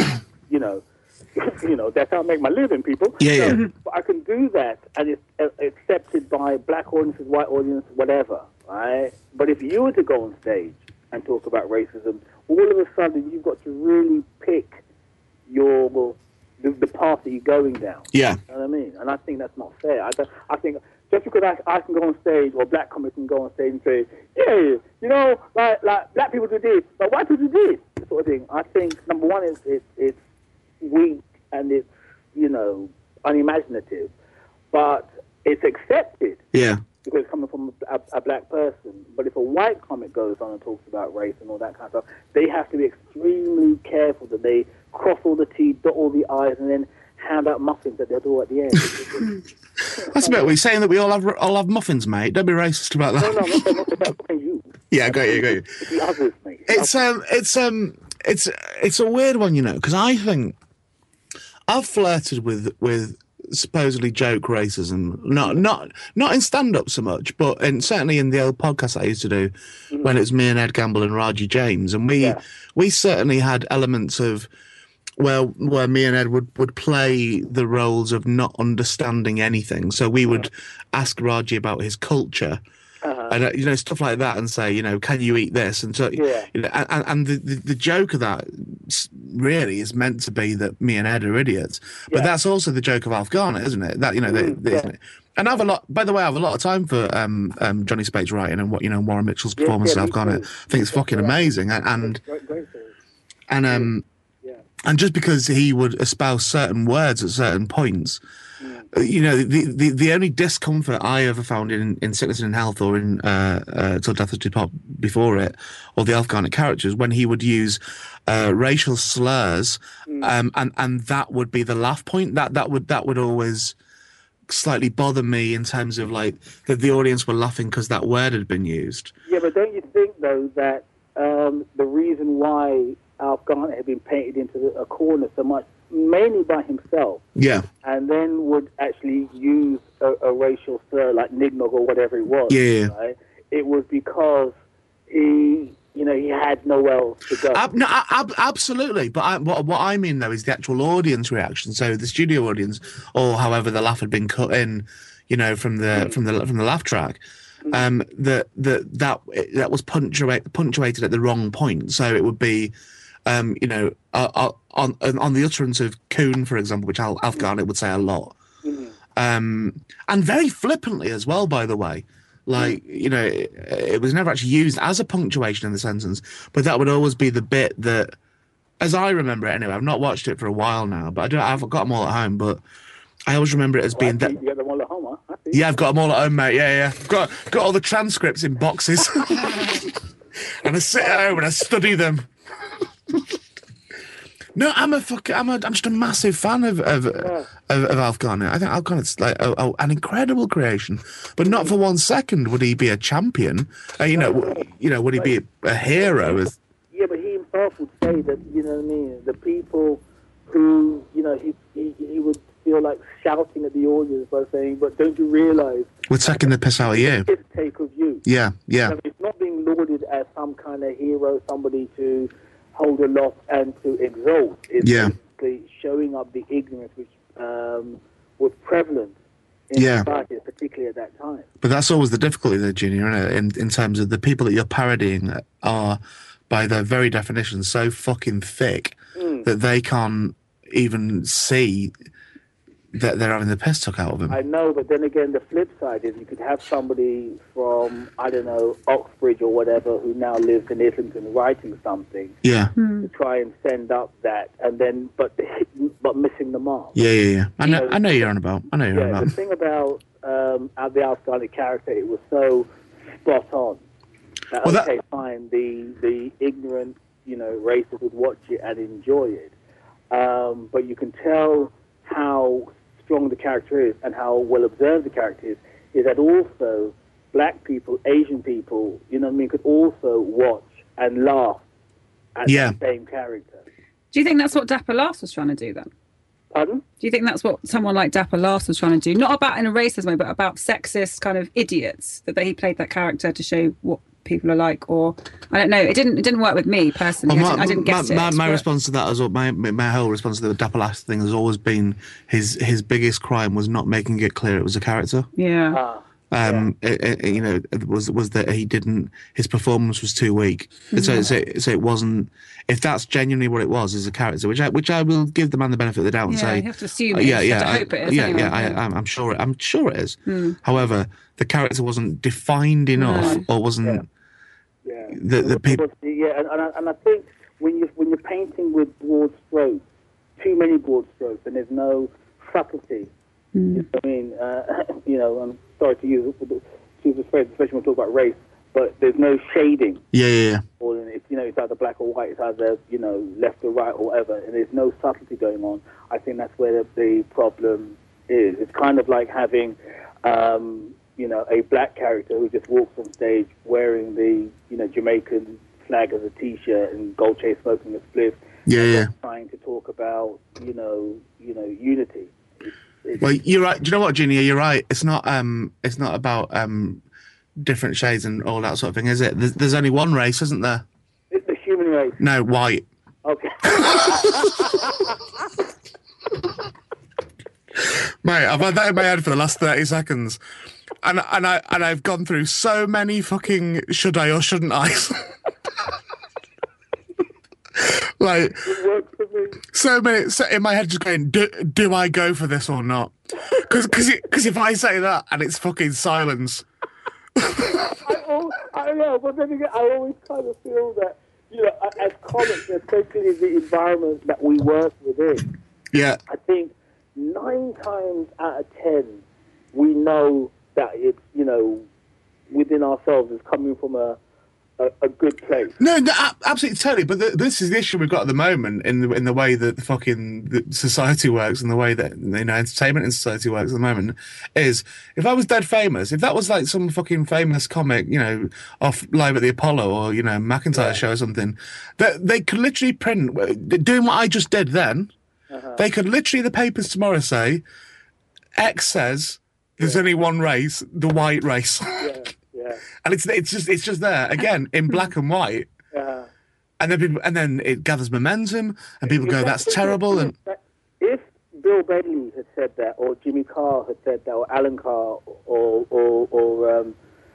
and that's how I make my living, people. Yeah. But I can do that, and it's accepted by black audiences, white audience, whatever, right? But if you were to go on stage and talk about racism, all of a sudden you've got to really pick your the path that you're going down. Yeah. You know what I mean? And I think that's not fair. I think just because I can go on stage, or black comics can go on stage and say, yeah, you know, like black people do this, but white people do this, sort of thing. I think, number one, it's weak and it's, you know, unimaginative, but it's accepted. Yeah. Because it's coming from a black person. But if a white comic goes on and talks about race and all that kind of stuff, they have to be extremely careful that they cross all the T's, dot all the I's, and then hand out muffins at their door at the end. That's about what you're saying, that we all have muffins, mate. Don't be racist about that. No, I'm not about you. Yeah, I got you. It's the others, mate. It's a weird one, you know, because I think I've flirted with supposedly joke racism, not in stand-up so much, but certainly in the old podcast I used to do when it was me and Ed Gamble and Raji James, and we certainly had elements of where me and Ed would play the roles of not understanding anything. So we would ask Raji about his culture. And you know, stuff like that, and say, you know, can you eat this? And so, you know, and the joke of that really is meant to be that me and Ed are idiots, but that's also the joke of Alf Garnett, isn't it? That, you know, isn't it? And I have a lot. By the way, I have a lot of time for Johnny Spates writing and what, you know, Warren Mitchell's performance of Alf Garnett. I think it's fucking amazing, and just because he would espouse certain words at certain points. You know, the only discomfort I ever found in Sickness and in Health, or in Till Death Us Do Part before it, or the Alf Garnett characters, when he would use racial slurs, and that would be the laugh point. That would always slightly bother me, in terms of like that the audience were laughing because that word had been used. Yeah, but don't you think though that the reason why Alf Garnett had been painted into a corner so much, mainly by himself, and then would actually use a racial slur like nignog or whatever it was, right? It was because he had nowhere else to go. Absolutely, but what I mean though is the actual audience reaction. So the studio audience, or however the laugh had been cut in, you know, from the laugh track, that was punctuated at the wrong point. So it would be, you know, on the utterance of coon, for example, which Alf Garnett would say a lot, and very flippantly as well, by the way. Like, you know, it was never actually used as a punctuation in the sentence, but that would always be the bit that, as I remember it anyway, I've not watched it for a while now, but I've got them all at home, but I always remember it as being that. You got them all at home, huh? Yeah, I've got them all at home, mate. Yeah. Got all the transcripts in boxes, and I sit at home and I study them. No, I'm just a massive fan of Alf Garnett. I think Alf Garnett's like an incredible creation, but not for 1 second would he be a champion. You know, would he be a hero? Yeah, but he himself would say that, you know what I mean, the people who, you know, he would feel like shouting at the audience by saying, "But don't you realise we're taking the piss out of you? It's a take of you." Yeah. It's not being lauded as some kind of hero, somebody to hold aloft and to exalt. It's basically showing up the ignorance which was prevalent in society, particularly at that time. But that's always the difficulty there, Junior, isn't it? In terms of the people that you're parodying are, by their very definition, so fucking thick that they can't even see that they're having the piss took out of them. I know, but then again, the flip side is you could have somebody from, I don't know, Oxbridge or whatever, who now lives in Islington writing something to try and send up that, and then, but missing the mark. Yeah. I know you're on about. The thing about the Alf Garnett character, it was so spot on. Fine, the ignorant, you know, racist would watch it and enjoy it, but you can tell how strong the character is and how well observed the character is that also black people, Asian people, you know what I mean, could also watch and laugh at the same character. Do you think that's what Dapper Laughs was trying to do then? Pardon? Do you think that's what someone like Dapper Laughs was trying to do? Not about in a racist way, but about sexist kind of idiots, that he played that character to show what people are like, or I don't know. It didn't work with me personally. Well, I didn't get it. My response to that, as well, my whole response to the Dapper Laughs thing has always been his biggest crime was not making it clear it was a character. Yeah. Was that he didn't. His performance was too weak. So it wasn't. If that's genuinely what it was as a character, which I will give the man the benefit of the doubt and say, you have to assume it is. You have to hope it is. Anyway. I'm sure it is. However, the character wasn't defined enough, or wasn't. The people. And I think when you're painting with broad strokes, too many broad strokes, and there's no subtlety. You know what I mean, I'm sorry to use this phrase, especially when we talk about race, but there's no shading. Yeah. Or it's either black or white, it's either left or right or whatever, and there's no subtlety going on. I think that's where the problem is. It's kind of like having, a black character who just walks on stage wearing the Jamaican flag as a T-shirt and gold chain smoking a spliff. Yeah. Trying to talk about unity. Well, you're right. Do you know what, Junior? You're right. It's not about different shades and all that sort of thing, is it? There's only one race, isn't there? It's the human race. No, white. Okay. Mate, I've had that in my head for the last 30 seconds, and I've gone through so many fucking should I or shouldn't I. Like, so many in my head, just going, do I go for this or not? Because if I say that and it's fucking silence. I know, but then again, I always kind of feel that as comics, especially the environment that we work within. Yeah. I think 9 times out of 10, we know that it's within ourselves is coming from a good place. No, absolutely, totally. But this is the issue we've got at the moment in the way that the society works and the way that entertainment in society works at the moment. Is if I was dead famous, if that was like some fucking famous comic, off live at the Apollo or McIntyre show or something, that they could literally print doing what I just did. Then they could literally the papers tomorrow say, X says there's only one race, the white race. And it's just there again in black and white, and then it gathers momentum, and people go, "That's terrible." And if Bill Bailey had said that, or Jimmy Carr had said that, or Alan Carr, or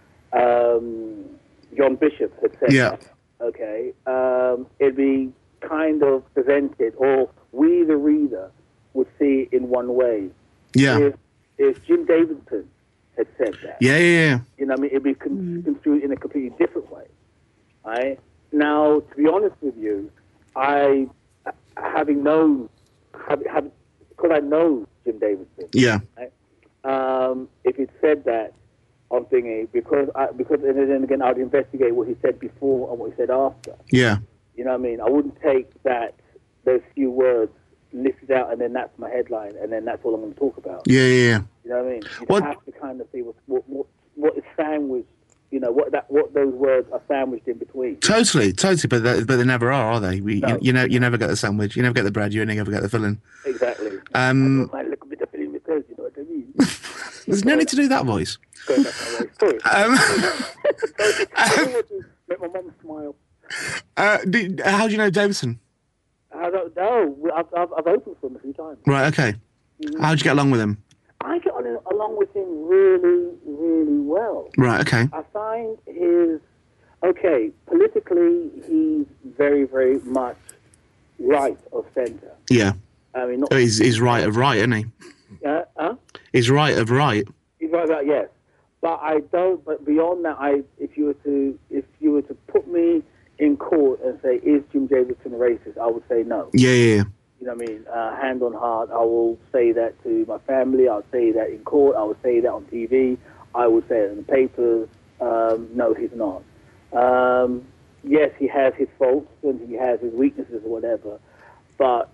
John Bishop had said that, okay, it'd be kind of presented, or we, the reader, would see it in one way. Yeah. If Jim Davidson had said that. Yeah. It'd be construed in a completely different way. Right? Now, to be honest with you, because I know Jim Davidson. Yeah. Right? If he'd said that on thingy, because and then again, I'd investigate what he said before and what he said after. Yeah. You know what I mean? I wouldn't take those few words listed out, and then that's my headline, and then that's all I'm going to talk about. Yeah. You know what I mean? You have to kind of see what is sandwiched. What those words are sandwiched in between. Totally, but they never are they? No. You never get the sandwich. You never get the bread. You only ever get the filling. Exactly. I look a bit of filling because you know what I mean. There's no need to do that voice. Sorry. Make my mum smile. How do you know Davidson? I don't know. I've opened for him a few times. Right. Okay. How'd you get along with him? I get along with him really, really well. Right. Okay. I find politically, he's very, very much right of centre. Yeah. I mean, he's right of right, isn't he? He's right of right. He's right about yes, but I don't. But beyond that, if you were to put me in court and say, is Jim Davidson racist? I would say no. Yeah. You know what I mean? Hand on heart, I will say that to my family. I'll say that in court. I would say that on TV. I would say it in the papers. No, he's not. Yes, he has his faults and he has his weaknesses or whatever, but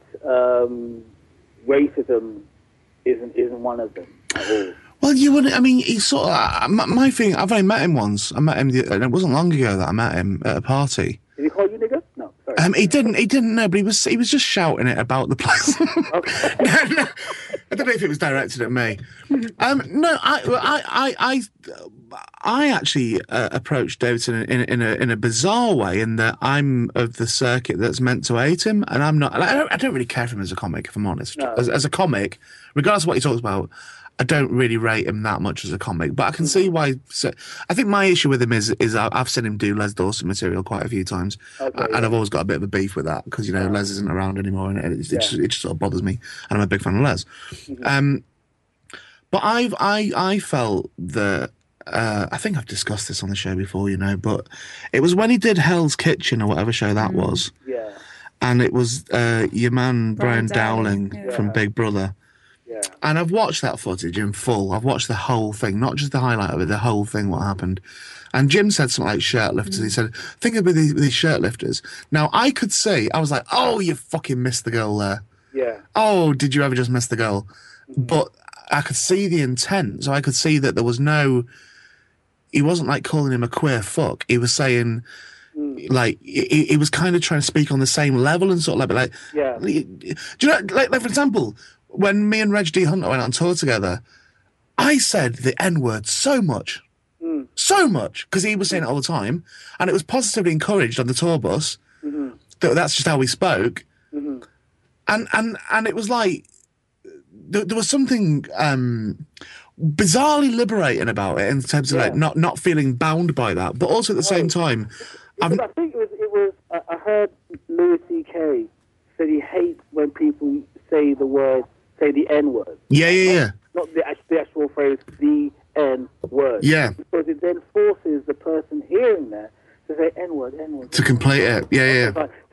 racism isn't one of them at all. Well, you wouldn't. I mean, he's sort of my thing. I've only met him once. I met him, and it wasn't long ago that I met him at a party. Did he call you nigger? No, sorry. He didn't know, but he was just shouting it about the place. Okay. No, I don't know if it was directed at me. No, I actually approached Davidson in a bizarre way, in that I'm of the circuit that's meant to hate him, and I'm not. I don't really care for him as a comic, if I'm honest. No. As a comic, regardless of what he talks about, I don't really rate him that much as a comic, but I can see why. So, I think my issue with him is I've seen him do Les Dawson material quite a few times, and I've always got a bit of a beef with that because Les isn't around anymore, and it just sort of bothers me, and I'm a big fan of Les. But I felt that I think I've discussed this on the show before, but it was when he did Hell's Kitchen or whatever show that was, and it was your man Brian Dowling from Big Brother. Yeah. And I've watched that footage in full. I've watched the whole thing, not just the highlight of it, the whole thing, what happened. And Jim said something like shirtlifters. He said, think about these shirtlifters. Now, I could see, I was like, oh, you fucking missed the goal there. Yeah. Oh, did you ever just miss the goal? But I could see the intent. So I could see that there was he wasn't like calling him a queer fuck. He was saying, like, he was kind of trying to speak on the same level and sort of like, do you know, like for example, when me and Reg D. Hunter went on tour together, I said the N-word so much, because he was saying it all the time, and it was positively encouraged on the tour bus. That's just how we spoke, and it was like there was something bizarrely liberating about it in terms of like not feeling bound by that, but also at the same time. I think it was. I heard Louis C.K. said he hates when people say the N-word. Yeah. Not the actual phrase, the N-word. Yeah. Because it then forces the person hearing that to say N-word. To complete it. Yeah.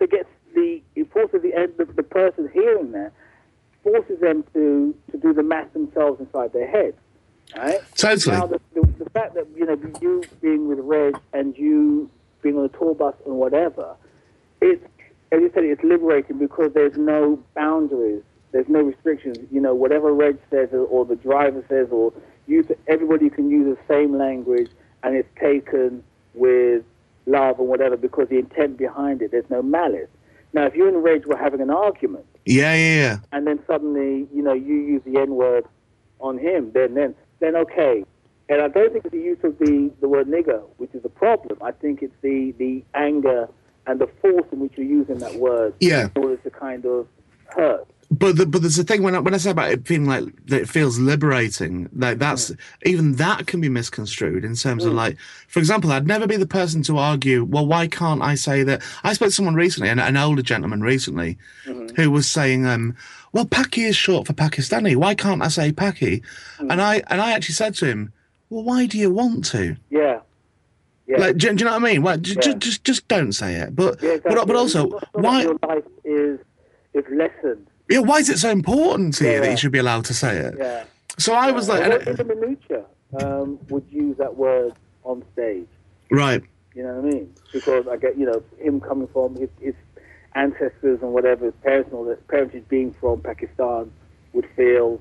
It forces the person hearing that, forces them to do the math themselves inside their head. Right? Totally. Now, the fact that, you being with Reg and you being on a tour bus and whatever, as you said, it's liberating because there's no boundaries. There's no restrictions. Whatever Reg says or the driver says or everybody can use the same language and it's taken with love and whatever because the intent behind it, there's no malice. Now, if you and Reg were having an argument, yeah, and then suddenly, you use the N-word on him, then okay. And I don't think it's the use of the word nigger, which is the problem. I think it's the anger and the force in which you're using that word in order to kind of hurt. But there's a thing when I say about it feeling like that it feels liberating, like that's even that can be misconstrued in terms of like, for example, I'd never be the person to argue, well, why can't I say that? I spoke to someone recently, an older gentleman recently, who was saying, well, Paki is short for Pakistani. Why can't I say Paki? And I actually said to him, well, why do you want to? Yeah. Like, do you know what I mean? Well, just don't say it. But but also, why your life is lessened. Yeah, why is it so important to you that you should be allowed to say it? Yeah. So I was like... Even Minucha would use that word on stage. Right. You know what I mean? Because I get, him coming from his ancestors and whatever, his parents and all that, parentage being from Pakistan would feel,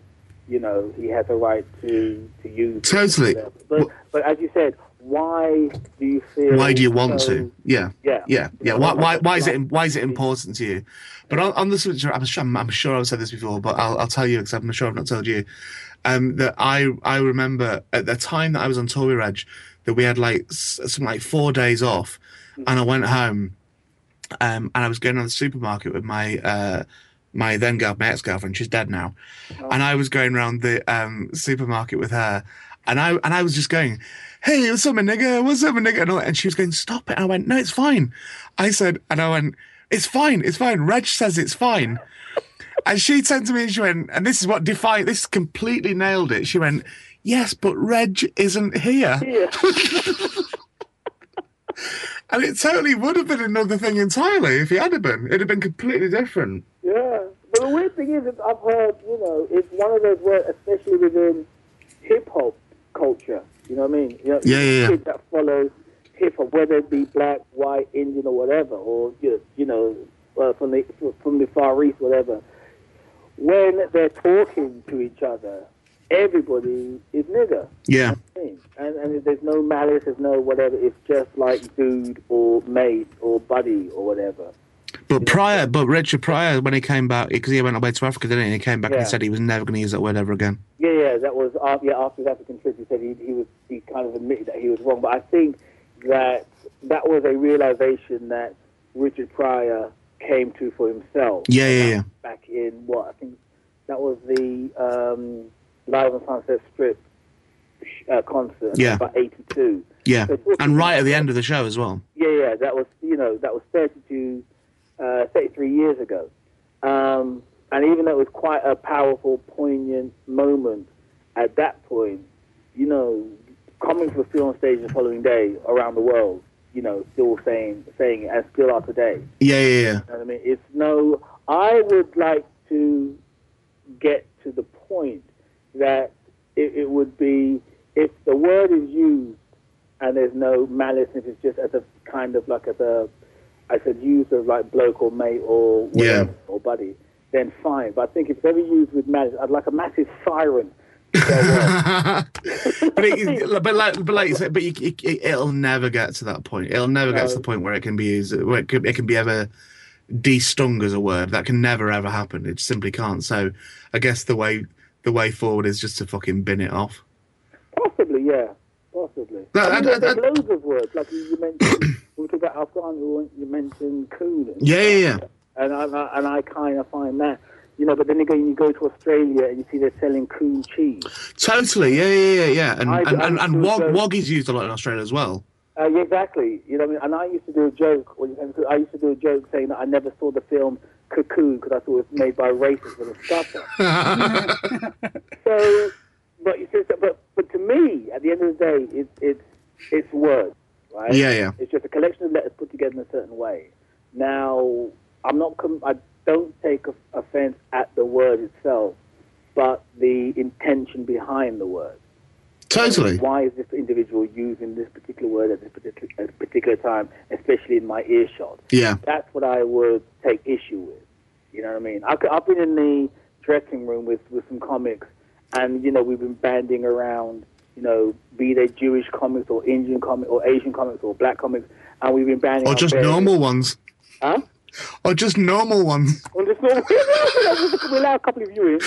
he has a right to use Totally. But as you said, why do you feel... Why do you want to? Yeah. Yeah. Why is it important to you? But on the subject, I'm sure I've said this before, but I'll tell you because I'm sure I've not told you. That I remember at the time that I was on tour with Reg, that we had something like 4 days off, and I went home, and I was going to the supermarket with my my ex-girlfriend. She's dead now, and I was going around the supermarket with her, and I was just going, hey, what's up, my nigga? What's up, my nigga? And she was going, stop it. And I went, no, it's fine. I went, it's fine. Reg says it's fine. And she turned to me and she went, and this completely nailed it. She went, yes, but Reg isn't here. And it totally would have been another thing entirely if he had been. It'd have been completely different. Yeah. But the weird thing is, I've heard, it's one of those words, especially within hip-hop culture. You know what I mean? Kids that follow hip-hop, whether it be black, white, Indian, or whatever, or, from the Far East, whatever. When they're talking to each other, everybody is nigger. Yeah. You know what I mean? And there's no malice, there's no whatever. It's just like dude or mate or buddy or whatever. But Richard Pryor, when he came back, because he went away to Africa, didn't he? And he came back and he said he was never going to use that word ever again. Yeah, that was after his African trip. He said he kind of admitted that he was wrong. But I think that was a realization that Richard Pryor came to for himself. Yeah. Back in I think that was the Live on Sunset Strip concert. Yeah. About 82. Yeah, So talking and right at the end of the show as well. Yeah, that was 33 years ago. And even though it was quite a powerful, poignant moment at that point, comics were still on stage the following day around the world, still saying it, and still are today. Yeah. You know what I mean? I would like to get to the point that it would be, if the word is used and there's no malice, if it's just as a kind of like used as like bloke or mate or whatever, or buddy, then fine. But I think if it's ever used with malice, I'd like a massive siren. Like you said, it'll never get to that point. It'll never get to the point where it can be used, where it can be ever de-stung as a word. That can never ever happen. It simply can't. So I guess the way forward is just to fucking bin it off. Possibly, yeah. Possibly. There's loads of words, like you mentioned. We talked about Afghan. You mentioned coon. Yeah. And I kind of find that, but then again, you go to Australia and you see they're selling coon cheese. Totally, yeah. And wog is used a lot in Australia as well. Yeah, exactly. You know what I mean? And I used to do a joke. I used to do a joke saying that I never saw the film Cocoon because I thought it was made by racists with a scupper. So, but to me, at the end of the day, it's words, right? Yeah. It's just a collection of letters put together in a certain way. Now, I don't take offense at the word itself, but the intention behind the word. Totally. Why is this individual using this particular word at this particular time, especially in my earshot? Yeah. That's what I would take issue with. You know what I mean? I've been in the dressing room with some comics, and we've been banding around, be they Jewish comics or Indian comics or Asian comics or black comics, and we've been banding. Or just normal ones. Huh? Or just normal ones. Or just normal. We'll allow a couple of you in.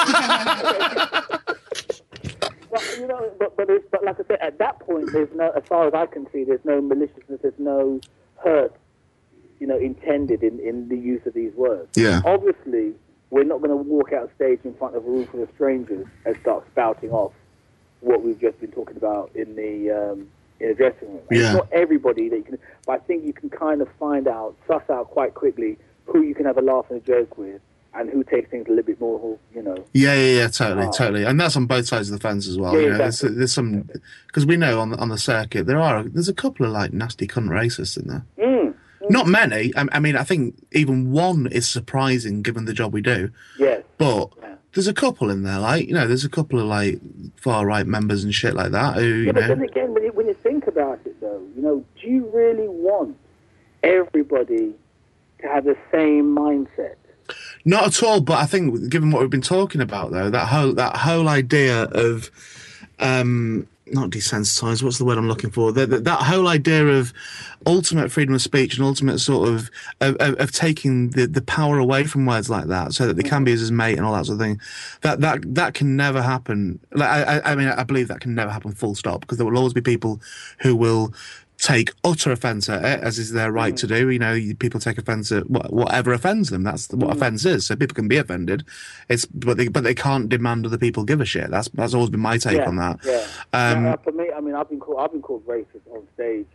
But like I said, at that point, there's no, as far as I can see, there's no maliciousness, there's no hurt, intended in the use of these words. Yeah. Obviously, we're not going to walk out stage in front of a room full of strangers and start spouting off what we've just been talking about in the dressing room. And Yeah. It's not everybody that you can, but I think you can kind of suss out quite quickly who you can have a laugh and a joke with, and who takes things a little bit more, Yeah, totally. And that's on both sides of the fence as well. Yeah, exactly. There's some, because we know on the circuit there's a couple of like nasty cunt racists in there. Not many. I mean, I think even one is surprising given the job we do. Yes. But there's a couple in there, like, there's a couple of like far right members and shit like that who, But then again, when you think about it, though, do you really want everybody to have the same mindset? Not at all, but I think given what we've been talking about, though, that whole idea of not desensitized, what's the word I'm looking for? That whole idea of ultimate freedom of speech and ultimate sort of taking the power away from words like that, so that they can be as his mate and all that sort of thing. That can never happen. Like I mean, I believe that can never happen full stop, because there will always be people who will take utter offence at it, as is their right to do. People take offence at whatever offends them. That's what offence is. So people can be offended. But they can't demand other people give a shit. That's always been my take on that. Yeah. For me, I mean, I've been called racist on stage.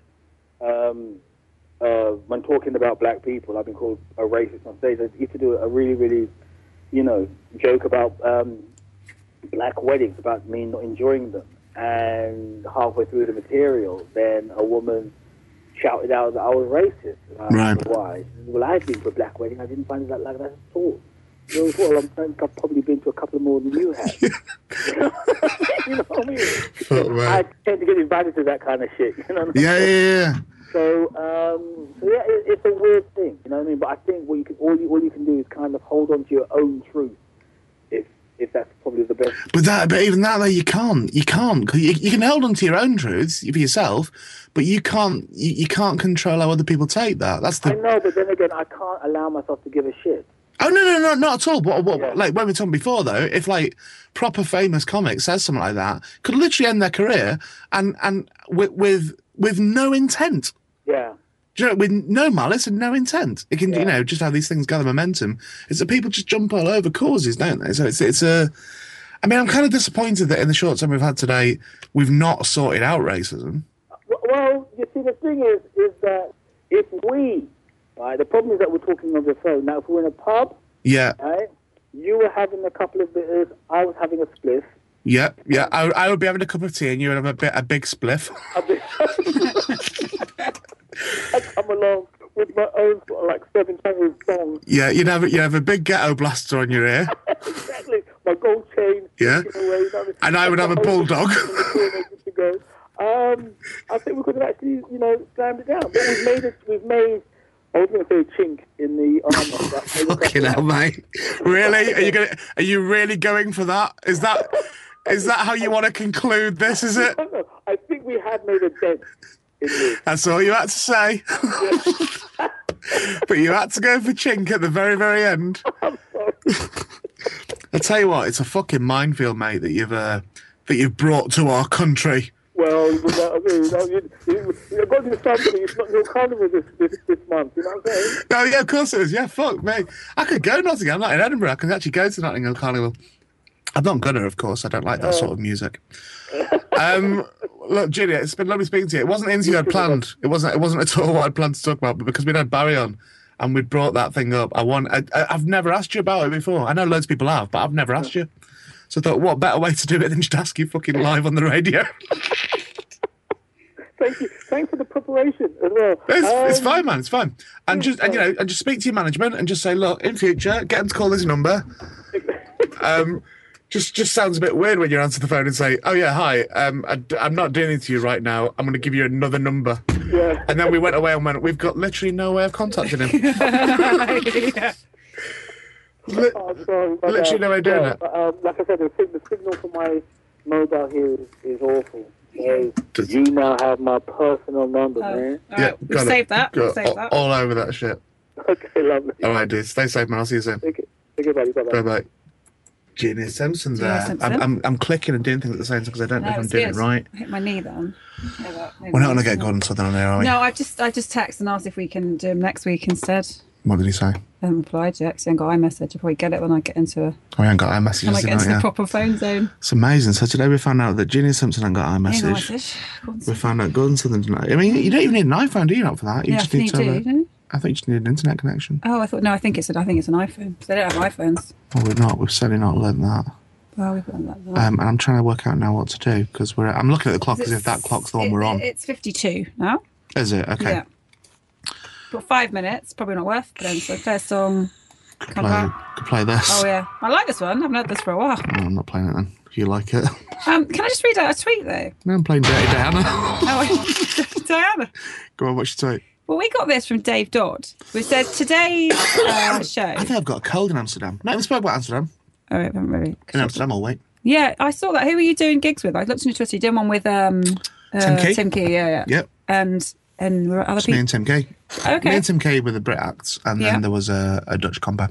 When talking about black people, I've been called a racist on stage. I used to do a really, really, joke about black weddings, about me not enjoying them. And halfway through the material, then a woman shouted out that I was racist. Right. Why? She said, well, I've been to a black wedding. I didn't find it like that at all. Well, I've probably been to a couple more than you have. You know what I mean? I tend to get invited to that kind of shit. You know what I mean? Yeah. So yeah, it's a weird thing. You know what I mean? But I think all you can do is kind of hold on to your own truth. If that's probably the best. But even that, though, you can't. You can hold on to your own truths for yourself, but you can't control how other people take that. I know, but then again, I can't allow myself to give a shit. Oh no, not at all. But like when we were talking before, though, if like proper famous comics says something like that, could literally end their career and with no intent. Yeah. With no malice and no intent. It can, just how these things gather momentum. It's that people just jump all over causes, don't they? So it's a. I mean, I'm kind of disappointed that in the short time we've had today, we've not sorted out racism. Well, you see, the thing is that if we, right, the problem is that we're talking on the phone. Now, if we're in a pub, Yeah, right, you were having a couple of bitters, I was having a spliff. yeah. I would be having a cup of tea and you would have a big spliff. I come along with my own sort of like 7 channels song. Yeah, you'd have a big ghetto blaster on your ear. Exactly. My gold chain. Yeah. Away, And I would have a bulldog. I think we could have actually, slammed it down. But we've made, I was going to say a chink in the armour. Fucking hell, mate. Really? Are you really going for that? Is that how you want to conclude this, is it? No. I think we have made a dent in this. That's all you had to say. But you had to go for chink at the very, very end. I'm sorry. I'll tell you what, it's a fucking minefield, mate, that you've brought to our country. Well, you've got to do something. It's not your carnival this month, you know what I'm saying? Oh, yeah, of course it is. Yeah, fuck, mate. I could go Nottingham. I'm not in Edinburgh. I can actually go to Nottingham Carnival. I'm not gonna, of course. I don't like that sort of music. Look, Julia, it's been lovely speaking to you. It wasn't an interview I'd planned. It wasn't at all what I'd planned to talk about, but because we'd had Barry on and we'd brought that thing up, I've never asked you about it before. I know loads of people have, but I've never asked you. So I thought, what better way to do it than just ask you fucking live on the radio? Thank you. Thanks for the preparation as well. It's fine, man. It's fine. And just speak to your management and just say, look, in future, get them to call this number. Just sounds a bit weird when you answer the phone and say, oh yeah, hi, I'm not doing it to you right now. I'm going to give you another number. Yeah. And then we went away and went, we've got literally no way of contacting him. Yeah. Literally no way of doing it. Like I said, the signal for my mobile here is awful. So you now have my personal number, man. All right, we'll save that. We'll save that. All over that shit. Okay, lovely. All right, dude. Stay safe, man. I'll see you soon. Take it, buddy. Bye-bye. Bye-bye. Genius Simpson's Genius there. Simpson. I'm clicking and doing things at the same time because I don't know if I'm doing it right. I hit my knee then. We're not going to get Gordon Southern on there, are we? No, I just texted and asked if we can do them next week instead. What did he say? I haven't replied yet because I haven't got iMessage. I'll probably get it when I get into We haven't got iMessage. when I get into the proper phone zone. It's amazing. So today we found out that Genius Simpson hadn't got iMessage. We found out Gordon Southern didn't. I mean, you don't even need an iPhone, do you, not for that? You just need to have I think you just need an internet connection. Oh, I think it's an iPhone. They don't have iPhones. Well, we're not. We've certainly not learned that. Well, we've learned that. And I'm trying to work out now what to do because I'm looking at the clock as if that clock's the one we're on. It's 52 now. Is it? Okay. Yeah. Got 5 minutes. Probably not worth it then. So first song. Could play this. Oh yeah, I like this one. I haven't heard this for a while. No, I'm not playing it then. If you like it. Can I just read out a tweet though? No, I'm playing Dirty Diana. Oh, Diana. Go on, what's your tweet? Well, we got this from Dave Dodd. We said today's show. I think I've got a cold in Amsterdam. Not even spoke about Amsterdam. Oh, wait, maybe. In Amsterdam, I'll wait. Yeah, I saw that. Who were you doing gigs with? I looked on your Twitter. You did one with Tim Key. Tim Key, yeah. Yep. And were other It's people? me and Tim Key. Okay. Me and Tim Key were the Brit acts, and then there was a Dutch combo.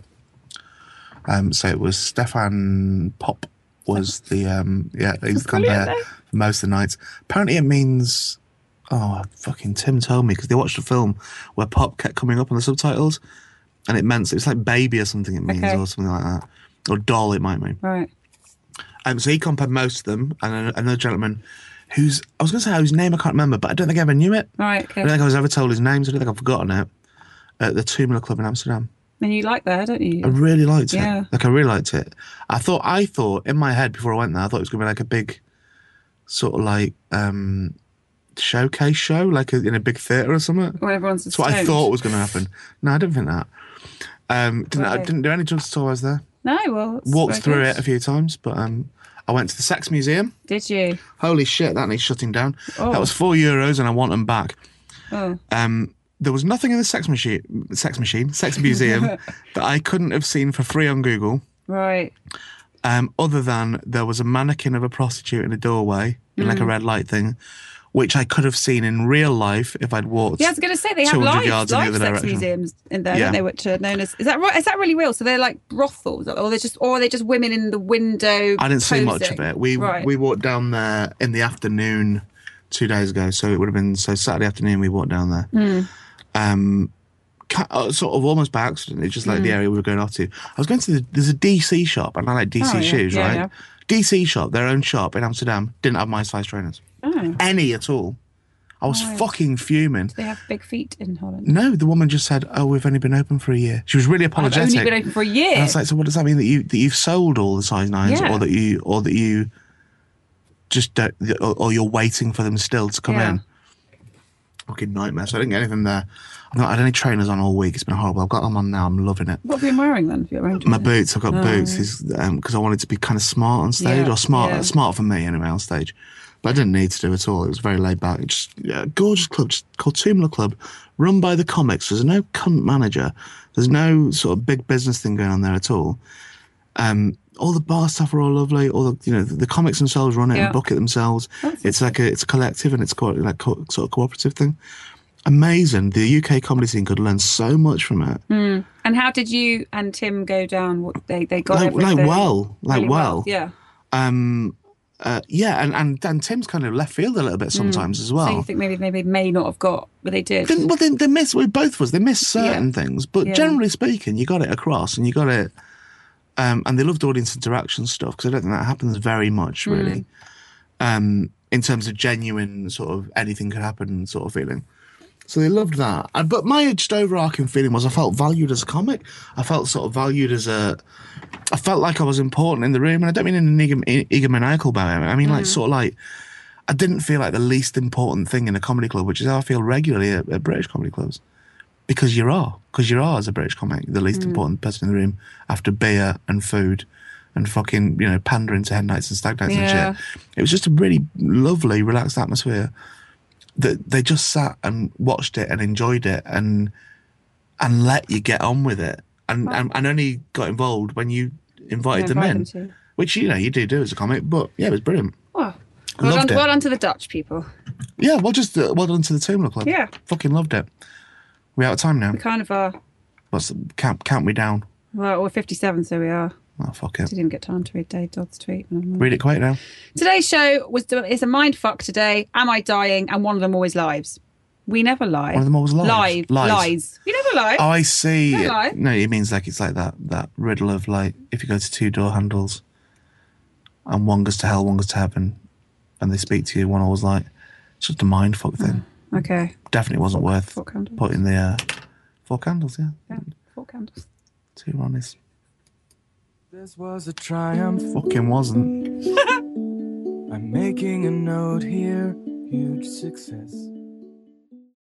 So it was Stefan Pop was the he was the compere for most of the nights. Apparently it means fucking Tim told me because they watched a film where Pop kept coming up on the subtitles, and it meant it's like baby or something. It means or something like that, or doll. It might mean. Right. So he compared most of them, and another gentleman whose name I can't remember, but I don't think I ever knew it. Right. Okay. I don't think I was ever told his name, so I don't think I've forgotten it. At the Two Miller Club in Amsterdam. And you like that, don't you? I really liked it. Yeah. Like, I really liked it. I thought in my head before I went there, I thought it was going to be like a big sort of like showcase show, like in a big theatre or something. Well, everyone's That's what I thought was going to happen. No, I didn't think that. I didn't do any drugs at all. I was there. No, well, walked through it a few times, but I went to the Sex Museum. Did you? Holy shit, that needs shutting down. Oh. That was €4 and I want them back. Oh. There was nothing in the Sex Museum that I couldn't have seen for free on Google. Right. Other than there was a mannequin of a prostitute in a doorway, in like a red light thing, which I could have seen in real life if I'd walked. Yeah, I was going to say they have live sex museums in there, don't they? Which are known as is that really real? So they're like brothels, or are they just women in the window? I didn't see much posing? of it. We walked down there in the afternoon 2 days ago, so it would have been Saturday afternoon. We walked down there. Sort of almost by accident. It's just like the area we were going off to. I was going to there's a DC shop, and I like DC shoes, right? Yeah. DC shop, their own shop in Amsterdam, didn't have my size trainers. Oh. Any at all. I was fucking fuming. Do they have big feet in Holland? No, the woman just said, "Oh, we've only been open for a year." She was really apologetic. I've only been open for a year. And I was like, "So what does that mean, that you've sold all the size 9s, Yeah. or that you just don't, or you're waiting for them still to come Yeah. in?" Fucking nightmare. So I didn't get anything there. I've not had any trainers on all week. It's been horrible. I've got them on now. I'm loving it. What have you been wearing then? If you're wearing My boots. I've got boots because I wanted to be kind of smart on stage, Yeah, or smart yeah. smart for me anyway on stage. But I didn't need to do it all. It was very laid back. Just gorgeous club, just called Tumula Club, run by the comics. There's no cunt manager. There's no sort of big business thing going on there at all. All the bar staff are all lovely. All the comics themselves run it Yeah. and book it themselves. It's like it's a collective, and it's sort of cooperative thing. Amazing. The UK comedy scene could learn so much from it. And how did you and Tim go down? What they got Like everything well. Yeah. Yeah, and Tim's kind of left field a little bit sometimes as well. So you think maybe they may not have got, but they did. They missed. Both of us. They missed certain things, but Yeah. generally speaking, you got it across, and you got it. And they loved audience interaction stuff, because I don't think that happens very much, really. In terms of genuine sort of anything could happen sort of feeling. So they loved that. But my just overarching feeling was I felt valued as a comic. I felt sort of valued as I felt like I was important in the room, and I don't mean in an egomaniacal way. I mean like sort of like I didn't feel like the least important thing in a comedy club, which is how I feel regularly at British comedy clubs. Because you are as a British comic the least important person in the room after beer and food and fucking pandering to hen nights and stag nights and shit. It was just a really lovely, relaxed atmosphere that they just sat and watched it and enjoyed it and let you get on with it and only got involved when you invited them in, which you do as a comic. But yeah, it was brilliant. Well Loved it. well done to the Dutch people. Yeah, well done to the Tumula Club. Yeah. Fucking loved it. We out of time now? We kind of are. Count me down. Well, we're 57, so we are. Oh, fuck it. Didn't get time to read Dave Dodd's tweet. Read it quick now. Today's show is a mind fuck today. Am I dying? And one of them always lives. We never lie. One of them always lies. Lies. We never lie. Oh, I see. Don't lie. No, it means like it's like that riddle of like if you go to two door handles and one goes to hell, one goes to heaven, and they speak to you, one always like it's just a mind fuck thing. Okay. Definitely wasn't worth Four candles. putting the 4 candles. Yeah, 4 candles. 2 Ronnies. This was a triumph. Fucking wasn't. I'm making a note here. Huge success.